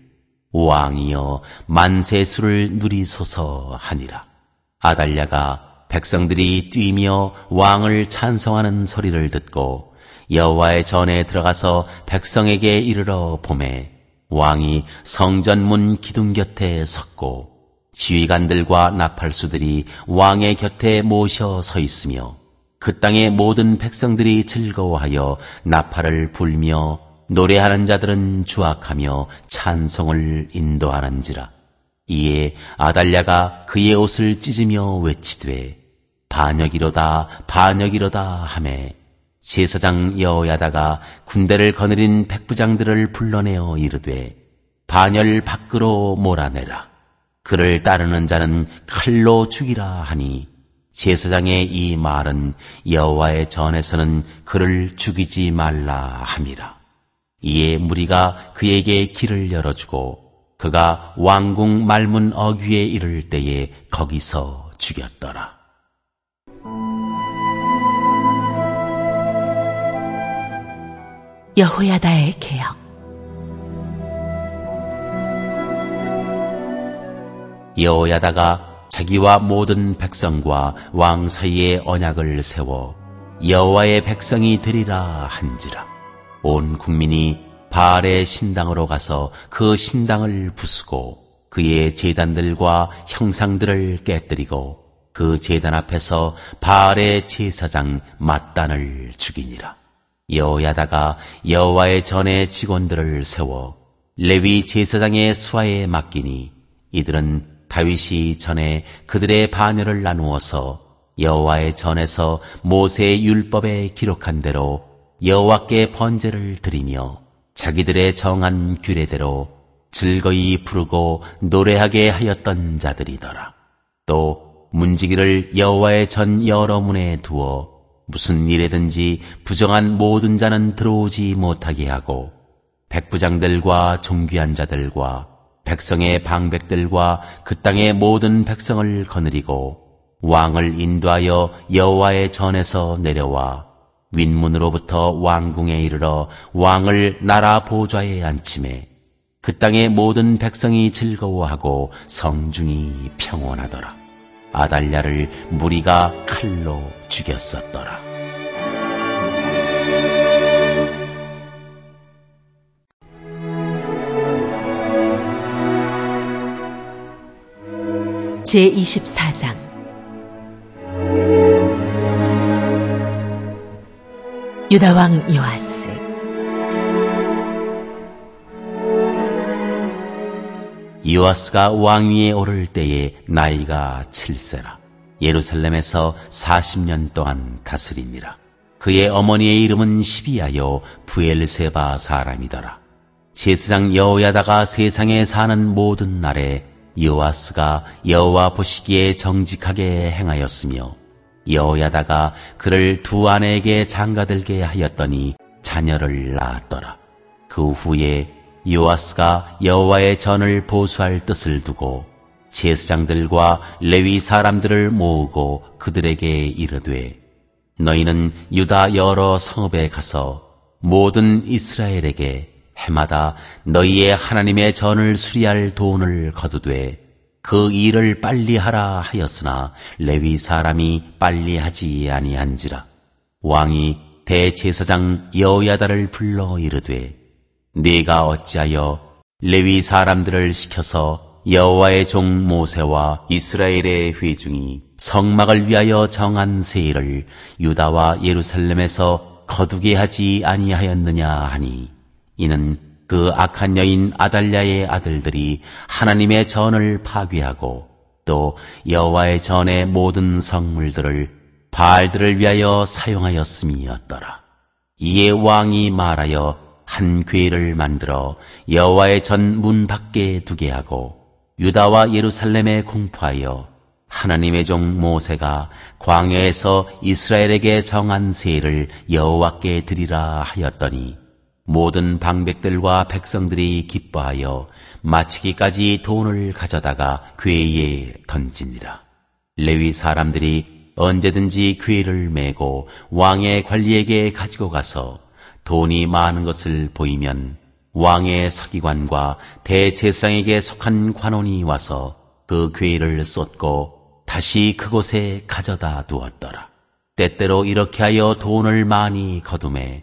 왕이여 만세수를 누리소서 하니라. 아달랴가 백성들이 뛰며 왕을 찬송하는 소리를 듣고 여호와의 전에 들어가서 백성에게 이르러 보매 왕이 성전문 기둥 곁에 섰고 지휘관들과 나팔수들이 왕의 곁에 모셔 서 있으며 그 땅의 모든 백성들이 즐거워하여 나팔을 불며 노래하는 자들은 주악하며 찬송을 인도하는지라. 이에 아달랴가 그의 옷을 찢으며 외치되 반역이로다 반역이로다 하매 제사장 여호야다가 군대를 거느린 백부장들을 불러내어 이르되 반열 밖으로 몰아내라. 그를 따르는 자는 칼로 죽이라 하니 제사장의 이 말은 여호와의 전에서는 그를 죽이지 말라 함이라. 이에 무리가 그에게 길을 열어주고 그가 왕궁 말문 어귀에 이를 때에 거기서 죽였더라. 여호야다의 개혁. 여호야다가 자기와 모든 백성과 왕 사이에 언약을 세워 여호와의 백성이 되리라 한지라. 온 국민이 바알의 신당으로 가서 그 신당을 부수고 그의 제단들과 형상들을 깨뜨리고 그 제단 앞에서 바알의 제사장 mat단을 죽이니라. 여호야다가 여호와의 전에 직원들을 세워 레위 제사장의 수하에 맡기니 이들은 다윗이 전에 그들의 반열을 나누어서 여호와의 전에서 모세의 율법에 기록한 대로 여호와께 번제를 드리며 자기들의 정한 규례대로 즐거이 부르고 노래하게 하였던 자들이더라. 또 문지기를 여호와의 전 여러 문에 두어 무슨 일에든지 부정한 모든 자는 들어오지 못하게 하고 백부장들과 존귀한 자들과 백성의 방백들과 그 땅의 모든 백성을 거느리고 왕을 인도하여 여호와의 전에서 내려와 윗문으로부터 왕궁에 이르러 왕을 나라 보좌에 앉히매 그 땅의 모든 백성이 즐거워하고 성중이 평온하더라. 아달랴를 무리가 칼로 죽였었더라. 제24장 유다왕 요아스. 요아스가 왕위에 오를 때에 나이가 7세라. 예루살렘에서 40년 동안 다스리니라. 그의 어머니의 이름은 시비야요 부엘세바 사람이더라. 제사장 여호야다가 세상에 사는 모든 날에 요아스가 여호와 보시기에 정직하게 행하였으며 여호야다가 그를 두 아내에게 장가들게 하였더니 자녀를 낳았더라. 그 후에 요아스가 여호와의 전을 보수할 뜻을 두고 제사장들과 레위 사람들을 모으고 그들에게 이르되 너희는 유다 여러 성읍에 가서 모든 이스라엘에게 해마다 너희의 하나님의 전을 수리할 돈을 거두되 그 일을 빨리 하라 하였으나 레위 사람이 빨리 하지 아니한지라. 왕이 대제사장 여호야다를 불러 이르되 네가 어찌하여 레위 사람들을 시켜서 여호와의 종 모세와 이스라엘의 회중이 성막을 위하여 정한 세일을 유다와 예루살렘에서 거두게 하지 아니하였느냐 하니 이는 그 악한 여인 아달랴의 아들들이 하나님의 전을 파괴하고 또 여호와의 전의 모든 성물들을 바알들을 위하여 사용하였음이었더라. 이에 왕이 말하여 한 궤를 만들어 여호와의 전 문 밖에 두게 하고 유다와 예루살렘에 공포하여 하나님의 종 모세가 광야에서 이스라엘에게 정한 세일을 여호와께 드리라 하였더니 모든 방백들과 백성들이 기뻐하여 마치기까지 돈을 가져다가 궤에 던지니라. 레위 사람들이 언제든지 궤를 메고 왕의 관리에게 가지고 가서 돈이 많은 것을 보이면 왕의 서기관과 대제사장에게 속한 관원이 와서 그 궤를 쏟고 다시 그곳에 가져다 두었더라. 때때로 이렇게 하여 돈을 많이 거두매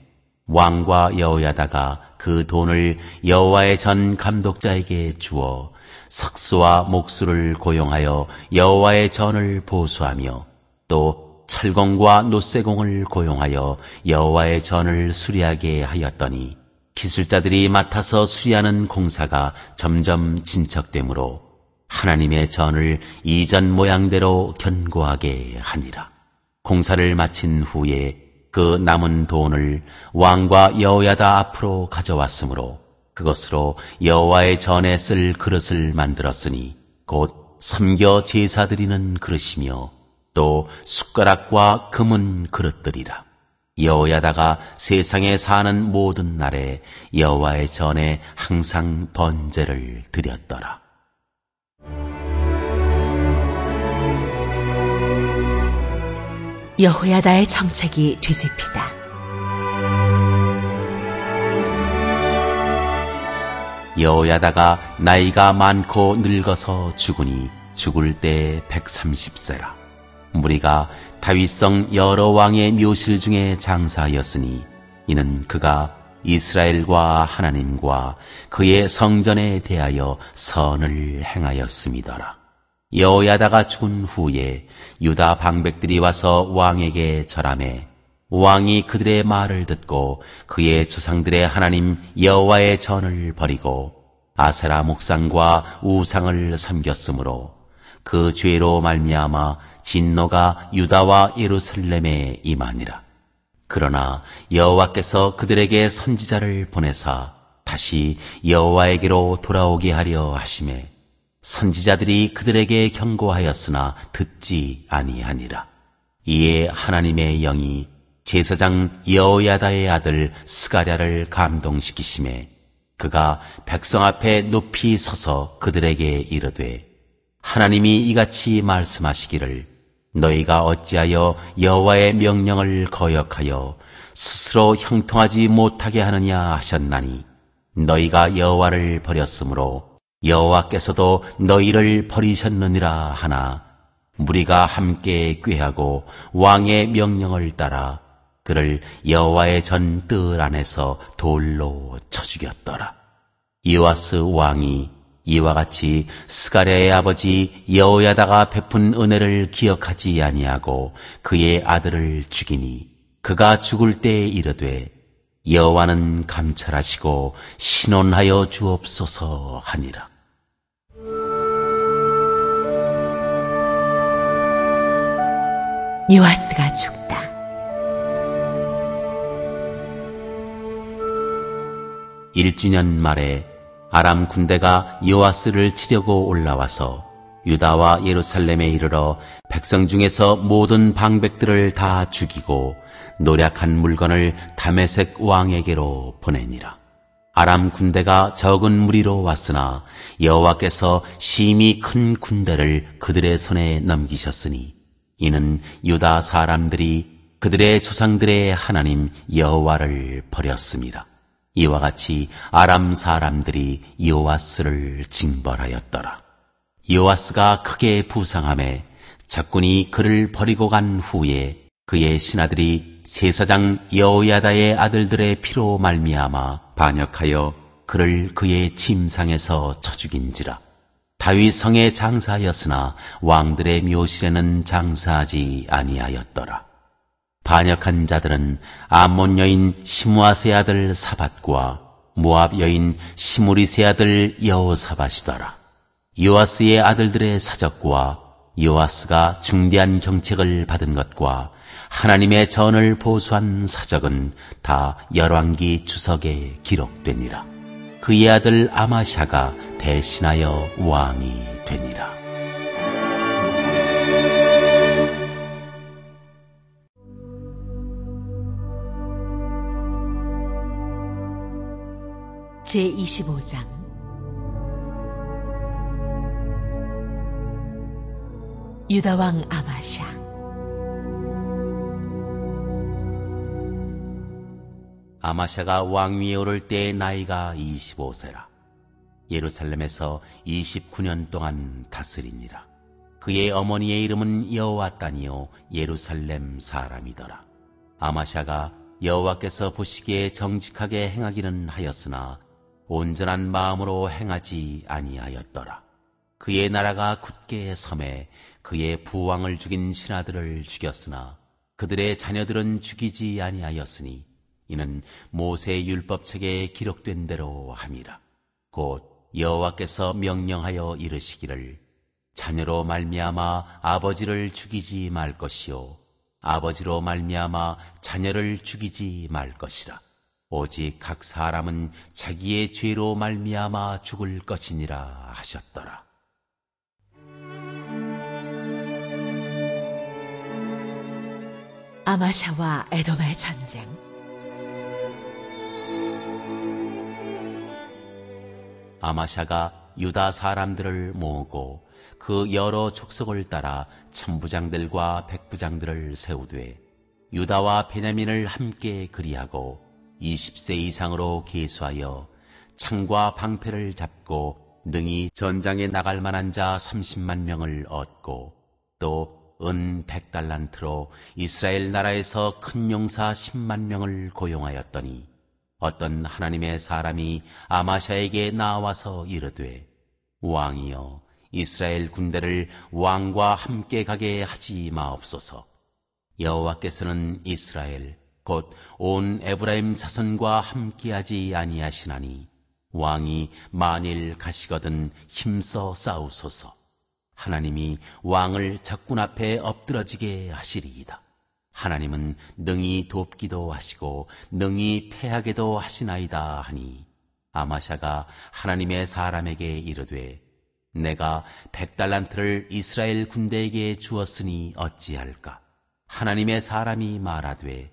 왕과 여호야다가 그 돈을 여호와의 전 감독자에게 주어 석수와 목수를 고용하여 여호와의 전을 보수하며 또 철공과 노쇠공을 고용하여 여호와의 전을 수리하게 하였더니 기술자들이 맡아서 수리하는 공사가 점점 진척되므로 하나님의 전을 이전 모양대로 견고하게 하니라. 공사를 마친 후에 그 남은 돈을 왕과 여호야다 앞으로 가져왔으므로 그것으로 여호와의 전에 쓸 그릇을 만들었으니 곧 섬겨 제사 드리는 그릇이며 또 숟가락과 금은 그릇들이라. 여호야다가 세상에 사는 모든 날에 여호와의 전에 항상 번제를 드렸더라. 여호야다의 정책이 뒤집히다. 여호야다가 나이가 많고 늙어서 죽으니 죽을 때 130세라. 무리가 다윗성 여러 왕의 묘실 중에 장사하였으니 이는 그가 이스라엘과 하나님과 그의 성전에 대하여 선을 행하였음이더라. 여호야다가 죽은 후에 유다 방백들이 와서 왕에게 절하매 왕이 그들의 말을 듣고 그의 조상들의 하나님 여호와의 전을 버리고 아세라 목상과 우상을 섬겼으므로 그 죄로 말미암아 진노가 유다와 예루살렘에 임하니라. 그러나 여호와께서 그들에게 선지자를 보내사 다시 여호와에게로 돌아오게 하려 하시매 선지자들이 그들에게 경고하였으나 듣지 아니하니라. 이에 하나님의 영이 제사장 여호야다의 아들 스가랴를 감동시키시매 그가 백성 앞에 높이 서서 그들에게 이르되 하나님이 이같이 말씀하시기를 너희가 어찌하여 여호와의 명령을 거역하여 스스로 형통하지 못하게 하느냐 하셨나니 너희가 여호와를 버렸으므로 여호와께서도 너희를 버리셨느니라 하나 무리가 함께 꾀하고 왕의 명령을 따라 그를 여호와의 전 뜰 안에서 돌로 쳐 죽였더라. 요아스 왕이 이와 같이 스가랴의 아버지 여호야다가 베푼 은혜를 기억하지 아니하고 그의 아들을 죽이니 그가 죽을 때에 이르되 여호와는 감찰하시고 신원하여 주옵소서 하니라. 요아스가 죽다. 일주년 말에 아람 군대가 요아스를 치려고 올라와서 유다와 예루살렘에 이르러 백성 중에서 모든 방백들을 다 죽이고 노략한 물건을 다메섹 왕에게로 보내니라. 아람 군대가 적은 무리로 왔으나 여호와께서 심히 큰 군대를 그들의 손에 넘기셨으니 이는 유다 사람들이 그들의 조상들의 하나님 여호와를 버렸음이라. 이와 같이 아람 사람들이 요아스를 징벌하였더라. 요아스가 크게 부상하매 적군이 그를 버리고 간 후에 그의 신하들이 제사장 여호야다의 아들들의 피로 말미암아 반역하여 그를 그의 침상에서 쳐 죽인지라. 다윗 성에 장사하였으나 왕들의 묘실에는 장사하지 아니하였더라. 반역한 자들은 암몬 여인 시므아세 아들 사밧과 모압 여인 시므리세 아들 여호사밧이더라. 요아스의 아들들의 사적과 요아스가 중대한 경책을 받은 것과 하나님의 전을 보수한 사적은 다 열왕기 주석에 기록되니라. 그의 아들 아마샤가 대신하여 왕이 되니라. 제25장 유다왕 아마샤. 아마샤가 왕위에 오를 때의 나이가 25세라. 예루살렘에서 29년 동안 다스리니라. 그의 어머니의 이름은 여호와따니요 예루살렘 사람이더라. 아마샤가 여호와께서 보시기에 정직하게 행하기는 하였으나 온전한 마음으로 행하지 아니하였더라. 그의 나라가 굳게 섬에 그의 부왕을 죽인 신하들을 죽였으나 그들의 자녀들은 죽이지 아니하였으니 이는 모세 율법책에 기록된 대로 함이라. 곧 여호와께서 명령하여 이르시기를 자녀로 말미암아 아버지를 죽이지 말 것이요 아버지로 말미암아 자녀를 죽이지 말 것이라. 오직 각 사람은 자기의 죄로 말미암아 죽을 것이니라 하셨더라. 아마샤와 에돔의 전쟁. 아마샤가 유다 사람들을 모으고 그 여러 족속을 따라 천부장들과 백부장들을 세우되 유다와 베냐민을 함께 그리하고 20세 이상으로 계수하여 창과 방패를 잡고 능히 전장에 나갈 만한 자 30만 명을 얻고 또 은 100달란트로 이스라엘 나라에서 큰 용사 10만 명을 고용하였더니 어떤 하나님의 사람이 아마샤에게 나와서 이르되 왕이여 이스라엘 군대를 왕과 함께 가게 하지 마옵소서. 여호와께서는 이스라엘 곧 온 에브라임 자손과 함께하지 아니하시나니 왕이 만일 가시거든 힘써 싸우소서. 하나님이 왕을 적군 앞에 엎드러지게 하시리이다. 하나님은 능히 돕기도 하시고 능히 패하게도 하시나이다 하니 아마샤가 하나님의 사람에게 이르되 내가 100달란트를 이스라엘 군대에게 주었으니 어찌할까? 하나님의 사람이 말하되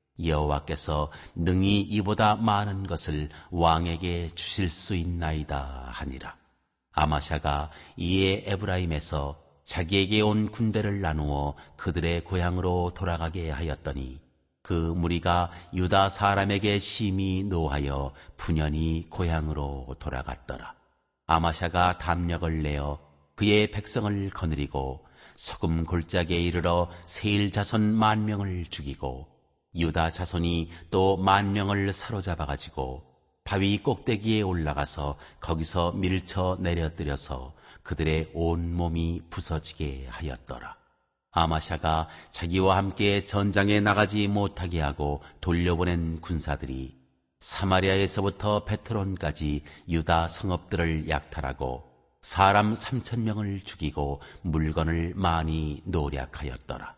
여호와께서 능히 이보다 많은 것을 왕에게 주실 수 있나이다 하니라. 아마샤가 이에 에브라임에서 자기에게 온 군대를 나누어 그들의 고향으로 돌아가게 하였더니 그 무리가 유다 사람에게 심히 노하여 분연히 고향으로 돌아갔더라. 아마샤가 담력을 내어 그의 백성을 거느리고 소금 골짜기에 이르러 세일 자손 10,000명을 죽이고 유다 자손이 또 10,000명을 사로잡아가지고 바위 꼭대기에 올라가서 거기서 밀쳐 내려뜨려서 그들의 온 몸이 부서지게 하였더라. 아마샤가 자기와 함께 전장에 나가지 못하게 하고 돌려보낸 군사들이 사마리아에서부터 베트론까지 유다 성읍들을 약탈하고 사람 3,000명을 죽이고 물건을 많이 노략하였더라.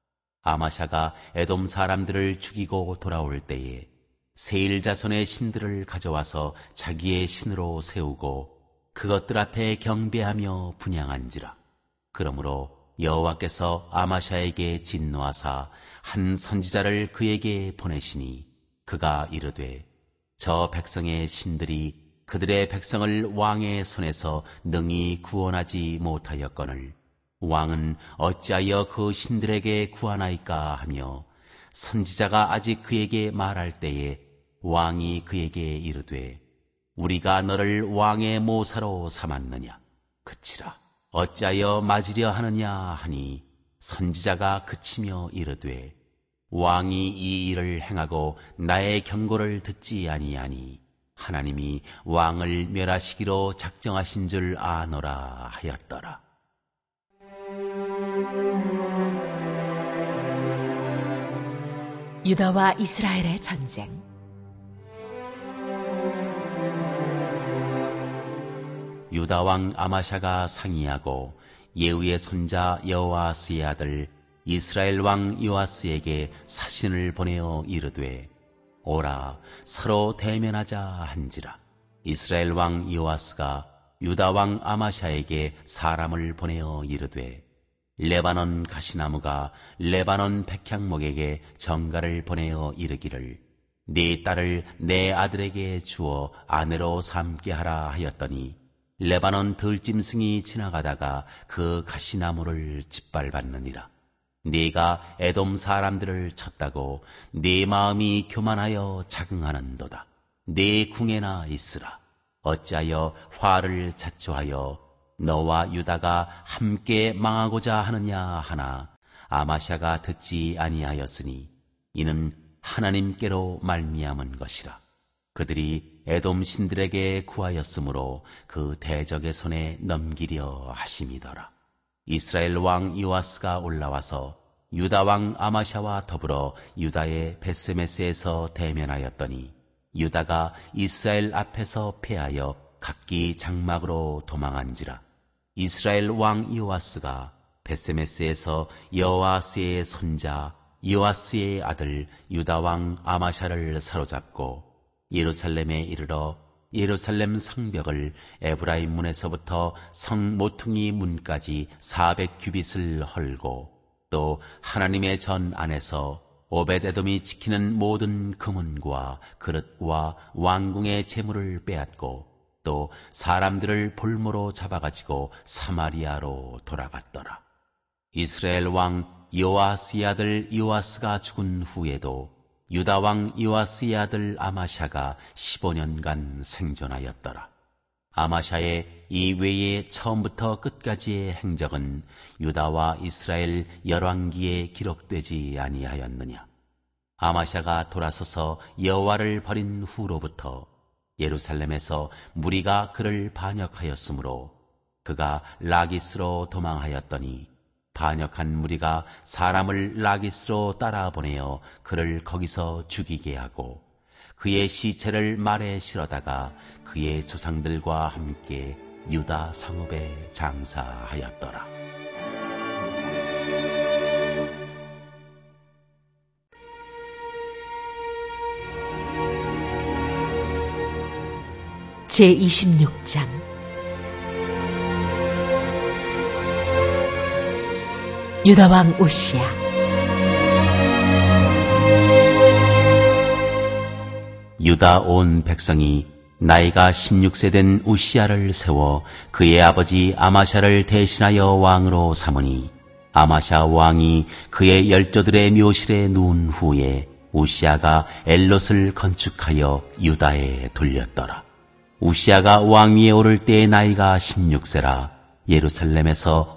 아마샤가 에돔 사람들을 죽이고 돌아올 때에 세일 자손의 신들을 가져와서 자기의 신으로 세우고 그것들 앞에 경배하며 분향한지라. 그러므로 여호와께서 아마샤에게 진노하사 한 선지자를 그에게 보내시니 그가 이르되 저 백성의 신들이 그들의 백성을 왕의 손에서 능히 구원하지 못하였거늘 왕은 어찌하여 그 신들에게 구하나이까 하며 선지자가 아직 그에게 말할 때에 왕이 그에게 이르되 우리가 너를 왕의 모사로 삼았느냐 그치라 어찌하여 맞으려 하느냐 하니 선지자가 그치며 이르되 왕이 이 일을 행하고 나의 경고를 듣지 아니하니 하나님이 왕을 멸하시기로 작정하신 줄 아노라 하였더라. 유다와 이스라엘의 전쟁. 유다 왕 아마샤가 상의하고 예후의 손자 여호아스의 아들 이스라엘 왕 요아스에게 사신을 보내어 이르되 오라 서로 대면하자 한지라. 이스라엘 왕 요아스가 유다 왕 아마샤에게 사람을 보내어 이르되 레바논 가시나무가 레바논 백향목에게 정가를 보내어 이르기를 네 딸을 내 아들에게 주어 아내로 삼게 하라 하였더니 레바논 들짐승이 지나가다가 그 가시나무를 짓밟았느니라. 네가 에돔 사람들을 쳤다고 네 마음이 교만하여 자긍하는도다. 네 궁에나 있으라. 어찌하여 화를 자초하여 너와 유다가 함께 망하고자 하느냐 하나 아마샤가 듣지 아니하였으니 이는 하나님께로 말미암은 것이라. 그들이 에돔 신들에게 구하였으므로 그 대적의 손에 넘기려 하심이더라. 이스라엘 왕 요아스가 올라와서 유다 왕 아마샤와 더불어 유다의 베스메스에서 대면하였더니 유다가 이스라엘 앞에서 패하여 각기 장막으로 도망한지라. 이스라엘 왕 요아스가 베스메스에서 여호아스의 손자 요아스의 아들 유다 왕 아마샤를 사로잡고 예루살렘에 이르러 예루살렘 성벽을 에브라임 문에서부터 성 모퉁이 문까지 400규빗을 헐고 또 하나님의 전 안에서 오벳에돔이 지키는 모든 금은과 그릇과 왕궁의 재물을 빼앗고 또 사람들을 볼모로 잡아가지고 사마리아로 돌아갔더라. 이스라엘 왕 요아스의 아들 요아스가 죽은 후에도 유다 왕 요아스의 아들 아마샤가 15년간 생존하였더라. 아마샤의 이 외의 처음부터 끝까지의 행적은 유다와 이스라엘 열왕기에 기록되지 아니하였느냐. 아마샤가 돌아서서 여호와를 버린 후로부터 예루살렘에서 무리가 그를 반역하였으므로 그가 라기스로 도망하였더니 반역한 무리가 사람을 라기스로 따라 보내어 그를 거기서 죽이게 하고 그의 시체를 말에 실어다가 그의 조상들과 함께 유다 성읍에 장사하였더라. 제26장 유다왕 우시야. 유다 온 백성이 나이가 16세 된 우시야를 세워 그의 아버지 아마샤를 대신하여 왕으로 삼으니 아마샤 왕이 그의 열조들의 묘실에 누운 후에 우시야가 엘롯을 건축하여 유다에 돌렸더라. 우시야가 왕위에 오를 때의 나이가 16세라 예루살렘에서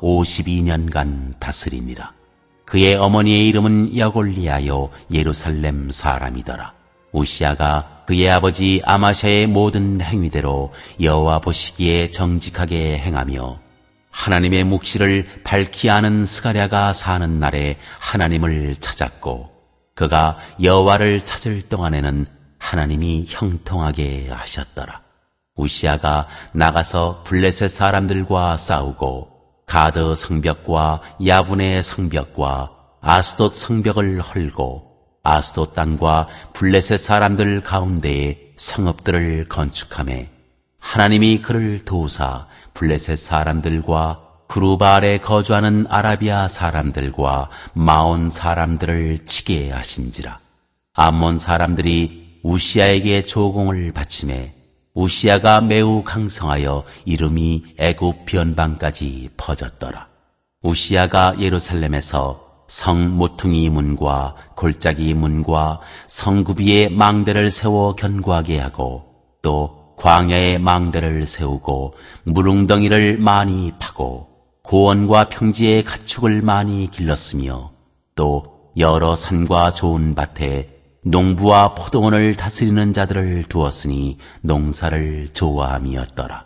52년간 다스리니라. 그의 어머니의 이름은 여골리아요 예루살렘 사람이더라. 우시야가 그의 아버지 아마샤의 모든 행위대로 여호와 보시기에 정직하게 행하며 하나님의 묵시를 밝히 아는 스가랴가 사는 날에 하나님을 찾았고 그가 여호와를 찾을 동안에는 하나님이 형통하게 하셨더라. 우시야가 나가서 블레셋 사람들과 싸우고 가드 성벽과 야분의 성벽과 아스돗 성벽을 헐고 아스돗 땅과 블레셋 사람들 가운데에 성읍들을 건축하매 하나님이 그를 도우사 블레셋 사람들과 그루바알에 거주하는 아라비아 사람들과 마온 사람들을 치게 하신지라. 암몬 사람들이 우시야에게 조공을 바치매 우시야가 매우 강성하여 이름이 애굽 변방까지 퍼졌더라. 우시야가 예루살렘에서 성 모퉁이 문과 골짜기 문과 성구비에 망대를 세워 견고하게 하고 또 광야에 망대를 세우고 무릉덩이를 많이 파고 고원과 평지에 가축을 많이 길렀으며 또 여러 산과 좋은 밭에 농부와 포도원을 다스리는 자들을 두었으니 농사를 좋아함이었더라.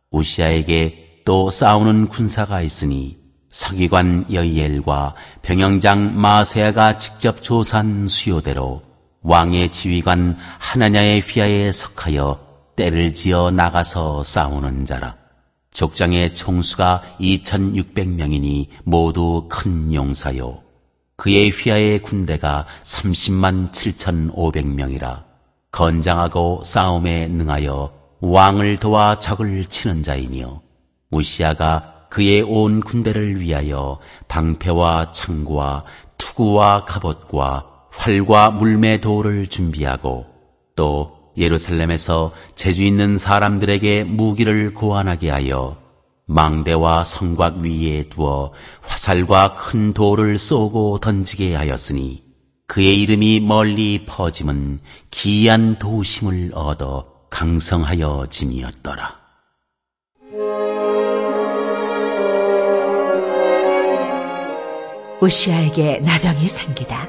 우시야에게 또 싸우는 군사가 있으니 서기관 여이엘과 병영장 마세야가 직접 조사한 수요대로 왕의 지휘관 하나냐의 휘하에 석하여 떼를 지어 나가서 싸우는 자라. 족장의 총수가 2600명이니 모두 큰 용사요. 그의 휘하의 군대가 30만 7,500명이라. 건장하고 싸움에 능하여 왕을 도와 적을 치는 자이니요. 우시야가 그의 온 군대를 위하여 방패와 창과 투구와 갑옷과 활과 물매도를 준비하고 또 예루살렘에서 재주 있는 사람들에게 무기를 고안하게 하여 망대와 성곽 위에 두어 화살과 큰 돌을 쏘고 던지게 하였으니 그의 이름이 멀리 퍼짐은 기이한 도심을 얻어 강성하여 짐이었더라. 우시야에게 나병이 생기다.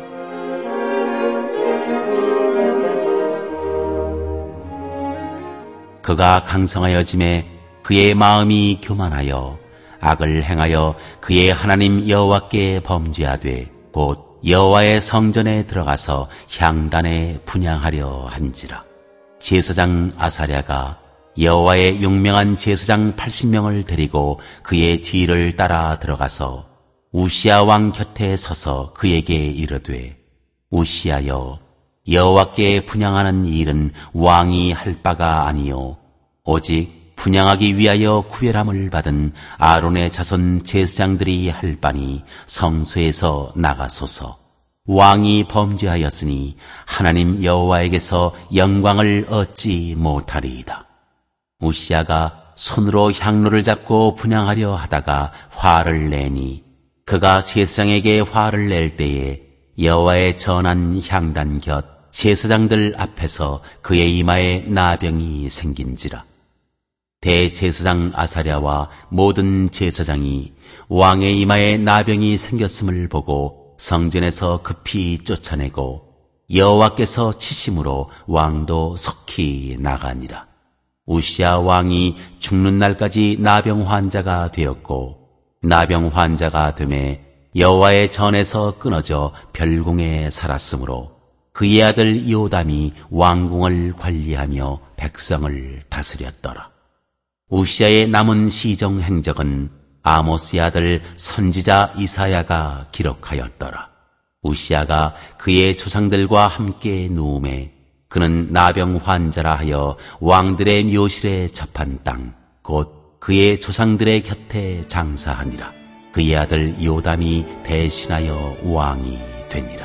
그가 강성하여 짐에 그의 마음이 교만하여 악을 행하여 그의 하나님 여호와께 범죄하되 곧 여호와의 성전에 들어가서 향단에 분향하려 한지라. 제사장 아사랴가 여호와의 용명한 제사장 80명을 데리고 그의 뒤를 따라 들어가서 우시야 왕 곁에 서서 그에게 이르되 우시야여 여호와께 분향하는 이 일은 왕이 할 바가 아니요 오직 분향하기 위하여 구별함을 받은 아론의 자손 제사장들이 할 바니 성소에서 나가소서. 왕이 범죄하였으니 하나님 여호와에게서 영광을 얻지 못하리이다. 우시야가 손으로 향로를 잡고 분향하려 하다가 화를 내니 그가 제사장에게 화를 낼 때에 여호와의 전한 향단 곁 제사장들 앞에서 그의 이마에 나병이 생긴지라. 대제사장 아사랴와 모든 제사장이 왕의 이마에 나병이 생겼음을 보고 성전에서 급히 쫓아내고 여호와께서 치심으로 왕도 석히 나가니라. 우시야 왕이 죽는 날까지 나병 환자가 되었고 나병 환자가 되매 여호와의 전에서 끊어져 별궁에 살았으므로 그의 아들 요담이 왕궁을 관리하며 백성을 다스렸더라. 우시야의 남은 시정 행적은 아모스의 아들 선지자 이사야가 기록하였더라. 우시야가 그의 조상들과 함께 누움에 그는 나병 환자라 하여 왕들의 묘실에 접한 땅 곧 그의 조상들의 곁에 장사하니라. 그의 아들 요담이 대신하여 왕이 되니라.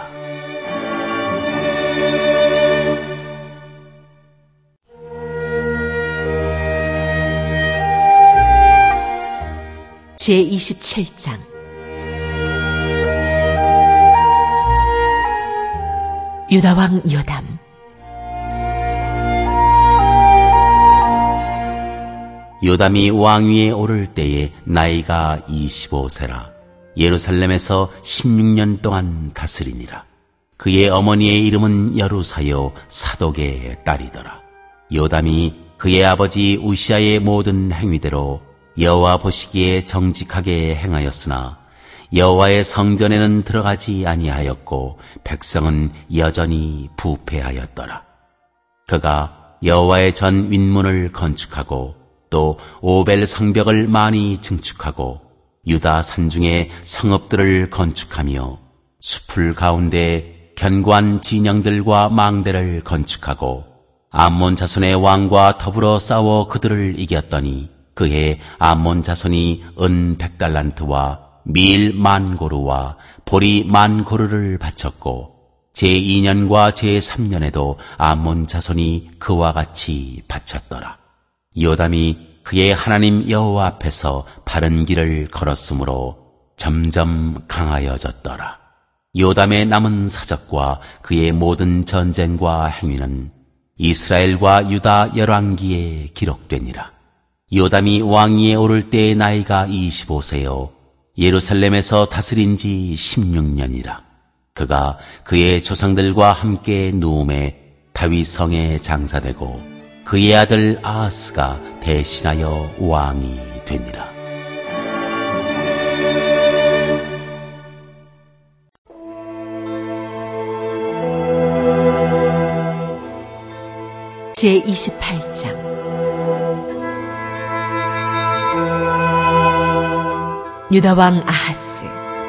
제27장 유다왕 요담. 요담이 왕위에 오를 때에 나이가 25세라. 예루살렘에서 16년 동안 다스리니라. 그의 어머니의 이름은 여루사요 사독의 딸이더라. 요담이 그의 아버지 우시야의 모든 행위대로 여호와 보시기에 정직하게 행하였으나 여호와의 성전에는 들어가지 아니하였고 백성은 여전히 부패하였더라. 그가 여호와의 전 윗문을 건축하고 또 오벨 성벽을 많이 증축하고 유다 산중에 성읍들을 건축하며 숲을 가운데 견고한 진영들과 망대를 건축하고 암몬 자손의 왕과 더불어 싸워 그들을 이겼더니 그해 암몬 자손이 은 100달란트와 밀 10,000고루와 보리 10,000고루를 바쳤고 제2년과 제3년에도 암몬 자손이 그와 같이 바쳤더라. 요담이 그의 하나님 여호와 앞에서 바른 길을 걸었으므로 점점 강하여졌더라. 요담의 남은 사적과 그의 모든 전쟁과 행위는 이스라엘과 유다 열왕기에 기록되니라. 요담이 왕위에 오를 때의 나이가 25세요 예루살렘에서 다스린 지 16년이라. 그가 그의 조상들과 함께 누움에 다윗 성에 장사되고 그의 아들 아하스가 대신하여 왕이 되니라. 제28장 유다왕 아하스.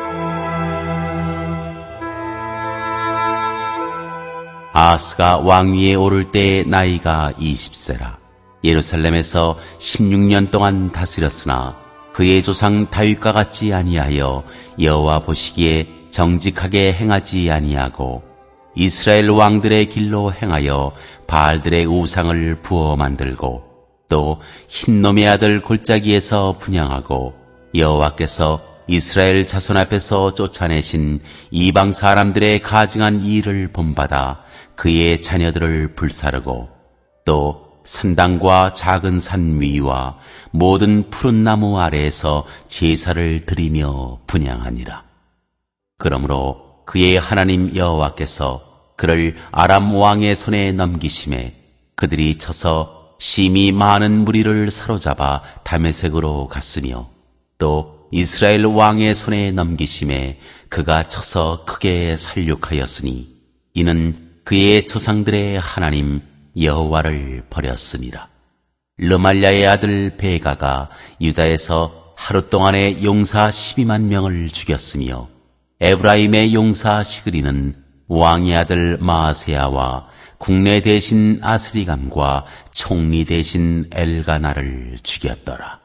아하스가 왕위에 오를 때의 나이가 20세라. 예루살렘에서 16년 동안 다스렸으나 그의 조상 다윗과 같지 아니하여 여호와 보시기에 정직하게 행하지 아니하고 이스라엘 왕들의 길로 행하여 바알들의 우상을 부어 만들고 또 흰놈의 아들 골짜기에서 분향하고 여호와께서 이스라엘 자손 앞에서 쫓아내신 이방 사람들의 가증한 일을 본받아 그의 자녀들을 불사르고 또 산당과 작은 산 위와 모든 푸른 나무 아래에서 제사를 드리며 분향하니라. 그러므로 그의 하나님 여호와께서 그를 아람 왕의 손에 넘기심에 그들이 쳐서 심히 많은 무리를 사로잡아 다메섹으로 갔으며 또 이스라엘 왕의 손에 넘기심에 그가 쳐서 크게 살육하였으니 이는 그의 조상들의 하나님 여호와를 버렸습니다. 르말랴의 아들 베가가 유다에서 하루 동안에 용사 12만 명을 죽였으며 에브라임의 용사 시그리는 왕의 아들 마아세야와 국내 대신 아스리감과 총리 대신 엘가나를 죽였더라.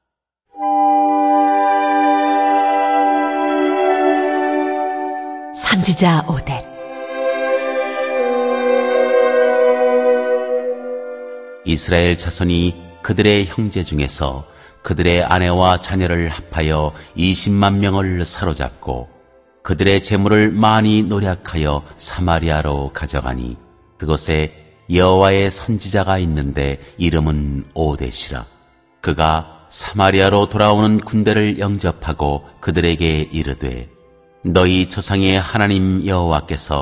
선지자 오뎃. 이스라엘 자손이 그들의 형제 중에서 그들의 아내와 자녀를 합하여 20만 명을 사로잡고 그들의 재물을 많이 노략하여 사마리아로 가져가니 그곳에 여호와의 선지자가 있는데 이름은 오뎃이라. 그가 사마리아로 돌아오는 군대를 영접하고 그들에게 이르되 너희 조상의 하나님 여호와께서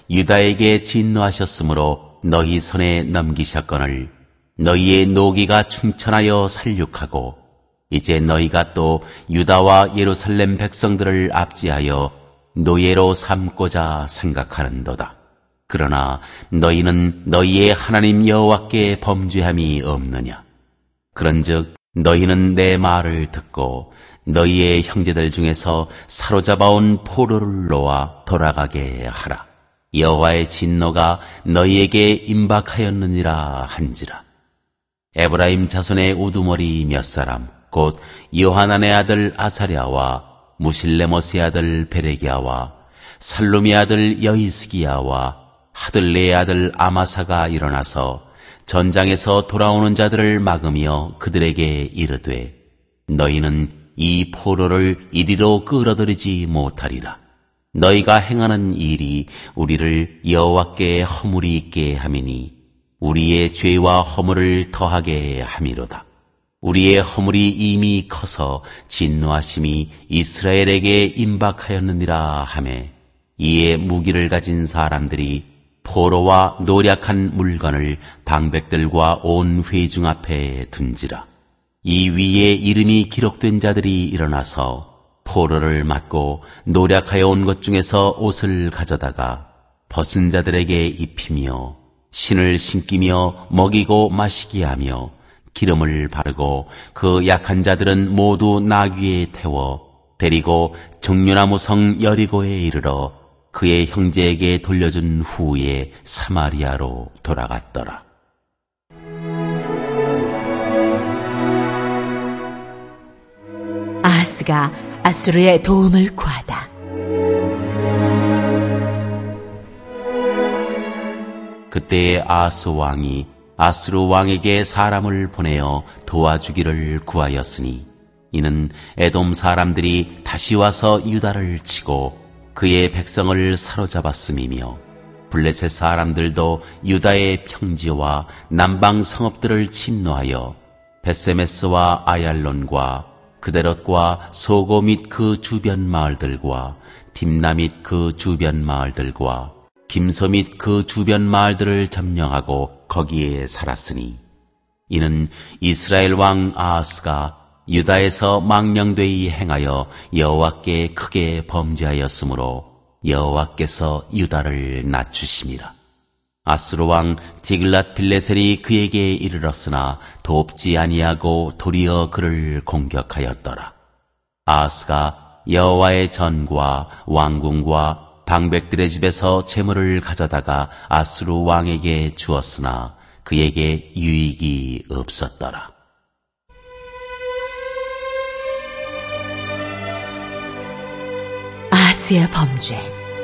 유다에게 진노하셨으므로 너희 손에 넘기셨거늘 너희의 노기가 충천하여 살육하고 이제 너희가 또 유다와 예루살렘 백성들을 압제하여 노예로 삼고자 생각하는도다. 그러나 너희는 너희의 하나님 여호와께 범죄함이 없느냐? 그런즉 너희는 내 말을 듣고 너희의 형제들 중에서 사로잡아온 포로를 놓아 돌아가게 하라. 여호와의 진노가 너희에게 임박하였느니라 한지라. 에브라임 자손의 우두머리 몇 사람 곧 요하난의 아들 아사랴와 무실레못의 아들 베레기야와 살룸의 아들 여이스기야와 하들레의 아들 아마사가 일어나서 전장에서 돌아오는 자들을 막으며 그들에게 이르되 너희는 이 포로를 이리로 끌어들이지 못하리라. 너희가 행하는 일이 우리를 여호와께 허물이 있게 함이니 우리의 죄와 허물을 더하게 함이로다. 우리의 허물이 이미 커서 진노하심이 이스라엘에게 임박하였느니라 하매 이에 무기를 가진 사람들이 포로와 노략한 물건을 방백들과 온 회중 앞에 둔지라. 이 위에 이름이 기록된 자들이 일어나서 포로를 맞고 노략하여 온 것 중에서 옷을 가져다가 벗은 자들에게 입히며 신을 신기며 먹이고 마시게 하며 기름을 바르고 그 약한 자들은 모두 나귀에 태워 데리고 종려나무 성 여리고에 이르러 그의 형제에게 돌려준 후에 사마리아로 돌아갔더라. 아하스가 아수르의 도움을 구하다. 그때에 아하스 왕이 아수르 왕에게 사람을 보내어 도와주기를 구하였으니 이는 에돔 사람들이 다시 와서 유다를 치고 그의 백성을 사로잡았음이며 블레셋 사람들도 유다의 평지와 남방 성읍들을 침노하여 베세메스와 아얄론과 그데롯과 소고 및 그 주변 마을들과 딥나 및 그 주변 마을들과 김소 및 그 주변 마을들을 점령하고 거기에 살았으니 이는 이스라엘 왕 아하스가 유다에서 망령되이 행하여 여호와께 크게 범죄하였으므로 여호와께서 유다를 낮추심이라. 아수르 왕 디글랏 빌레셀이 그에게 이르렀으나 돕지 아니하고 도리어 그를 공격하였더라. 아하스가 여호와의 전과 왕궁과 방백들의 집에서 재물을 가져다가 아수르 왕에게 주었으나 그에게 유익이 없었더라. 아하스의 범죄.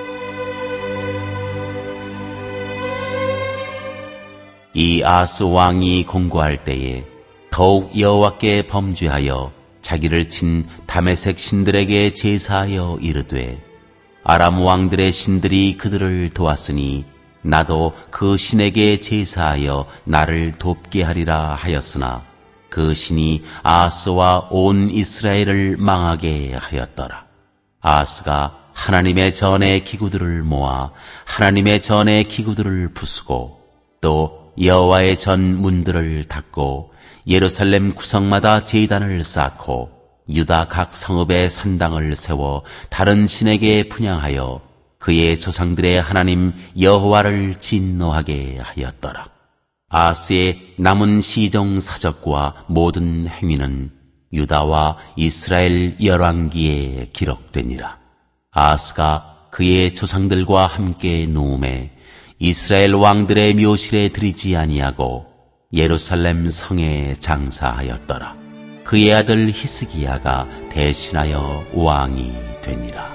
이 아하스 왕이 공고할 때에 더욱 여호와께 범죄하여 자기를 친 다메섹 신들에게 제사하여 이르되 아람 왕들의 신들이 그들을 도왔으니 나도 그 신에게 제사하여 나를 돕게 하리라 하였으나 그 신이 아하스와 온 이스라엘을 망하게 하였더라. 아하스가 하나님의 전의 기구들을 모아 하나님의 전의 기구들을 부수고 또 여호와의 전 문들을 닫고 예루살렘 구성마다 제단을 쌓고 유다 각 성읍에 산당을 세워 다른 신에게 분향하여 그의 조상들의 하나님 여호와를 진노하게 하였더라. 아하스의 남은 시종 사적과 모든 행위는 유다와 이스라엘 열왕기에 기록되니라. 아하스가 그의 조상들과 함께 누움에 이스라엘 왕들의 묘실에 들이지 아니하고 예루살렘 성에 장사하였더라. 그의 아들 히스기야가 대신하여 왕이 되니라.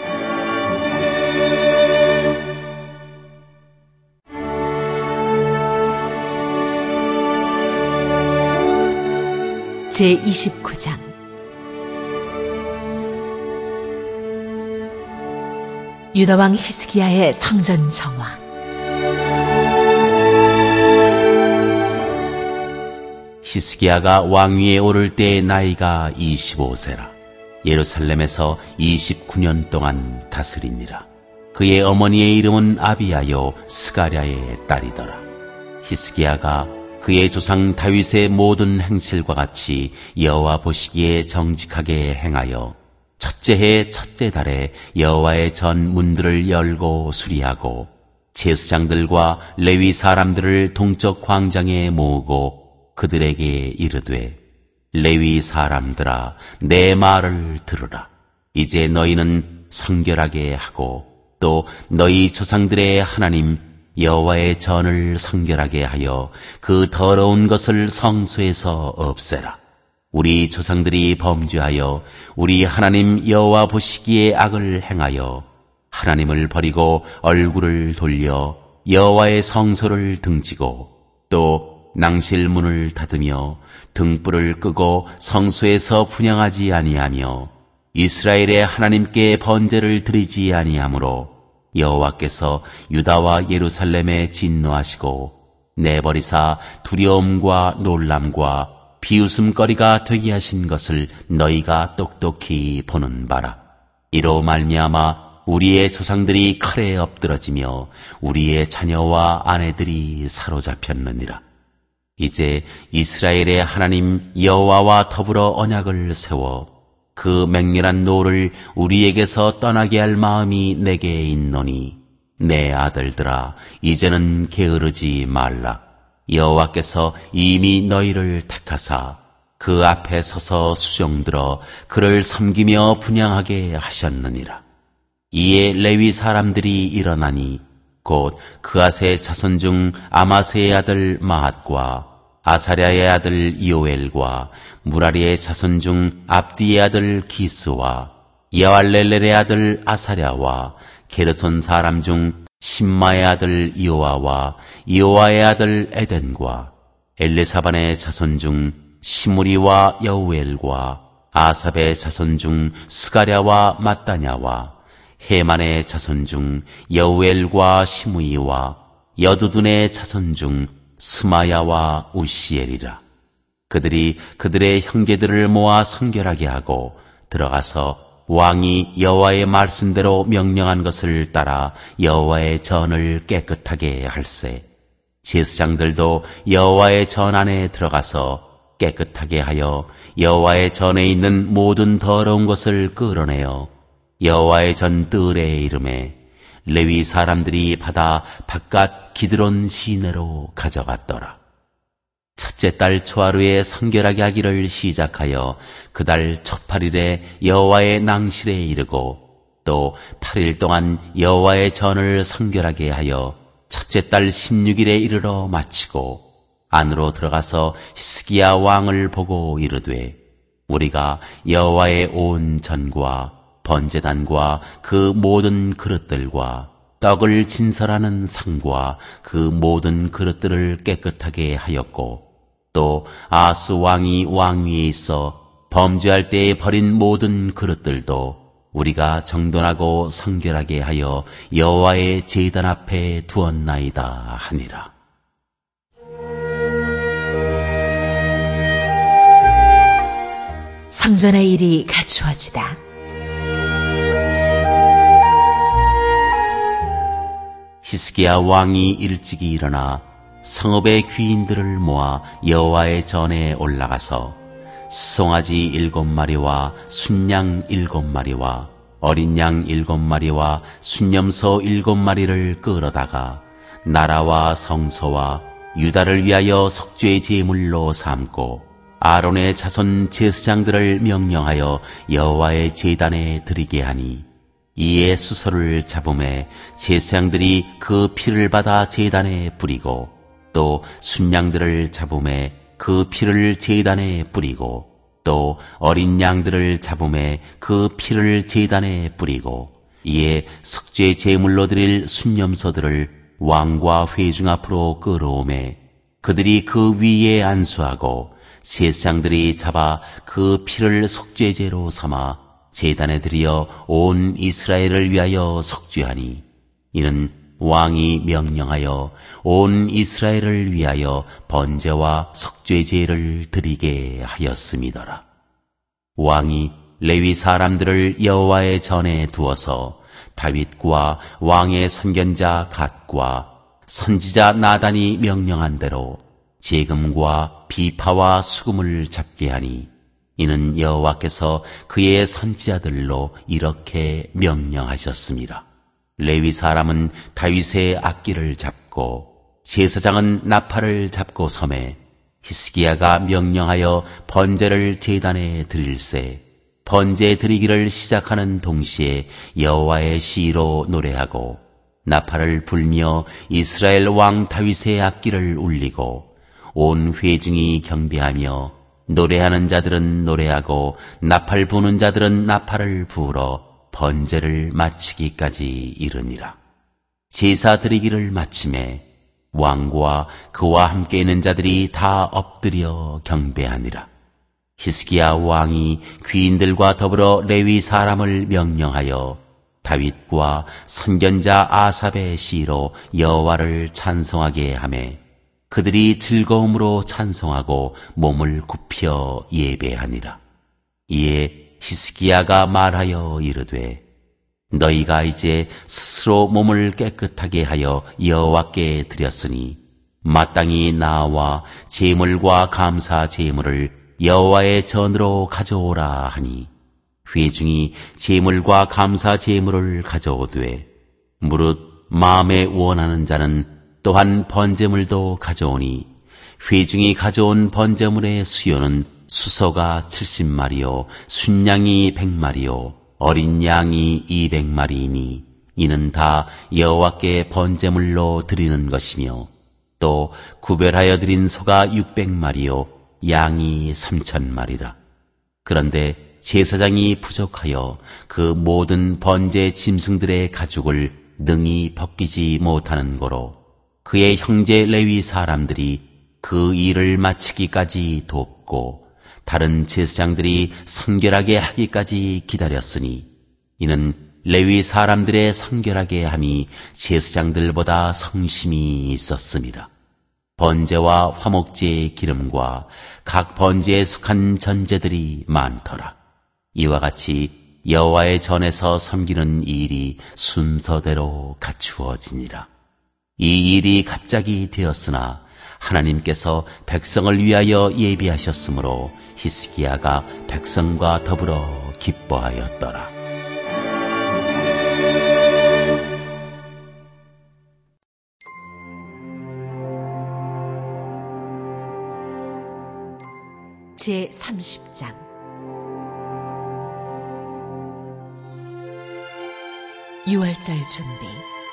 제29장 유다왕 히스기야의 성전 정화. 히스기야가 왕위에 오를 때 나이가 25세라. 예루살렘에서 29년 동안 다스리니라. 그의 어머니의 이름은 아비야요 스가랴의 딸이더라. 히스기야가 그의 조상 다윗의 모든 행실과 같이 여호와 보시기에 정직하게 행하여 첫째 해 첫째 달에 여호와의 전 문들을 열고 수리하고 제사장들과 레위 사람들을 동쪽 광장에 모으고 그들에게 이르되 레위 사람들아 내 말을 들으라. 이제 너희는 성결하게 하고 또 너희 조상들의 하나님 여호와의 전을 성결하게 하여 그 더러운 것을 성소에서 없애라. 우리 조상들이 범죄하여 우리 하나님 여호와 보시기에 악을 행하여 하나님을 버리고 얼굴을 돌려 여호와의 성소를 등지고 또 낭실문을 닫으며 등불을 끄고 성소에서 분향하지 아니하며 이스라엘의 하나님께 번제를 드리지 아니하므로 여호와께서 유다와 예루살렘에 진노하시고 내버리사 두려움과 놀람과 비웃음거리가 되게 하신 것을 너희가 똑똑히 보는 바라. 이로 말미암아 우리의 조상들이 칼에 엎드러지며 우리의 자녀와 아내들이 사로잡혔느니라. 이제 이스라엘의 하나님 여호와와 더불어 언약을 세워 그 맹렬한 노를 우리에게서 떠나게 할 마음이 내게 있노니 내 아들들아 이제는 게으르지 말라. 여호와께서 이미 너희를 택하사 그 앞에 서서 수종들어 그를 섬기며 분향하게 하셨느니라. 이에 레위 사람들이 일어나니 곧 그앗의 자손 중 아마세의 아들 마앗과 아사랴의 아들 이오엘과 무라리의 자손 중 압디의 아들 기스와 여알렐렐의 아들 아사랴와 게르손 사람 중 심마의 아들 이오아와 이오아의 아들 에덴과 엘레사반의 자손 중 시무리와 여우엘과 아삽의 자손 중 스가랴와 mat다냐와 헤만의 자손 중 여우엘과 시므이와 여두둔의 자손 중 스마야와 우시엘이라. 그들이 그들의 형제들을 모아 성결하게 하고 들어가서 왕이 여호와의 말씀대로 명령한 것을 따라 여호와의 전을 깨끗하게 할세. 제사장들도 여호와의 전 안에 들어가서 깨끗하게 하여 여호와의 전에 있는 모든 더러운 것을 끌어내어 여호와의 전 뜰에 이름에 레위 사람들이 받아 바깥 기드론 시내로 가져갔더라. 첫째 달 초하루에 성결하게 하기를 시작하여 그 달 첫 8일에 여호와의 낭실에 이르고 또 8일 동안 여호와의 전을 성결하게 하여 첫째 달 16일에 이르러 마치고 안으로 들어가서 히스기야 왕을 보고 이르되 우리가 여호와의 온 전과 번제단과 그 모든 그릇들과 떡을 진설하는 상과 그 모든 그릇들을 깨끗하게 하였고 또 아스 왕이 왕위에 있어 범죄할 때에 버린 모든 그릇들도 우리가 정돈하고 성결하게 하여 여호와의 제단 앞에 두었나이다 하니라. 성전의 일이 갖추어지다. 히스기야 왕이 일찍이 일어나 성읍의 귀인들을 모아 여호와의 전에 올라가서 송아지 7마리와 순양 7마리와 어린 양 7마리와 순염소 7마리를 끌어다가 나라와 성소와 유다를 위하여 속죄의 제물로 삼고 아론의 자손 제사장들을 명령하여 여호와의 제단에 드리게 하니 이에 수소를 잡음에 제사장들이 그 피를 받아 제단에 뿌리고 또 순양들을 잡음에 그 피를 제단에 뿌리고 또 어린 양들을 잡음에 그 피를 제단에 뿌리고 이에 속죄 제물로 드릴 순염소들을 왕과 회중 앞으로 끌어오매 그들이 그 위에 안수하고 제사장들이 잡아 그 피를 속죄제로 삼아 제단에 드려 온 이스라엘을 위하여 속죄하니 이는 왕이 명령하여 온 이스라엘을 위하여 번제와 속죄제를 드리게 하였음이더라. 왕이 레위 사람들을 여호와의 전에 두어서 다윗과 왕의 선견자 갓과 선지자 나단이 명령한 대로 재금과 비파와 수금을 잡게 하니 이는 여호와께서 그의 선지자들로 이렇게 명령하셨습니다. 레위 사람은 다윗의 악기를 잡고 제사장은 나팔을 잡고 섬에 히스기야가 명령하여 번제를 제단에 드릴새 번제 드리기를 시작하는 동시에 여호와의 시로 노래하고 나팔을 불며 이스라엘 왕 다윗의 악기를 울리고 온 회중이 경배하며 노래하는 자들은 노래하고 나팔 부는 자들은 나팔을 부으러 번제를 마치기까지 이르니라. 제사 드리기를 마침에 왕과 그와 함께 있는 자들이 다 엎드려 경배하니라. 히스기야 왕이 귀인들과 더불어 레위 사람을 명령하여 다윗과 선견자 아삽의 시로 여호와를 찬송하게 하매 그들이 즐거움으로 찬송하고 몸을 굽혀 예배하니라. 이에 히스기야가 말하여 이르되 너희가 이제 스스로 몸을 깨끗하게 하여 여호와께 드렸으니 마땅히 나와 제물과 감사 제물을 여호와의 전으로 가져오라 하니 회중이 제물과 감사 제물을 가져오되 무릇 마음에 원하는 자는 또한 번제물도 가져오니 회중이 가져온 번제물의 수요는 수소가 70마리요 순양이 100마리요 어린 양이 200마리이니 이는 다 여호와께 번제물로 드리는 것이며 또 구별하여 드린 소가 600마리요 양이 3,000마리라. 그런데 제사장이 부족하여 그 모든 번제 짐승들의 가죽을 능히 벗기지 못하는 고로 그의 형제 레위 사람들이 그 일을 마치기까지 돕고 다른 제사장들이 성결하게 하기까지 기다렸으니 이는 레위 사람들의 성결하게 함이 제사장들보다 성심이 있었습니다. 번제와 화목제의 기름과 각 번제에 속한 전제들이 많더라. 이와 같이 여호와의 전에서 섬기는 일이 순서대로 갖추어지니라. 이 일이 갑자기 되었으나 하나님께서 백성을 위하여 예비하셨으므로 히스기야가 백성과 더불어 기뻐하였더라. 제30장 유월절 준비.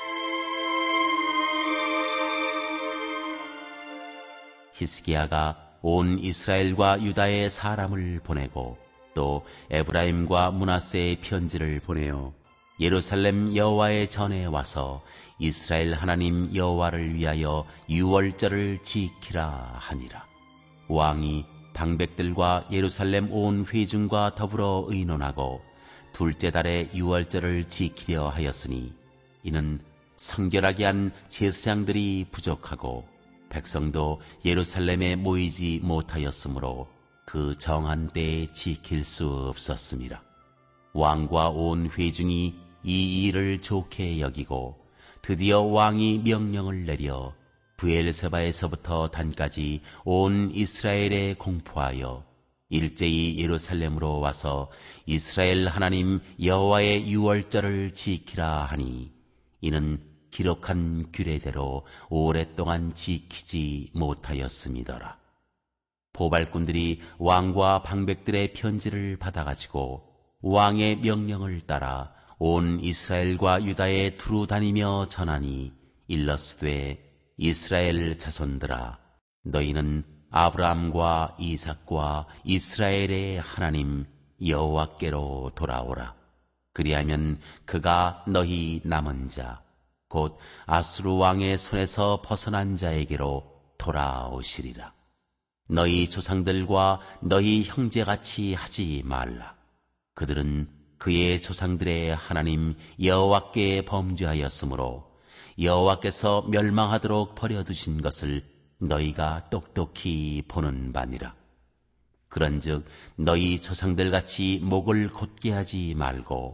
히스기야가 온 이스라엘과 유다의 사람을 보내고 또 에브라임과 므낫세의 편지를 보내어 예루살렘 여호와의 전에 와서 이스라엘 하나님 여호와를 위하여 유월절을 지키라 하니라. 왕이 방백들과 예루살렘 온 회중과 더불어 의논하고 둘째 달에 유월절을 지키려 하였으니 이는 성결하게 한 제사장들이 부족하고 백성도 예루살렘에 모이지 못하였으므로 그 정한 때에 지킬 수 없었습니다. 왕과 온 회중이 이 일을 좋게 여기고 드디어 왕이 명령을 내려 브엘세바에서부터 단까지 온 이스라엘에 공포하여 일제히 예루살렘으로 와서 이스라엘 하나님 여호와의 유월절을 지키라 하니 이는 기록한 규례대로 오랫동안 지키지 못하였음이더라. 보발꾼들이 왕과 방백들의 편지를 받아가지고 왕의 명령을 따라 온 이스라엘과 유다에 두루 다니며 전하니 일러스되 이스라엘 자손들아 너희는 아브라함과 이삭과 이스라엘의 하나님 여호와께로 돌아오라. 그리하면 그가 너희 남은 자 곧 아수르 왕의 손에서 벗어난 자에게로 돌아오시리라. 너희 조상들과 너희 형제같이 하지 말라. 그들은 그의 조상들의 하나님 여호와께 범죄하였으므로 여호와께서 멸망하도록 버려두신 것을 너희가 똑똑히 보는 바니라. 그런즉 너희 조상들같이 목을 곧게 하지 말고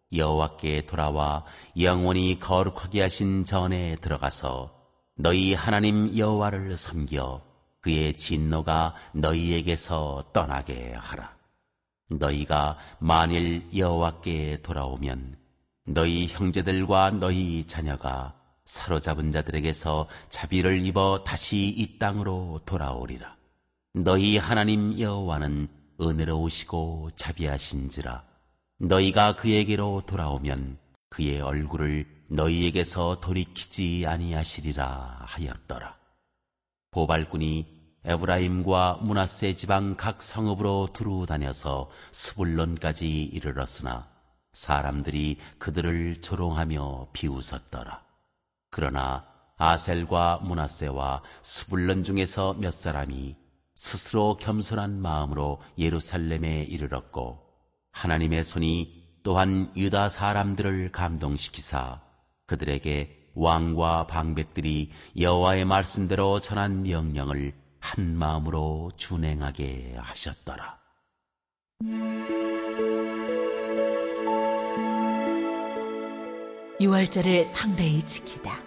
여호와께 돌아와 영원히 거룩하게 하신 전에 들어가서 너희 하나님 여호와를 섬겨 그의 진노가 너희에게서 떠나게 하라. 너희가 만일 여호와께 돌아오면 너희 형제들과 너희 자녀가 사로잡은 자들에게서 자비를 입어 다시 이 땅으로 돌아오리라. 너희 하나님 여호와는 은혜로우시고 자비하신지라. 너희가 그에게로 돌아오면 그의 얼굴을 너희에게서 돌이키지 아니하시리라 하였더라. 보발꾼이 에브라임과 므낫세 지방 각 성읍으로 두루 다녀서 스불론까지 이르렀으나 사람들이 그들을 조롱하며 비웃었더라. 그러나 아셀과 므낫세와 스불론 중에서 몇 사람이 스스로 겸손한 마음으로 예루살렘에 이르렀고 하나님의 손이 또한 유다 사람들을 감동시키사 그들에게 왕과 방백들이 여호와의 말씀대로 전한 명령을 한 마음으로 준행하게 하셨더라. 유월절을 상배히 지키다.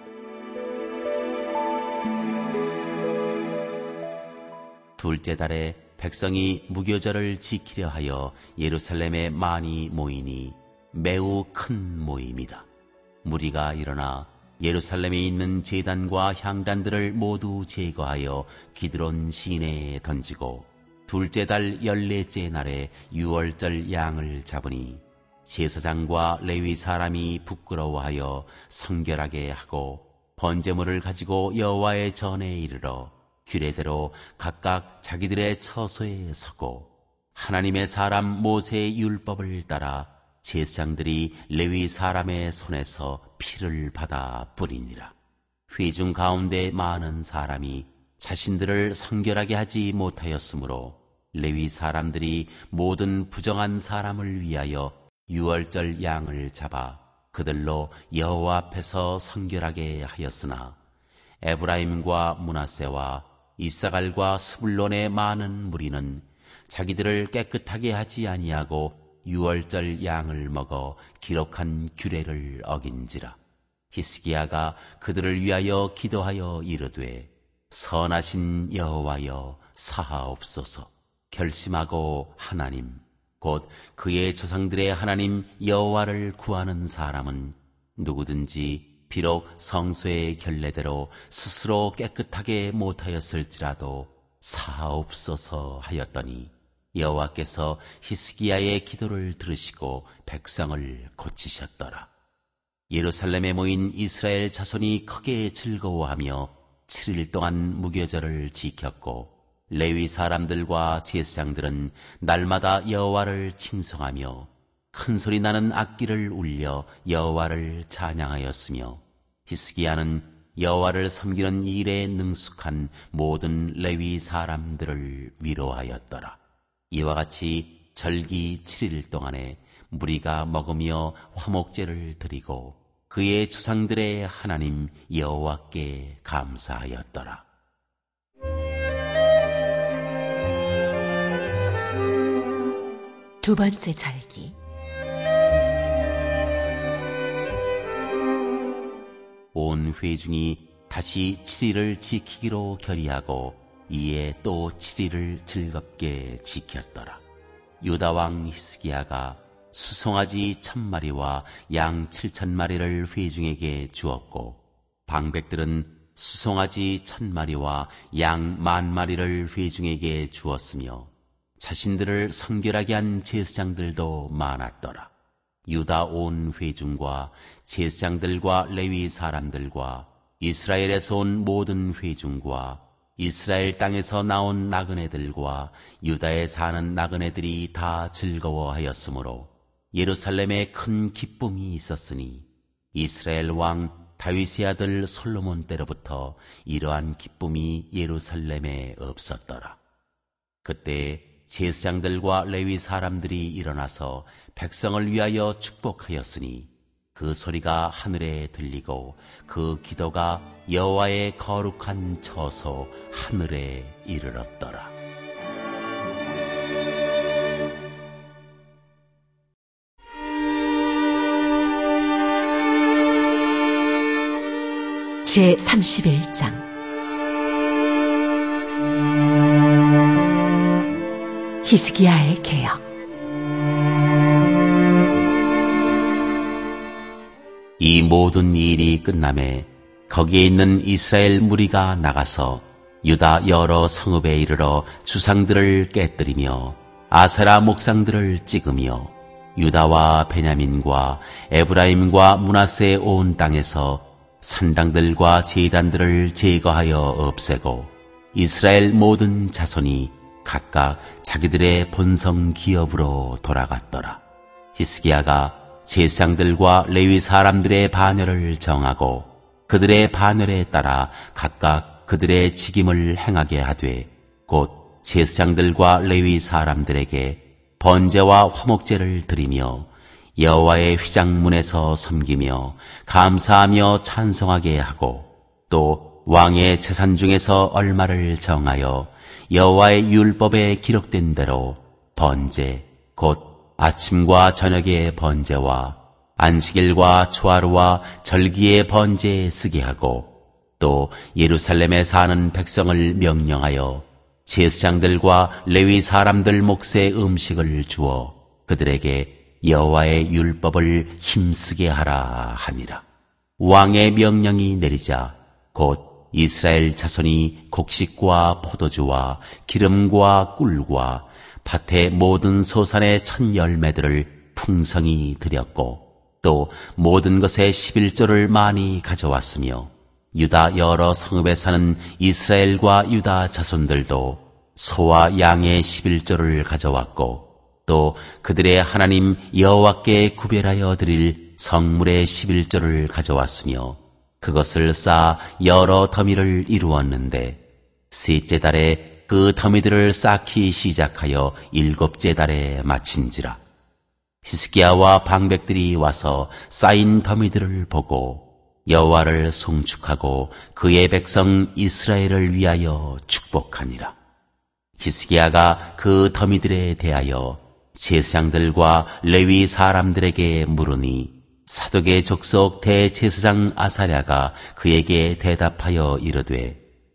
둘째 달에 백성이 무교절을 지키려 하여 예루살렘에 많이 모이니 매우 큰 모임이라. 무리가 일어나 예루살렘에 있는 제단과 향단들을 모두 제거하여 기드론 시내에 던지고 둘째 달 14째 날에 유월절 양을 잡으니 제사장과 레위 사람이 부끄러워하여 성결하게 하고 번제물을 가지고 여호와의 전에 이르러 규례대로 각각 자기들의 처소에 서고 하나님의 사람 모세의 율법을 따라 제사장들이 레위 사람의 손에서 피를 받아 뿌리니라. 회중 가운데 많은 사람이 자신들을 성결하게 하지 못하였으므로 레위 사람들이 모든 부정한 사람을 위하여 유월절 양을 잡아 그들로 여호와 앞에서 성결하게 하였으나 에브라임과 므낫세와 이사갈과 스불론의 많은 무리는 자기들을 깨끗하게 하지 아니하고 유월절 양을 먹어 기록한 규례를 어긴지라. 히스기야가 그들을 위하여 기도하여 이르되 선하신 여호와여 사하옵소서. 결심하고 하나님 곧 그의 조상들의 하나님 여호와를 구하는 사람은 누구든지 비록 성소의 결례대로 스스로 깨끗하게 못하였을지라도 사하옵소서 하였더니 여호와께서 히스기야의 기도를 들으시고 백성을 고치셨더라. 예루살렘에 모인 이스라엘 자손이 크게 즐거워하며 7일 동안 무교절을 지켰고 레위 사람들과 제사장들은 날마다 여호와를 칭송하며 큰 소리 나는 악기를 울려 여호와를 찬양하였으며 히스기야는 여호와를 섬기는 일에 능숙한 모든 레위 사람들을 위로하였더라. 이와 같이 절기 7일 동안에 무리가 먹으며 화목제를 드리고 그의 조상들의 하나님 여호와께 감사하였더라. 두 번째 절기. 온 회중이 다시 7일을 지키기로 결의하고 이에 또 7일을 즐겁게 지켰더라. 유다 왕 히스기야가 수송아지 1000마리와 양 7000마리를 회중에게 주었고 방백들은 수송아지 1000마리와 양 10,000마리를 회중에게 주었으며 자신들을 성결하게 한 제사장들도 많았더라. 유다 온 회중과 제사장들과 레위 사람들과 이스라엘에서 온 모든 회중과 이스라엘 땅에서 나온 나그네들과 유다에 사는 나그네들이 다 즐거워하였으므로 예루살렘에 큰 기쁨이 있었으니 이스라엘 왕 다윗의 아들 솔로몬 때로부터 이러한 기쁨이 예루살렘에 없었더라. 그때 제사장들과 레위 사람들이 일어나서 백성을 위하여 축복하였으니 그 소리가 하늘에 들리고 그 기도가 여호와의 거룩한 처소 하늘에 이르렀더라. 제31장 히스기야의 개혁. 이 모든 일이 끝남에 거기에 있는 이스라엘 무리가 나가서 유다 여러 성읍에 이르러 주상들을 깨뜨리며 아세라 목상들을 찍으며 유다와 베냐민과 에브라임과 므낫세의 온 땅에서 산당들과 제단들을 제거하여 없애고 이스라엘 모든 자손이 각각 자기들의 본성 기업으로 돌아갔더라. 히스기야가 제사장들과 레위 사람들의 반열을 정하고 그들의 반열에 따라 각각 그들의 직임을 행하게 하되 곧 제사장들과 레위 사람들에게 번제와 화목제를 드리며 여호와의 휘장문에서 섬기며 감사하며 찬송하게 하고 또 왕의 재산 중에서 얼마를 정하여 여호와의 율법에 기록된 대로 번제 곧 아침과 저녁의 번제와 안식일과 초하루와 절기의 번제에 쓰게 하고 또 예루살렘에 사는 백성을 명령하여 제사장들과 레위 사람들 몫의 음식을 주어 그들에게 여호와의 율법을 힘쓰게 하라 하니라. 왕의 명령이 내리자 곧 이스라엘 자손이 곡식과 포도주와 기름과 꿀과 밭의 모든 소산의 첫 열매들을 풍성히 드렸고 또 모든 것의 11조를 많이 가져왔으며 유다 여러 성읍에 사는 이스라엘과 유다 자손들도 소와 양의 11조를 가져왔고 또 그들의 하나님 여호와께 구별하여 드릴 성물의 11조를 가져왔으며 그것을 쌓아 여러 더미를 이루었는데 셋째 달에 그 더미들을 쌓기 시작하여 일곱째 달에 마친지라. 히스기야와 방백들이 와서 쌓인 더미들을 보고 여호와를 송축하고 그의 백성 이스라엘을 위하여 축복하니라. 히스기야가 그 더미들에 대하여 제사장들과 레위 사람들에게 물으니 사독의 족속 대제사장 아사랴가 그에게 대답하여 이르되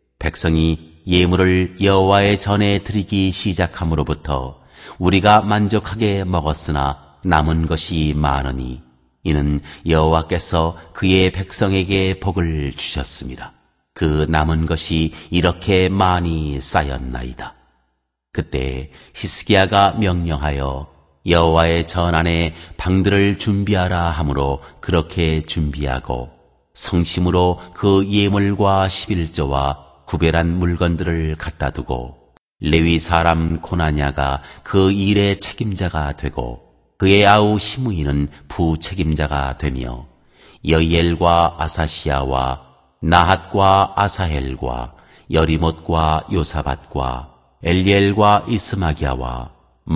백성이 예물을 여호와의 전에 드리기 시작함으로부터 우리가 만족하게 먹었으나 남은 것이 많으니 이는 여호와께서 그의 백성에게 복을 주셨습니다. 그 남은 것이 이렇게 많이 쌓였나이다. 그때 히스기야가 명령하여 여호와의 전 안에 방들을 준비하라 하므로 그렇게 준비하고 성심으로 그 예물과 11조와 구별한 물건들을 갖다 두고 레위 사람 고나냐가 그 일의 책임자가 되고 그의 아우 시므이는 부책임자가 되며 여이엘과 아사시야와 나핫과 아사헬과 여리못과 요사밧과 엘리엘과 이스마기야와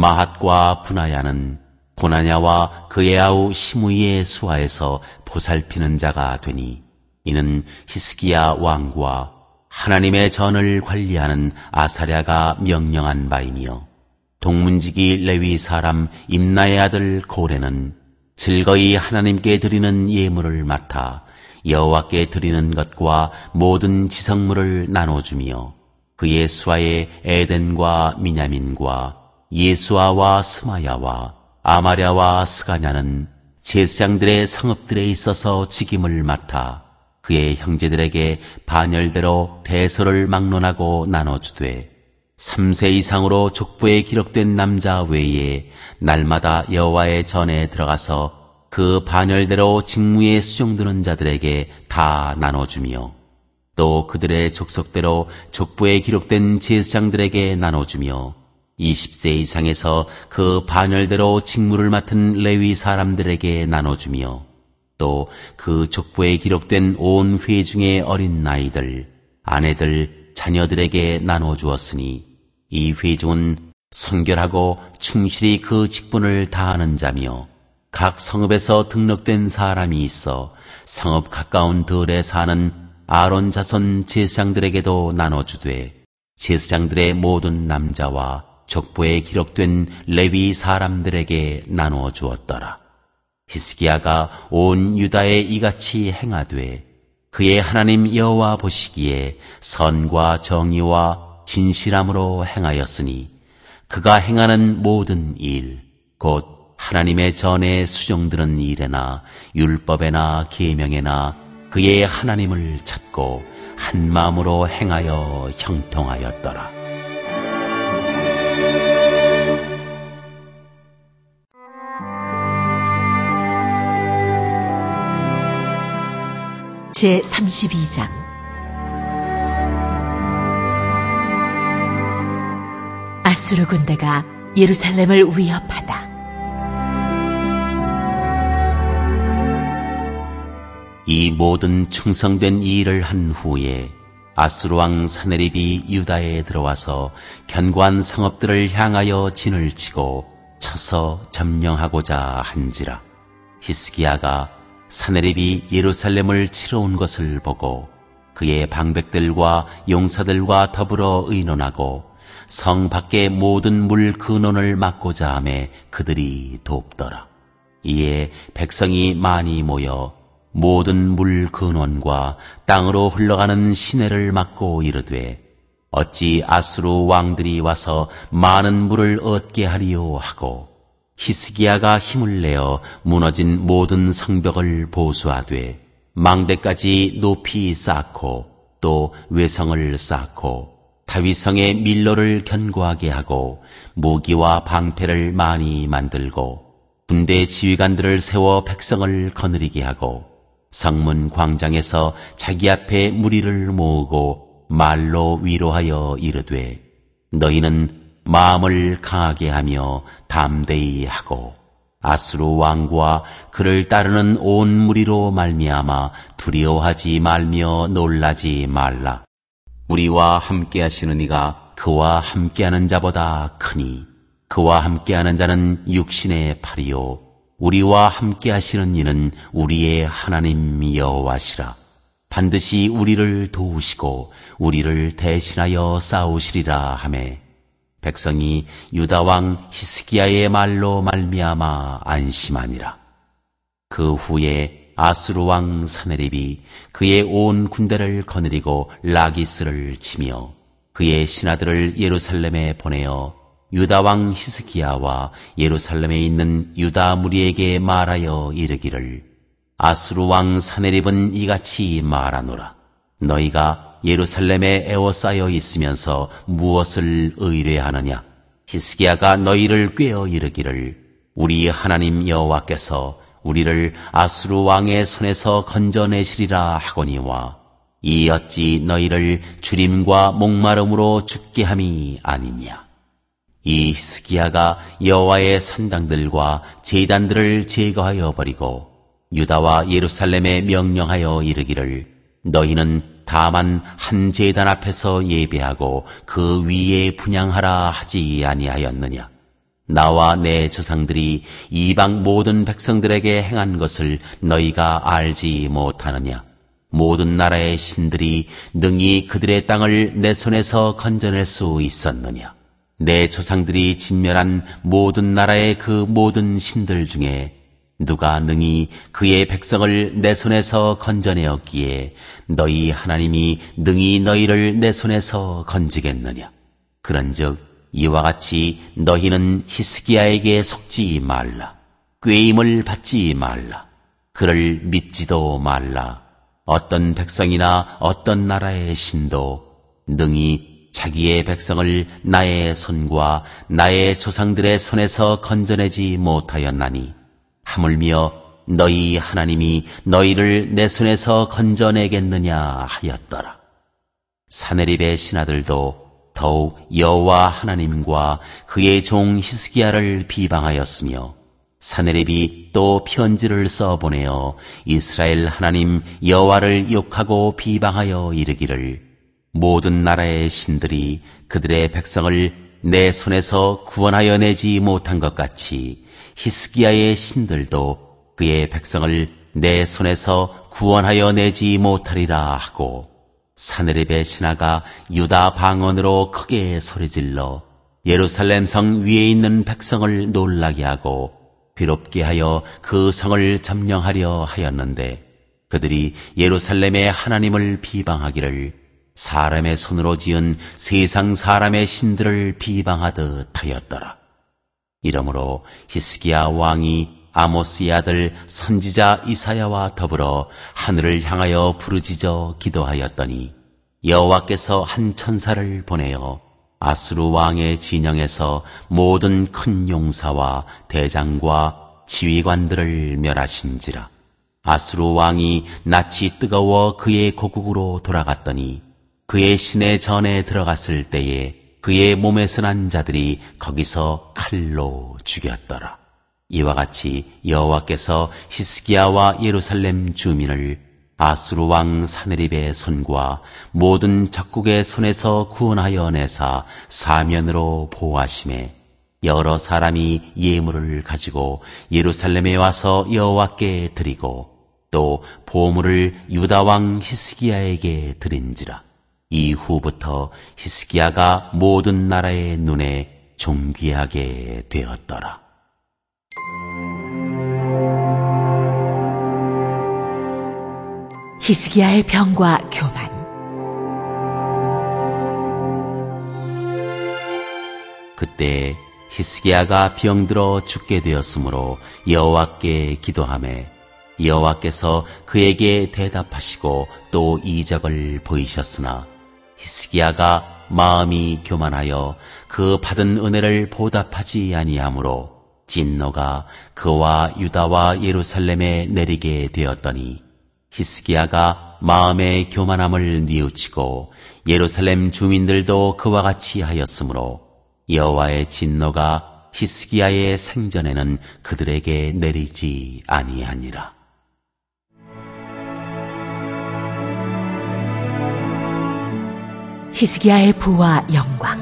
마핫과 분하야는 고나냐와 그의 아우 시므이의 수하에서 보살피는 자가 되니 이는 히스기야 왕과 하나님의 전을 관리하는 아사랴가 명령한 바이며 동문지기 레위 사람 임나의 아들 고레는 즐거이 하나님께 드리는 예물을 맡아 여호와께 드리는 것과 모든 지성물을 나눠주며 그의 수하에 에덴과 미냐민과 예수아와 스마야와 아마랴와 스가냐는 제사장들의 성읍들에 있어서 직임을 맡아 그의 형제들에게 반열대로 대소를 막론하고 나눠주되 3세 이상으로 족보에 기록된 남자 외에 날마다 여호와의 전에 들어가서 그 반열대로 직무에 수종드는 자들에게 다 나눠주며 또 그들의 족속대로 족보에 기록된 제사장들에게 나눠주며 20세 이상에서 그 반열대로 직무를 맡은 레위 사람들에게 나눠주며 또 그 족보에 기록된 온 회중의 어린 나이들, 아내들, 자녀들에게 나눠주었으니 이 회중은 성결하고 충실히 그 직분을 다하는 자며 각 성읍에서 등록된 사람이 있어 성읍 가까운 들에 사는 아론 자손 제사장들에게도 나눠주되 제사장들의 모든 남자와 족보에 기록된 레위 사람들에게 나누어 주었더라. 히스기야가 온 유다에 이같이 행하되 그의 하나님 여호와 보시기에 선과 정의와 진실함으로 행하였으니 그가 행하는 모든 일, 곧 하나님의 전에 수정드는 일에나 율법에나 계명에나 그의 하나님을 찾고 한 마음으로 행하여 형통하였더라. 제32장 아수르 군대가 예루살렘을 위협하다. 이 모든 충성된 일을 한 후에 아수르 왕 사네립이 유다에 들어와서 견고한 성읍들을 향하여 진을 치고 쳐서 점령하고자 한지라. 히스기야가 사네립이 예루살렘을 치러 온 것을 보고 그의 방백들과 용사들과 더불어 의논하고 성 밖의 모든 물 근원을 막고자 하매 그들이 돕더라. 이에 백성이 많이 모여 모든 물 근원과 땅으로 흘러가는 시내를 막고 이르되 어찌 아수르 왕들이 와서 많은 물을 얻게 하리요 하고 히스기야가 힘을 내어 무너진 모든 성벽을 보수하되 망대까지 높이 쌓고 또 외성을 쌓고 다윗성의 밀로를 견고하게 하고 무기와 방패를 많이 만들고 군대 지휘관들을 세워 백성을 거느리게 하고 성문 광장에서 자기 앞에 무리를 모으고 말로 위로하여 이르되 너희는 마음을 강하게 하며 담대히 하고 아수르 왕과 그를 따르는 온 무리로 말미암아 두려워하지 말며 놀라지 말라. 우리와 함께 하시는 이가 그와 함께하는 자보다 크니 그와 함께하는 자는 육신의 팔이요 우리와 함께 하시는 이는 우리의 하나님 여호와시라. 반드시 우리를 도우시고 우리를 대신하여 싸우시리라 하매 백성이 유다 왕 히스기야의 말로 말미암아 안심하니라. 그 후에 아수르 왕 사네립이 그의 온 군대를 거느리고 라기스를 치며 그의 신하들을 예루살렘에 보내어 유다 왕 히스기야와 예루살렘에 있는 유다 무리에게 말하여 이르기를 아수르 왕 사네립은 이같이 말하노라. 너희가 예루살렘에 에워싸여 있으면서 무엇을 의뢰하느냐? 히스기야가 너희를 꾀어 이르기를 우리 하나님 여호와께서 우리를 아수르 왕의 손에서 건져내시리라 하거니와 이 어찌 너희를 주림과 목마름으로 죽게 함이 아니냐? 이 히스기야가 여호와의 산당들과 제단들을 제거하여 버리고 유다와 예루살렘에 명령하여 이르기를 너희는 다만 한 제단 앞에서 예배하고 그 위에 분향하라 하지 아니하였느냐? 나와 내 조상들이 이방 모든 백성들에게 행한 것을 너희가 알지 못하느냐? 모든 나라의 신들이 능히 그들의 땅을 내 손에서 건져낼 수 있었느냐? 내 조상들이 진멸한 모든 나라의 그 모든 신들 중에 누가 능히 그의 백성을 내 손에서 건져내었기에 너희 하나님이 능히 너희를 내 손에서 건지겠느냐? 그런즉 이와 같이 너희는 히스기야에게 속지 말라. 꾀임을 받지 말라. 그를 믿지도 말라. 어떤 백성이나 어떤 나라의 신도 능히 자기의 백성을 나의 손과 나의 조상들의 손에서 건져내지 못하였나니 하물며 너희 하나님이 너희를 내 손에서 건져내겠느냐 하였더라. 사네립의 신하들도 더욱 여호와 하나님과 그의 종 히스기야를 비방하였으며 사네립이 또 편지를 써보내어 이스라엘 하나님 여호와를 욕하고 비방하여 이르기를 모든 나라의 신들이 그들의 백성을 내 손에서 구원하여 내지 못한 것 같이 히스기야의 신들도 그의 백성을 내 손에서 구원하여 내지 못하리라 하고 사네립의 신하가 유다 방언으로 크게 소리질러 예루살렘 성 위에 있는 백성을 놀라게 하고 괴롭게 하여 그 성을 점령하려 하였는데 그들이 예루살렘의 하나님을 비방하기를 사람의 손으로 지은 세상 사람의 신들을 비방하듯 하였더라. 이러므로 히스기야 왕이 아모스의 아들 선지자 이사야와 더불어 하늘을 향하여 부르짖어 기도하였더니 여호와께서 한 천사를 보내어 아수르 왕의 진영에서 모든 큰 용사와 대장과 지휘관들을 멸하신지라. 아수르 왕이 낯이 뜨거워 그의 고국으로 돌아갔더니 그의 시내 전에 들어갔을 때에 그의 몸에서 난 자들이 거기서 칼로 죽였더라. 이와 같이 여호와께서 히스기야와 예루살렘 주민을 아수르 왕 사느립의 손과 모든 적국의 손에서 구원하여 내사 사면으로 보호하심에 여러 사람이 예물을 가지고 예루살렘에 와서 여호와께 드리고 또 보물을 유다 왕 히스기야에게 드린지라. 이후부터 히스기야가 모든 나라의 눈에 존귀하게 되었더라. 히스기야의 병과 교만. 그때 히스기야가 병들어 죽게 되었으므로 여호와께 기도하매 여호와께서 그에게 대답하시고 또 이적을 보이셨으나 히스기야가 마음이 교만하여 그 받은 은혜를 보답하지 아니하므로 진노가 그와 유다와 예루살렘에 내리게 되었더니 히스기야가 마음의 교만함을 뉘우치고 예루살렘 주민들도 그와 같이 하였으므로 여호와의 진노가 히스기야의 생전에는 그들에게 내리지 아니하니라. 히스기야의 부와 영광.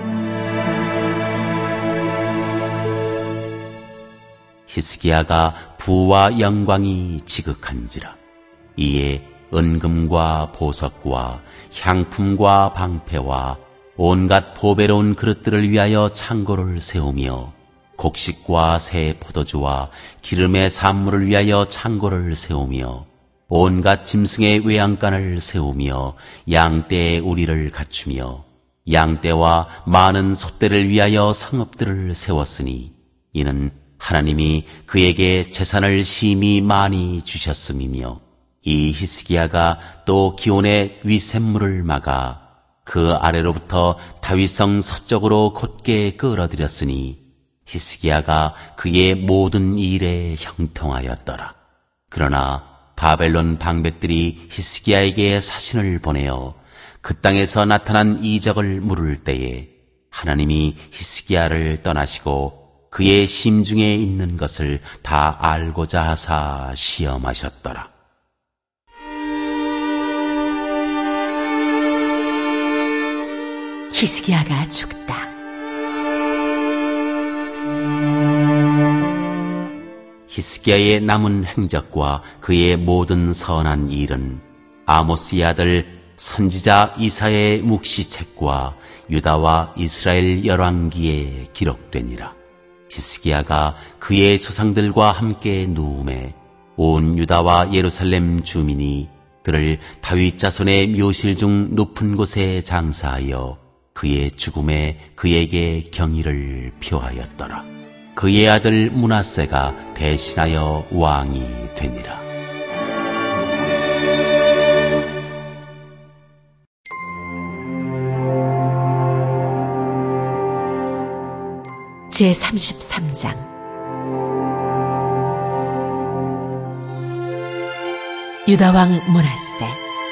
히스기야가 부와 영광이 지극한지라. 이에 은금과 보석과 향품과 방패와 온갖 보배로운 그릇들을 위하여 창고를 세우며 곡식과 새 포도주와 기름의 산물을 위하여 창고를 세우며 온갖 짐승의 외양간을 세우며 양떼의 우리를 갖추며 양떼와 많은 솥대를 위하여 성읍들을 세웠으니 이는 하나님이 그에게 재산을 심히 많이 주셨음이며 이 히스기야가 또 기온의 위샘물을 막아 그 아래로부터 다윗성 서쪽으로 곧게 끌어들였으니 히스기야가 그의 모든 일에 형통하였더라. 그러나 바벨론 방백들이 히스기야에게 사신을 보내어 그 땅에서 나타난 이적을 물을 때에 하나님이 히스기야를 떠나시고 그의 심중에 있는 것을 다 알고자 하사 시험하셨더라. 히스기야가 죽다. 히스기야의 남은 행적과 그의 모든 선한 일은 아모스의 아들 선지자 이사야의 묵시책과 유다와 이스라엘 열왕기에 기록되니라. 히스기야가 그의 조상들과 함께 누움에 온 유다와 예루살렘 주민이 그를 다윗 자손의 묘실 중 높은 곳에 장사하여 그의 죽음에 그에게 경의를 표하였더라. 그의 아들 므낫세가 대신하여 왕이 되니라. 제33장. 유다왕 므낫세.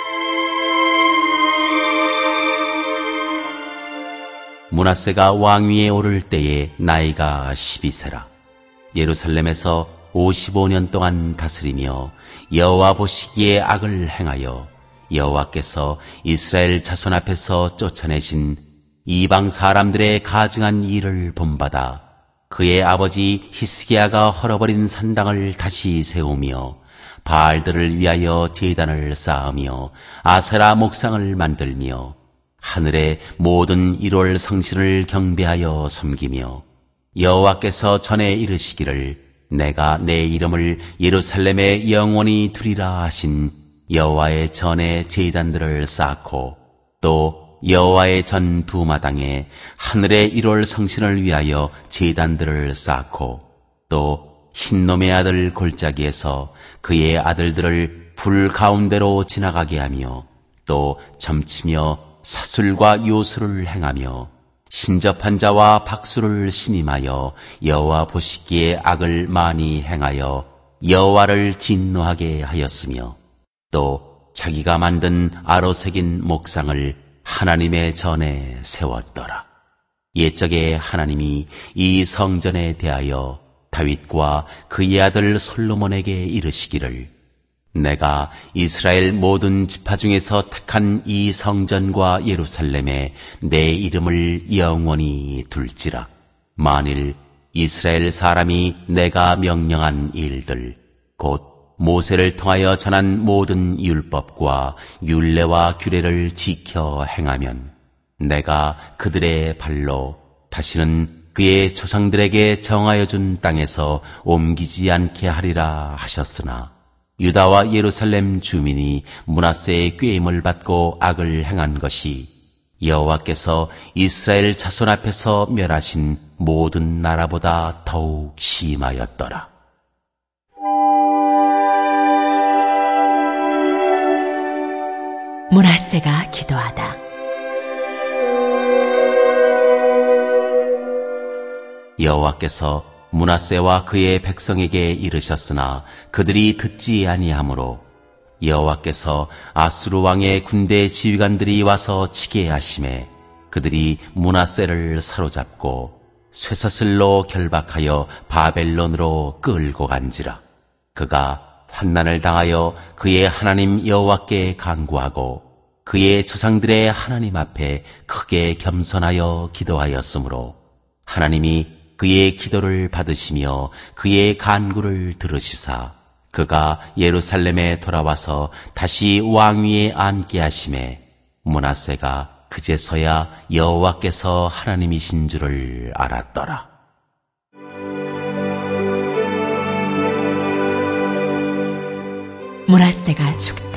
므낫세가 왕위에 오를 때에 나이가 12세라. 예루살렘에서 55년 동안 다스리며 여호와 보시기에 악을 행하여 여호와께서 이스라엘 자손 앞에서 쫓아내신 이방 사람들의 가증한 일을 본받아 그의 아버지 히스기야가 헐어버린 산당을 다시 세우며 바알들을 위하여 제단을 쌓으며 아세라 목상을 만들며 하늘의 모든 1월 성신을 경배하여 섬기며 여호와께서 전에 이르시기를 내가 내 이름을 예루살렘에 영원히 두리라 하신 여호와의 전에 제단들을 쌓고 또 여호와의 전 두 마당에 하늘의 1월 성신을 위하여 제단들을 쌓고 또 흰놈의 아들 골짜기에서 그의 아들들을 불 가운데로 지나가게 하며 또 점치며 사술과 요술을 행하며 신접한 자와 박수를 신임하여 여호와 보시기에 악을 많이 행하여 여호와를 진노하게 하였으며 또 자기가 만든 아로 새긴 목상을 하나님의 전에 세웠더라. 옛적에 하나님이 이 성전에 대하여 다윗과 그의 아들 솔로몬에게 이르시기를 내가 이스라엘 모든 지파 중에서 택한 이 성전과 예루살렘에 내 이름을 영원히 둘지라. 만일 이스라엘 사람이 내가 명령한 일들 곧 모세를 통하여 전한 모든 율법과 율례와 규례를 지켜 행하면 내가 그들의 발로 다시는 그의 조상들에게 정하여 준 땅에서 옮기지 않게 하리라 하셨으나 유다와 예루살렘 주민이 므낫세의 꾀임을 받고 악을 행한 것이 여호와께서 이스라엘 자손 앞에서 멸하신 모든 나라보다 더욱 심하였더라. 므낫세가 기도하다. 여호와께서 므낫세와 그의 백성에게 이르셨으나 그들이 듣지 아니하므로 여호와께서 아수르 왕의 군대 지휘관들이 와서 치게 하심에 그들이 므낫세를 사로잡고 쇠사슬로 결박하여 바벨론으로 끌고 간지라. 그가 환난을 당하여 그의 하나님 여호와께 간구하고 그의 조상들의 하나님 앞에 크게 겸손하여 기도하였으므로 하나님이 그의 기도를 받으시며 그의 간구를 들으시사 그가 예루살렘에 돌아와서 다시 왕위에 앉게 하심에 므낫세가 그제서야 여호와께서 하나님이신 줄을 알았더라. 므낫세가 죽다.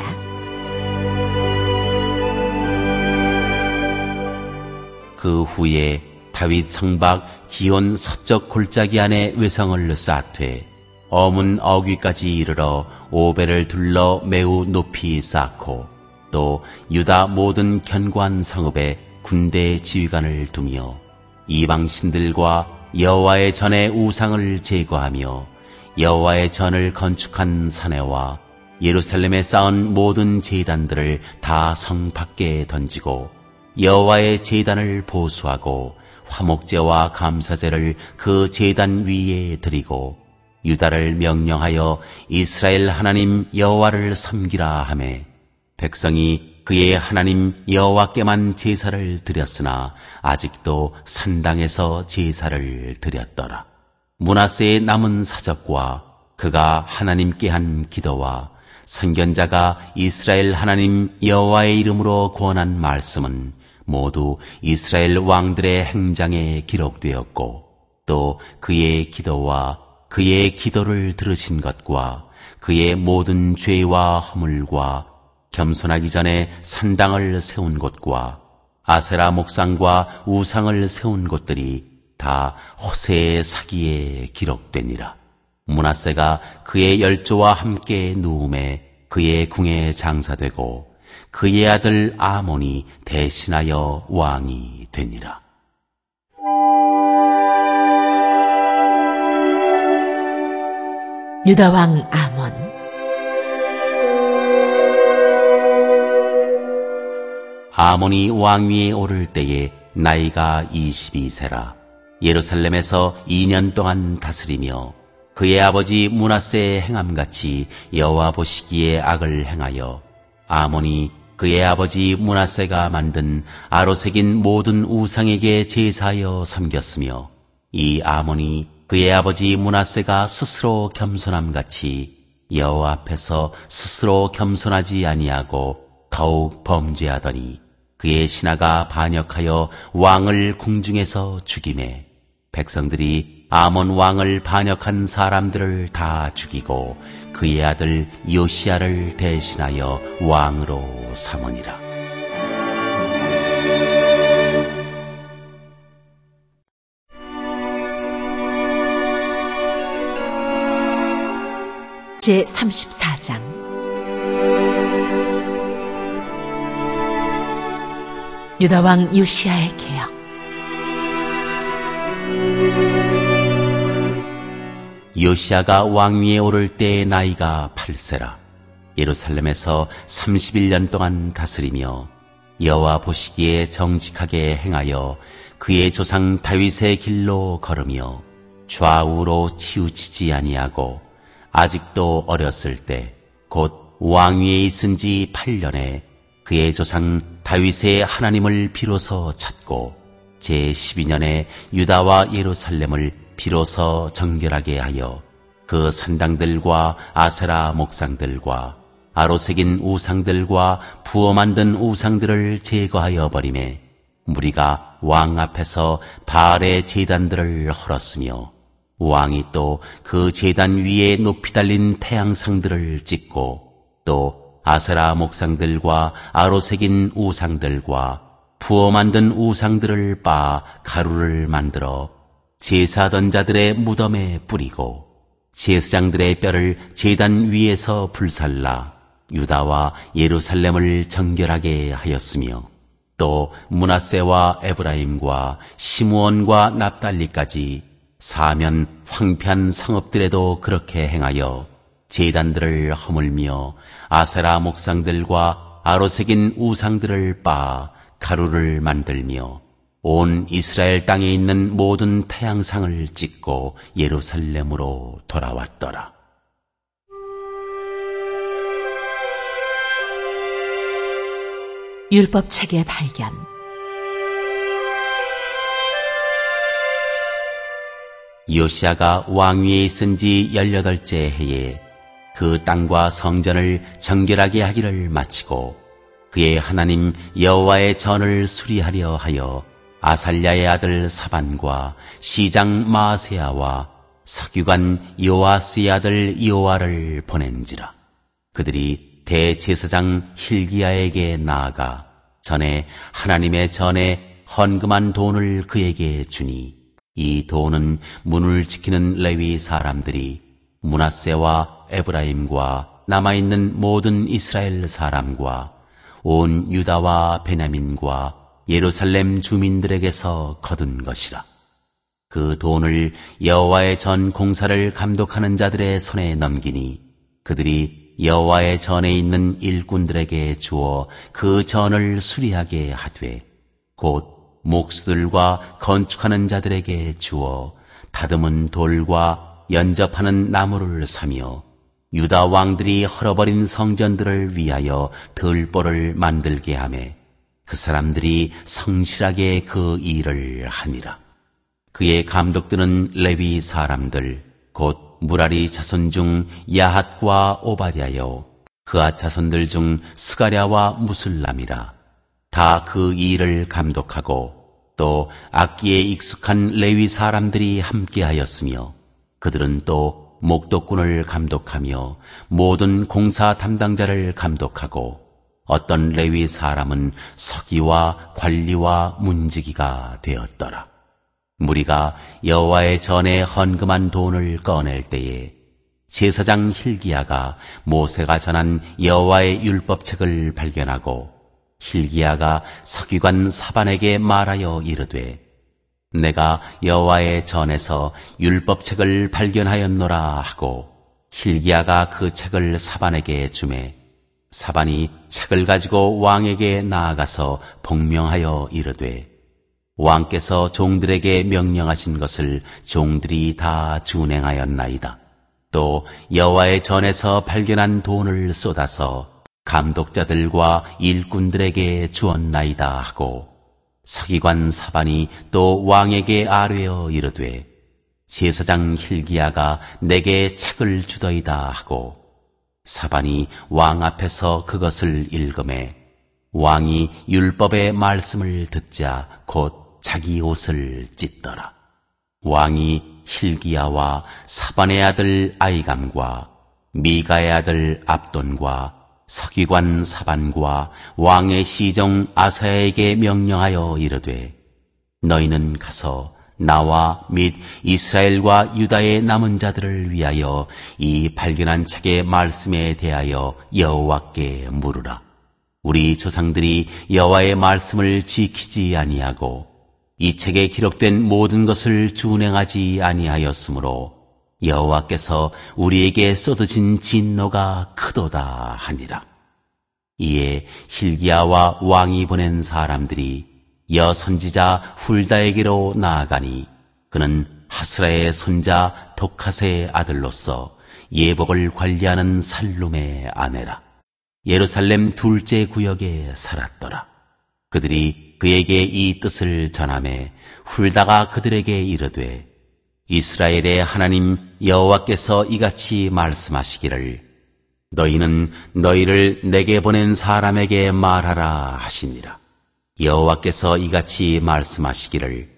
그 후에 다윗 성박 기온 서쪽 골짜기 안에 외성을 쌓되 어문 어귀까지 이르러 오벨을 둘러 매우 높이 쌓고 또 유다 모든 견고한 성읍에 군대 지휘관을 두며 이방신들과 여호와의 전의 우상을 제거하며 여호와의 전을 건축한 사내와 예루살렘에 쌓은 모든 제단들을 다 성 밖에 던지고 여호와의 제단을 보수하고 화목제와 감사제를 그 제단 위에 드리고 유다를 명령하여 이스라엘 하나님 여호와를 섬기라 하매 백성이 그의 하나님 여호와께만 제사를 드렸으나 아직도 산당에서 제사를 드렸더라. 므낫세의 남은 사적과 그가 하나님께 한 기도와 선견자가 이스라엘 하나님 여호와의 이름으로 권한 말씀은 모두 이스라엘 왕들의 행장에 기록되었고 또 그의 기도와 그의 기도를 들으신 것과 그의 모든 죄와 허물과 겸손하기 전에 산당을 세운 곳과 아세라 목상과 우상을 세운 곳들이 다 호세의 사기에 기록되니라. 므낫세가 그의 열조와 함께 누움에 그의 궁에 장사되고 그의 아들 아몬이 대신하여 왕이 되니라. 유다 왕 아몬. 아몬이 왕위에 오를 때에 나이가 22세라. 예루살렘에서 2년 동안 다스리며 그의 아버지 므낫세의 행함같이 여호와 보시기에 악을 행하여 아몬이 그의 아버지 므낫세가 만든 아로 새긴 모든 우상에게 제사하여 섬겼으며 이 아몬이 그의 아버지 므낫세가 스스로 겸손함같이 여호와 앞에서 스스로 겸손하지 아니하고 더욱 범죄하더니 그의 신하가 반역하여 왕을 궁중에서 죽이매 백성들이 아몬 왕을 반역한 사람들을 다 죽이고 그의 아들 요시야를 대신하여 왕으로 삼으니라. 제34장 유다왕 요시야의 개혁. 요시야가 왕위에 오를 때의 나이가 8세라. 예루살렘에서 31년 동안 다스리며 여호와 보시기에 정직하게 행하여 그의 조상 다윗의 길로 걸으며 좌우로 치우치지 아니하고 아직도 어렸을 때 곧 왕위에 있은 지 8년에 그의 조상 다윗의 하나님을 비로소 찾고 제12년에 유다와 예루살렘을 비로소 정결하게 하여 그 산당들과 아세라 목상들과 아로 새긴 우상들과 부어 만든 우상들을 제거하여 버리매 무리가 왕 앞에서 바알의 제단들을 헐었으며 왕이 또 그 제단 위에 높이 달린 태양상들을 찍고 또 아세라 목상들과 아로 새긴 우상들과 부어 만든 우상들을 빻아 가루를 만들어 제사하던 자들의 무덤에 뿌리고 제사장들의 뼈를 제단 위에서 불살라 유다와 예루살렘을 정결하게 하였으며 또 므낫세와 에브라임과 시므온과 납달리까지 사면 황폐한 성읍들에도 그렇게 행하여 제단들을 허물며 아세라 목상들과 아로 새긴 우상들을 빻아 가루를 만들며 온 이스라엘 땅에 있는 모든 태양상을 찍고 예루살렘으로 돌아왔더라. 율법책의 발견. 요시야가 왕위에 있은 지 18째 해에 그 땅과 성전을 정결하게 하기를 마치고 그의 하나님 여호와의 전을 수리하려 하여 아살랴의 아들 사반과 시장 마아세야와 서기관 요아스의 아들 요아를 보낸지라. 그들이 대제사장 힐기야에게 나아가 전에 하나님의 전에 헌금한 돈을 그에게 주니 이 돈은 문을 지키는 레위 사람들이 므낫세와 에브라임과 남아있는 모든 이스라엘 사람과 온 유다와 베냐민과 예루살렘 주민들에게서 거둔 것이라. 그 돈을 여호와의 전 공사를 감독하는 자들의 손에 넘기니 그들이 여호와의 전에 있는 일꾼들에게 주어 그 전을 수리하게 하되 곧 목수들과 건축하는 자들에게 주어 다듬은 돌과 연접하는 나무를 사며 유다 왕들이 헐어버린 성전들을 위하여 들보를 만들게 하매 그 사람들이 성실하게 그 일을 하니라. 그의 감독들은 레위 사람들 곧 무라리 자손 중 야핫과 오바댜요 그앗 자손들 중 스가랴와 무술람이라. 다 그 일을 감독하고 또 악기에 익숙한 레위 사람들이 함께하였으며 그들은 또 목독꾼을 감독하며 모든 공사 담당자를 감독하고 어떤 레위 사람은 서기와 관리와 문지기가 되었더라. 무리가 여호와의 전에 헌금한 돈을 꺼낼 때에 제사장 힐기야가 모세가 전한 여호와의 율법책을 발견하고 힐기야가 서기관 사반에게 말하여 이르되 내가 여호와의 전에서 율법책을 발견하였노라 하고 힐기야가 그 책을 사반에게 주매 사반이 책을 가지고 왕에게 나아가서 복명하여 이르되 왕께서 종들에게 명령하신 것을 종들이 다 준행하였나이다. 또 여호와의 전에서 발견한 돈을 쏟아서 감독자들과 일꾼들에게 주었나이다 하고 서기관 사반이 또 왕에게 아뢰어 이르되 제사장 힐기야가 내게 책을 주더이다 하고 사반이 왕 앞에서 그것을 읽으매 왕이 율법의 말씀을 듣자 곧 자기 옷을 찢더라. 왕이 hil기야와 사반의 아들 아이감과 미가의 아들 압돈과 서기관 사반과 왕의 시정 아사야에게 명령하여 이르되 너희는 가서 나와 및 이스라엘과 유다의 남은 자들을 위하여 이 발견한 책의 말씀에 대하여 여호와께 물으라. 우리 조상들이 여호와의 말씀을 지키지 아니하고 이 책에 기록된 모든 것을 준행하지 아니하였으므로 여호와께서 우리에게 쏟으신 진노가 크도다 하니라. 이에 hil기야와 왕이 보낸 사람들이 여 선지자 훌다에게로 나아가니 그는 하스라의 손자 독하세의 아들로서 예복을 관리하는 살룸의 아내라. 예루살렘 둘째 구역에 살았더라. 그들이 그에게 이 뜻을 전하매 훌다가 그들에게 이르되 이스라엘의 하나님 여호와께서 이같이 말씀하시기를 너희는 너희를 내게 보낸 사람에게 말하라 하시니라. 여호와께서 이같이 말씀하시기를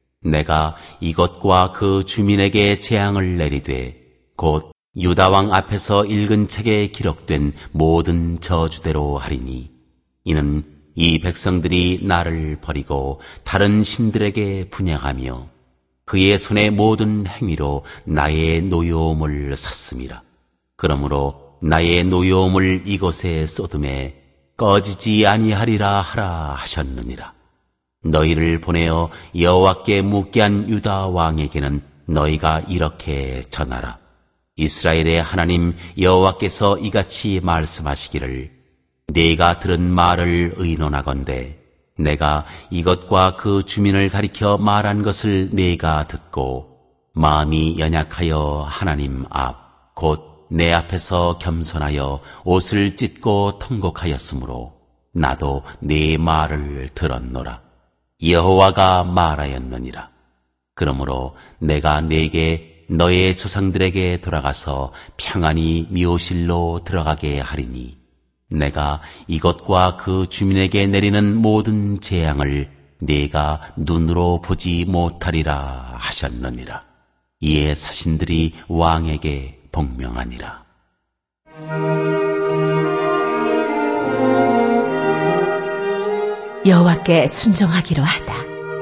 내가 이것과 그 주민에게 재앙을 내리되 곧 유다 왕 앞에서 읽은 책에 기록된 모든 저주대로 하리니 이는 이 백성들이 나를 버리고 다른 신들에게 분향하며 그의 손의 모든 행위로 나의 노여움을 샀음이라. 그러므로 나의 노여움을 이곳에 쏟음에 꺼지지 아니하리라 하라 하셨느니라. 너희를 보내어 여호와께 묻게 한 유다 왕에게는 너희가 이렇게 전하라. 이스라엘의 하나님 여호와께서 이같이 말씀하시기를 네가 들은 말을 의논하건대 내가 이것과 그 주민을 가리켜 말한 것을 네가 듣고 마음이 연약하여 하나님 앞 곧 내 앞에서 겸손하여 옷을 찢고 통곡하였으므로 나도 네 말을 들었노라. 여호와가 말하였느니라. 그러므로 내가 네게 너의 조상들에게 돌아가서 평안히 묘실로 들어가게 하리니 내가 이것과 그 주민에게 내리는 모든 재앙을 네가 눈으로 보지 못하리라 하셨느니라. 이에 사신들이 왕에게 복명하니라. 여호와께 순종하기로 하다.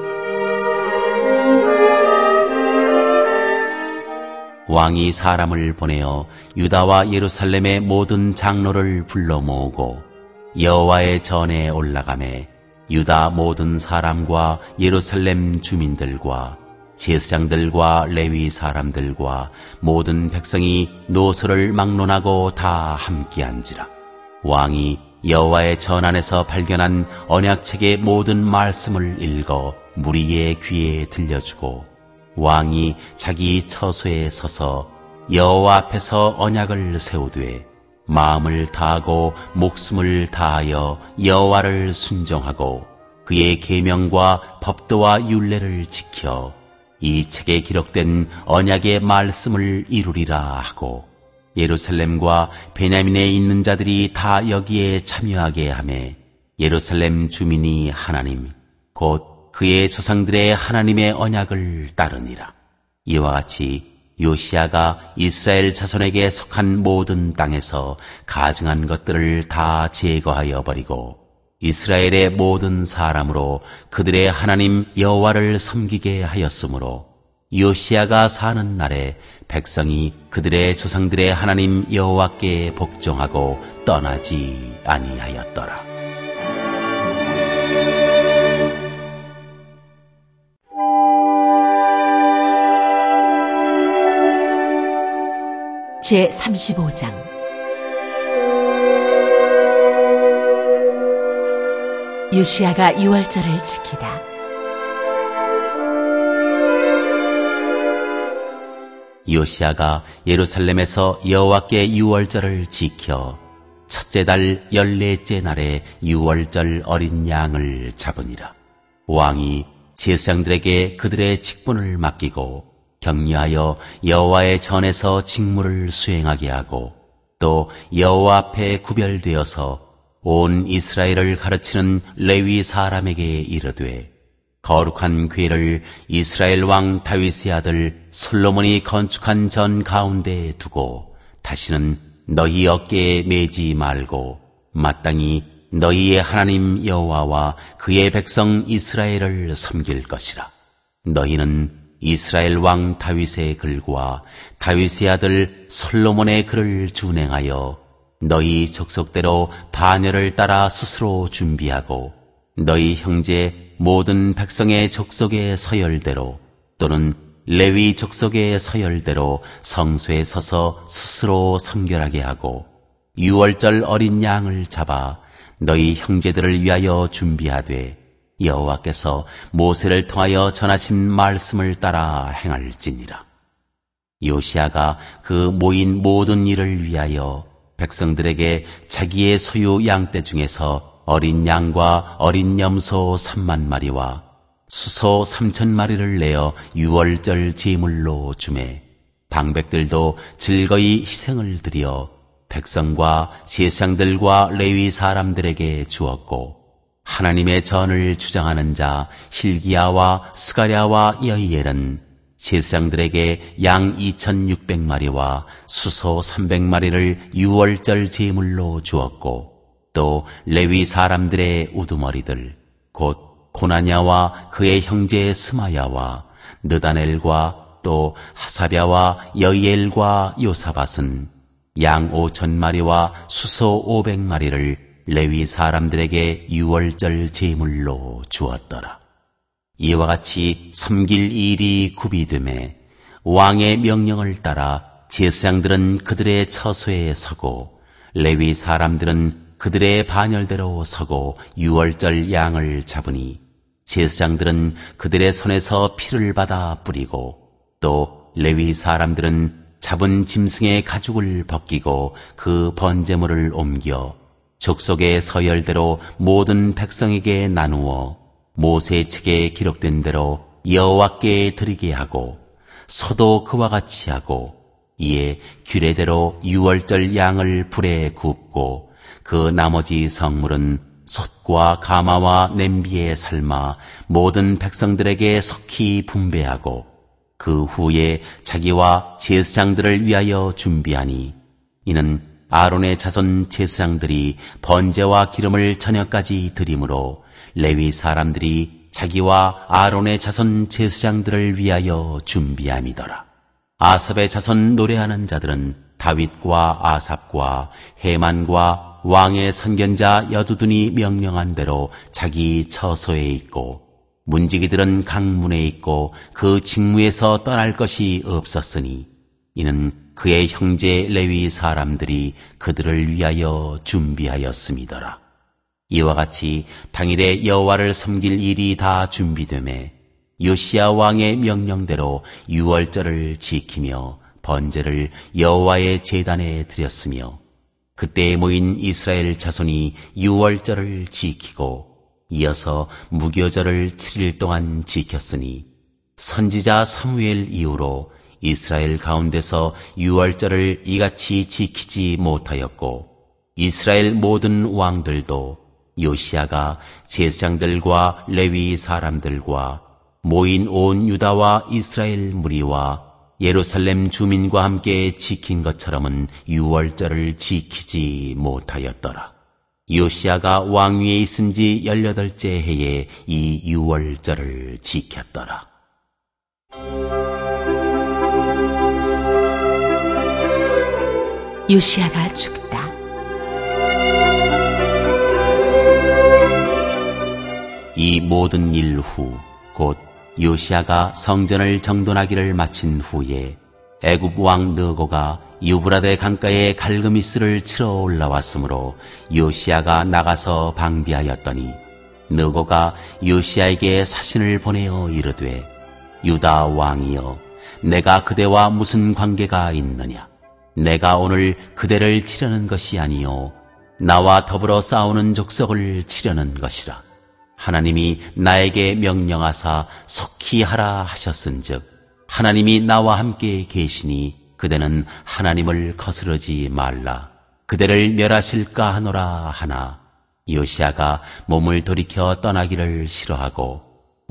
왕이 사람을 보내어 유다와 예루살렘의 모든 장로를 불러 모으고 여호와의 전에 올라가매 유다 모든 사람과 예루살렘 주민들과 제사장들과 레위 사람들과 모든 백성이 노소를 막론하고 다 함께한지라. 왕이 여호와의 전 안에서 발견한 언약책의 모든 말씀을 읽어 무리의 귀에 들려주고 왕이 자기 처소에 서서 여호와 앞에서 언약을 세우되 마음을 다하고 목숨을 다하여 여호와를 순종하고 그의 계명과 법도와 율례를 지켜 이 책에 기록된 언약의 말씀을 이루리라 하고 예루살렘과 베냐민에 있는 자들이 다 여기에 참여하게 하매 예루살렘 주민이 하나님 곧 그의 조상들의 하나님의 언약을 따르니라. 이와 같이 요시야가 이스라엘 자손에게 속한 모든 땅에서 가증한 것들을 다 제거하여 버리고 이스라엘의 모든 사람으로 그들의 하나님 여호와를 섬기게 하였으므로 요시야가 사는 날에 백성이 그들의 조상들의 하나님 여호와께 복종하고 떠나지 아니하였더라. 제35장 요시야가 유월절을 지키다. 요시야가 예루살렘에서 여호와께 유월절을 지켜 첫째 달 14째 날에 유월절 어린 양을 잡으니라. 왕이 제사장들에게 그들의 직분을 맡기고 격려하여 여호와의 전에서 직무를 수행하게 하고 또 여호와 앞에 구별되어서 온 이스라엘을 가르치는 레위 사람에게 이르되 거룩한 궤를 이스라엘 왕 다윗의 아들 솔로몬이 건축한 전 가운데에 두고 다시는 너희 어깨에 매지 말고 마땅히 너희의 하나님 여호와와 그의 백성 이스라엘을 섬길 것이라. 너희는 이스라엘 왕 다윗의 글과 다윗의 아들 솔로몬의 글을 준행하여 너희 족속대로 반열을 따라 스스로 준비하고 너희 형제 모든 백성의 족속의 서열대로 또는 레위 족속의 서열대로 성소에 서서 스스로 성결하게 하고 유월절 어린 양을 잡아 너희 형제들을 위하여 준비하되 여호와께서 모세를 통하여 전하신 말씀을 따라 행할지니라. 요시야가 그 모인 모든 일을 위하여 백성들에게 자기의 소유 양떼 중에서 어린 양과 어린 염소 3만 마리와 수소 3천 마리를 내어 유월절 제물로 주매 방백들도 즐거이 희생을 드려 백성과 제사장들과 레위 사람들에게 주었고 하나님의 전을 주장하는 자 hil기야와 스가랴와 여이엘은 제사장들에게 양 2,600마리와 수소 300마리를 유월절 제물로 주었고 또 레위 사람들의 우두머리들 곧 고나냐와 그의 형제 스마야와 느다넬과 또 하사랴와 여이엘과 요사밧은 양 5,000마리와 수소 500마리를 레위 사람들에게 유월절 제물로 주었더라. 이와 같이 섬길 일이 구비됨에 왕의 명령을 따라 제사장들은 그들의 처소에 서고 레위 사람들은 그들의 반열대로 서고 유월절 양을 잡으니 제사장들은 그들의 손에서 피를 받아 뿌리고 또 레위 사람들은 잡은 짐승의 가죽을 벗기고 그 번제물을 옮겨 족속의 서열대로 모든 백성에게 나누어 모세 책에 기록된 대로 여호와께 드리게 하고 소도 그와 같이 하고 이에 규례대로 유월절 양을 불에 굽고 그 나머지 성물은 솥과 가마와 냄비에 삶아 모든 백성들에게 속히 분배하고 그 후에 자기와 제사장들을 위하여 준비하니 이는 아론의 자손 제사장들이 번제와 기름을 저녁까지 드림으로 레위 사람들이 자기와 아론의 자손 제사장들을 위하여 준비함이더라. 아삽의 자손 노래하는 자들은 다윗과 아삽과 헤만과 왕의 선견자 여두둔이 명령한 대로 자기 처소에 있고 문지기들은 강문에 있고 그 직무에서 떠날 것이 없었으니 이는 그의 형제 레위 사람들이 그들을 위하여 준비하였음이더라. 이와 같이 당일에 여호와를 섬길 일이 다 준비되매 요시야 왕의 명령대로 유월절을 지키며 번제를 여호와의 제단에 드렸으며 그때에 모인 이스라엘 자손이 유월절을 지키고 이어서 무교절을 7일 동안 지켰으니 선지자 사무엘 이후로 이스라엘 가운데서 유월절을 이같이 지키지 못하였고 이스라엘 모든 왕들도 요시야가 제사장들과 레위 사람들과 모인 온 유다와 이스라엘 무리와 예루살렘 주민과 함께 지킨 것처럼은 유월절을 지키지 못하였더라. 요시야가 왕위에 있은 지 18째 해에 이 유월절을 지켰더라. 요시야가 죽다. 이 모든 일 후 곧 요시야가 성전을 정돈하기를 마친 후에 애굽 왕 느고가 유브라데 강가에 갈그미스를 치러 올라왔으므로 요시야가 나가서 방비하였더니 느고가 요시야에게 사신을 보내어 이르되 유다 왕이여 내가 그대와 무슨 관계가 있느냐. 내가 오늘 그대를 치려는 것이 아니요 나와 더불어 싸우는 족속을 치려는 것이라. 하나님이 나에게 명령하사 속히 하라 하셨은즉 하나님이 나와 함께 계시니 그대는 하나님을 거스르지 말라. 그대를 멸하실까 하노라 하나 요시야가 몸을 돌이켜 떠나기를 싫어하고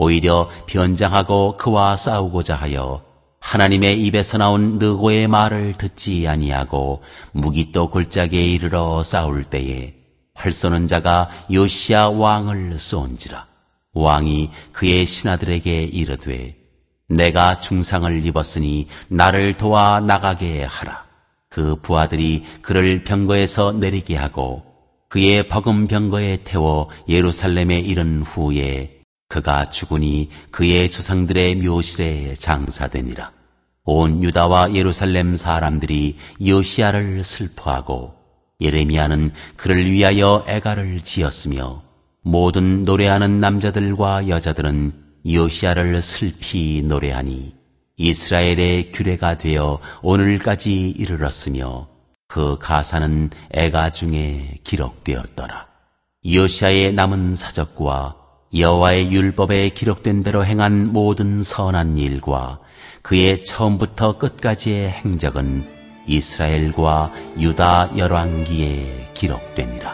오히려 변장하고 그와 싸우고자 하여 하나님의 입에서 나온 느고의 말을 듣지 아니하고 무기또 골짜기에 이르러 싸울 때에 활 쏘는 자가 요시야 왕을 쏜지라. 왕이 그의 신하들에게 이르되 내가 중상을 입었으니 나를 도와 나가게 하라. 그 부하들이 그를 병거에서 내리게 하고 그의 버금 병거에 태워 예루살렘에 이른 후에 그가 죽으니 그의 조상들의 묘실에 장사되니라. 온 유다와 예루살렘 사람들이 요시야를 슬퍼하고 예레미야는 그를 위하여 애가를 지었으며 모든 노래하는 남자들과 여자들은 요시야를 슬피 노래하니 이스라엘의 규례가 되어 오늘까지 이르렀으며 그 가사는 애가 중에 기록되었더라. 요시야의 남은 사적과 여호와의 율법에 기록된 대로 행한 모든 선한 일과 그의 처음부터 끝까지의 행적은 이스라엘과 유다 열왕기에 기록되니라.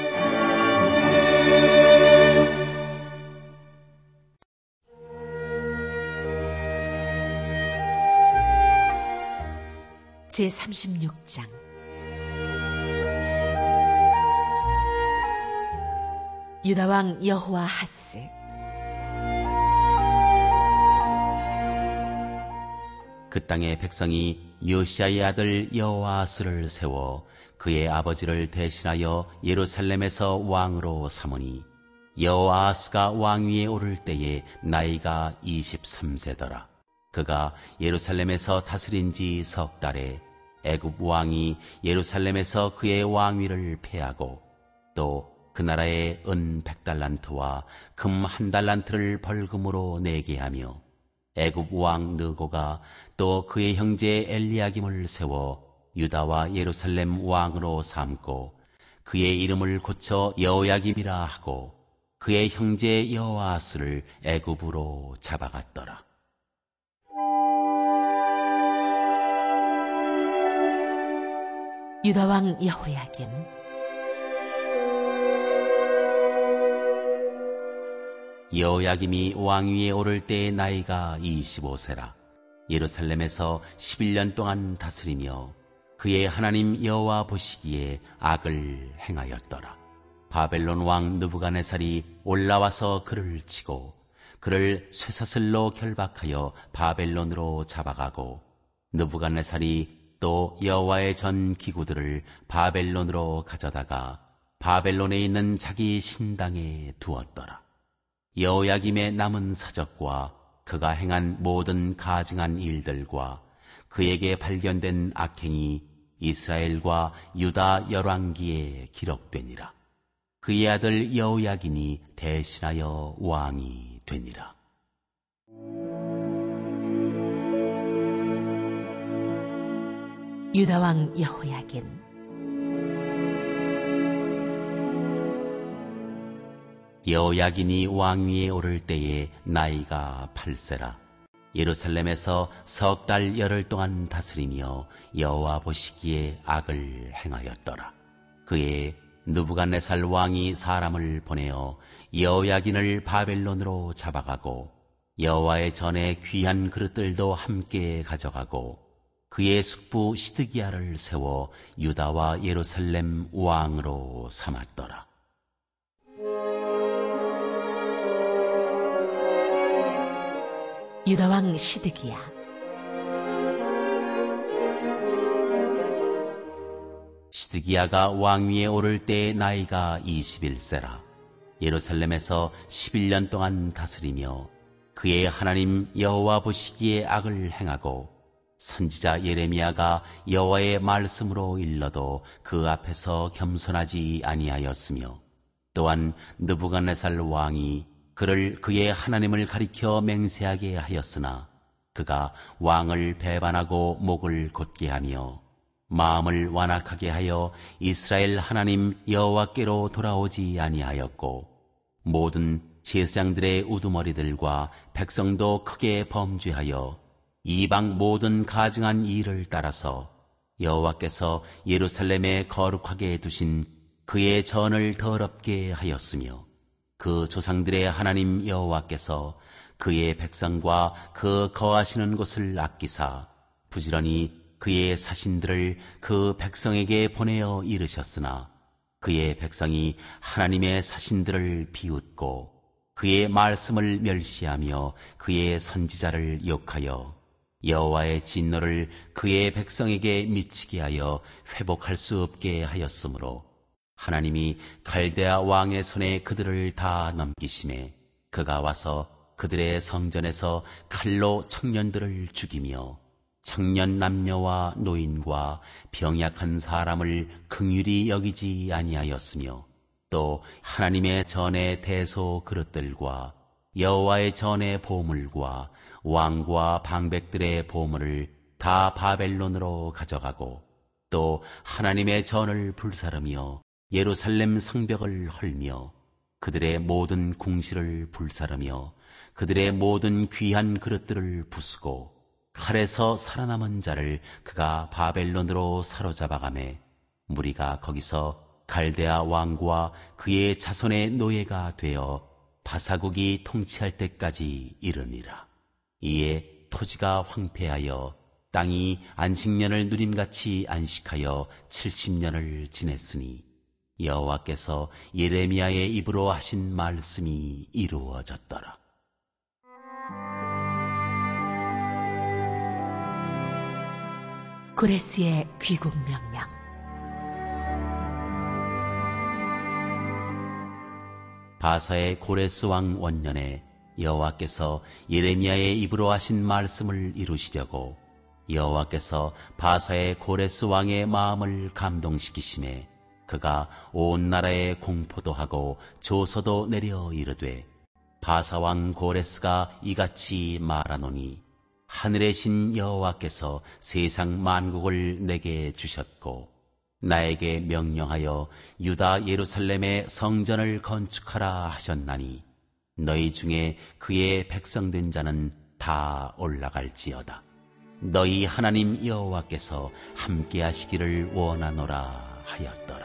제36장 유다왕 여호아하스. 그 땅의 백성이 요시야의 아들 여호아스를 세워 그의 아버지를 대신하여 예루살렘에서 왕으로 삼으니 여호아스가 왕위에 오를 때에 나이가 23세더라. 그가 예루살렘에서 다스린 지 석 달에 애굽 왕이 예루살렘에서 그의 왕위를 폐하고 또 그 나라에 은 100달란트와 금 1달란트를 벌금으로 내게 하며 애굽 왕 느고가 또 그의 형제 엘리야김을 세워 유다와 예루살렘 왕으로 삼고 그의 이름을 고쳐 여호야김이라 하고 그의 형제 여호아스를 애굽으로 잡아갔더라. 유다왕 여호야김. 여호야김이 왕위에 오를 때의 나이가 25세라. 예루살렘에서 11년 동안 다스리며 그의 하나님 여호와 보시기에 악을 행하였더라. 바벨론 왕 느부갓네살이 올라와서 그를 치고 그를 쇠사슬로 결박하여 바벨론으로 잡아가고 느부갓네살이 또 여호와의 전 기구들을 바벨론으로 가져다가 바벨론에 있는 자기 신당에 두었더라. 여호야김의 남은 사적과 그가 행한 모든 가증한 일들과 그에게 발견된 악행이 이스라엘과 유다 열왕기에 기록되니라. 그의 아들 여호야긴이 대신하여 왕이 되니라. 유다왕 여호야긴. 여호야긴이 왕위에 오를 때에 나이가 8세라. 예루살렘에서 석 달 열흘 동안 다스리며 여호와 보시기에 악을 행하였더라. 그의 느부갓네살 왕이 사람을 보내어 여호야긴을 바벨론으로 잡아가고 여호와의 전에 귀한 그릇들도 함께 가져가고 그의 숙부 시드기야를 세워 유다와 예루살렘 왕으로 삼았더라. 유다왕 시드기야. 시드기야가 왕위에 오를 때의 나이가 21세라. 예루살렘에서 11년 동안 다스리며 그의 하나님 여호와 보시기에 악을 행하고 선지자 예레미야가 여호와의 말씀으로 일러도 그 앞에서 겸손하지 아니하였으며 또한 느부갓네살 왕이 그를 그의 하나님을 가리켜 맹세하게 하였으나 그가 왕을 배반하고 목을 곧게 하며 마음을 완악하게 하여 이스라엘 하나님 여호와께로 돌아오지 아니하였고 모든 제사장들의 우두머리들과 백성도 크게 범죄하여 이방 모든 가증한 일을 따라서 여호와께서 예루살렘에 거룩하게 두신 그의 전을 더럽게 하였으며 그 조상들의 하나님 여호와께서 그의 백성과 그 거하시는 곳을 아끼사 부지런히 그의 사신들을 그 백성에게 보내어 이르셨으나 그의 백성이 하나님의 사신들을 비웃고 그의 말씀을 멸시하며 그의 선지자를 욕하여 여호와의 진노를 그의 백성에게 미치게 하여 회복할 수 없게 하였으므로 하나님이 갈대아 왕의 손에 그들을 다 넘기심에 그가 와서 그들의 성전에서 칼로 청년들을 죽이며 청년 남녀와 노인과 병약한 사람을 긍휼히 여기지 아니하였으며 또 하나님의 전의 대소 그릇들과 여호와의 전의 보물과 왕과 방백들의 보물을 다 바벨론으로 가져가고 또 하나님의 전을 불사르며 예루살렘 성벽을 헐며 그들의 모든 궁실을 불사르며 그들의 모든 귀한 그릇들을 부수고 칼에서 살아남은 자를 그가 바벨론으로 사로잡아가매 무리가 거기서 갈대아 왕과 그의 자손의 노예가 되어 바사국이 통치할 때까지 이르니라. 이에 토지가 황폐하여 땅이 안식년을 누림같이 안식하여 70년을 지냈으니 여호와께서 예레미야의 입으로 하신 말씀이 이루어졌더라. 고레스의 귀국 명령. 바사의 고레스 왕 원년에 여호와께서 예레미야의 입으로 하신 말씀을 이루시려고 여호와께서 바사의 고레스 왕의 마음을 감동시키심에 그가 온 나라에 공포도 하고 조서도 내려 이르되 바사 왕 고레스가 이같이 말하노니 하늘의 신 여호와께서 세상 만국을 내게 주셨고 나에게 명령하여 유다 예루살렘의 성전을 건축하라 하셨나니 너희 중에 그의 백성된 자는 다 올라갈지어다. 너희 하나님 여호와께서 함께 하시기를 원하노라 하였더라.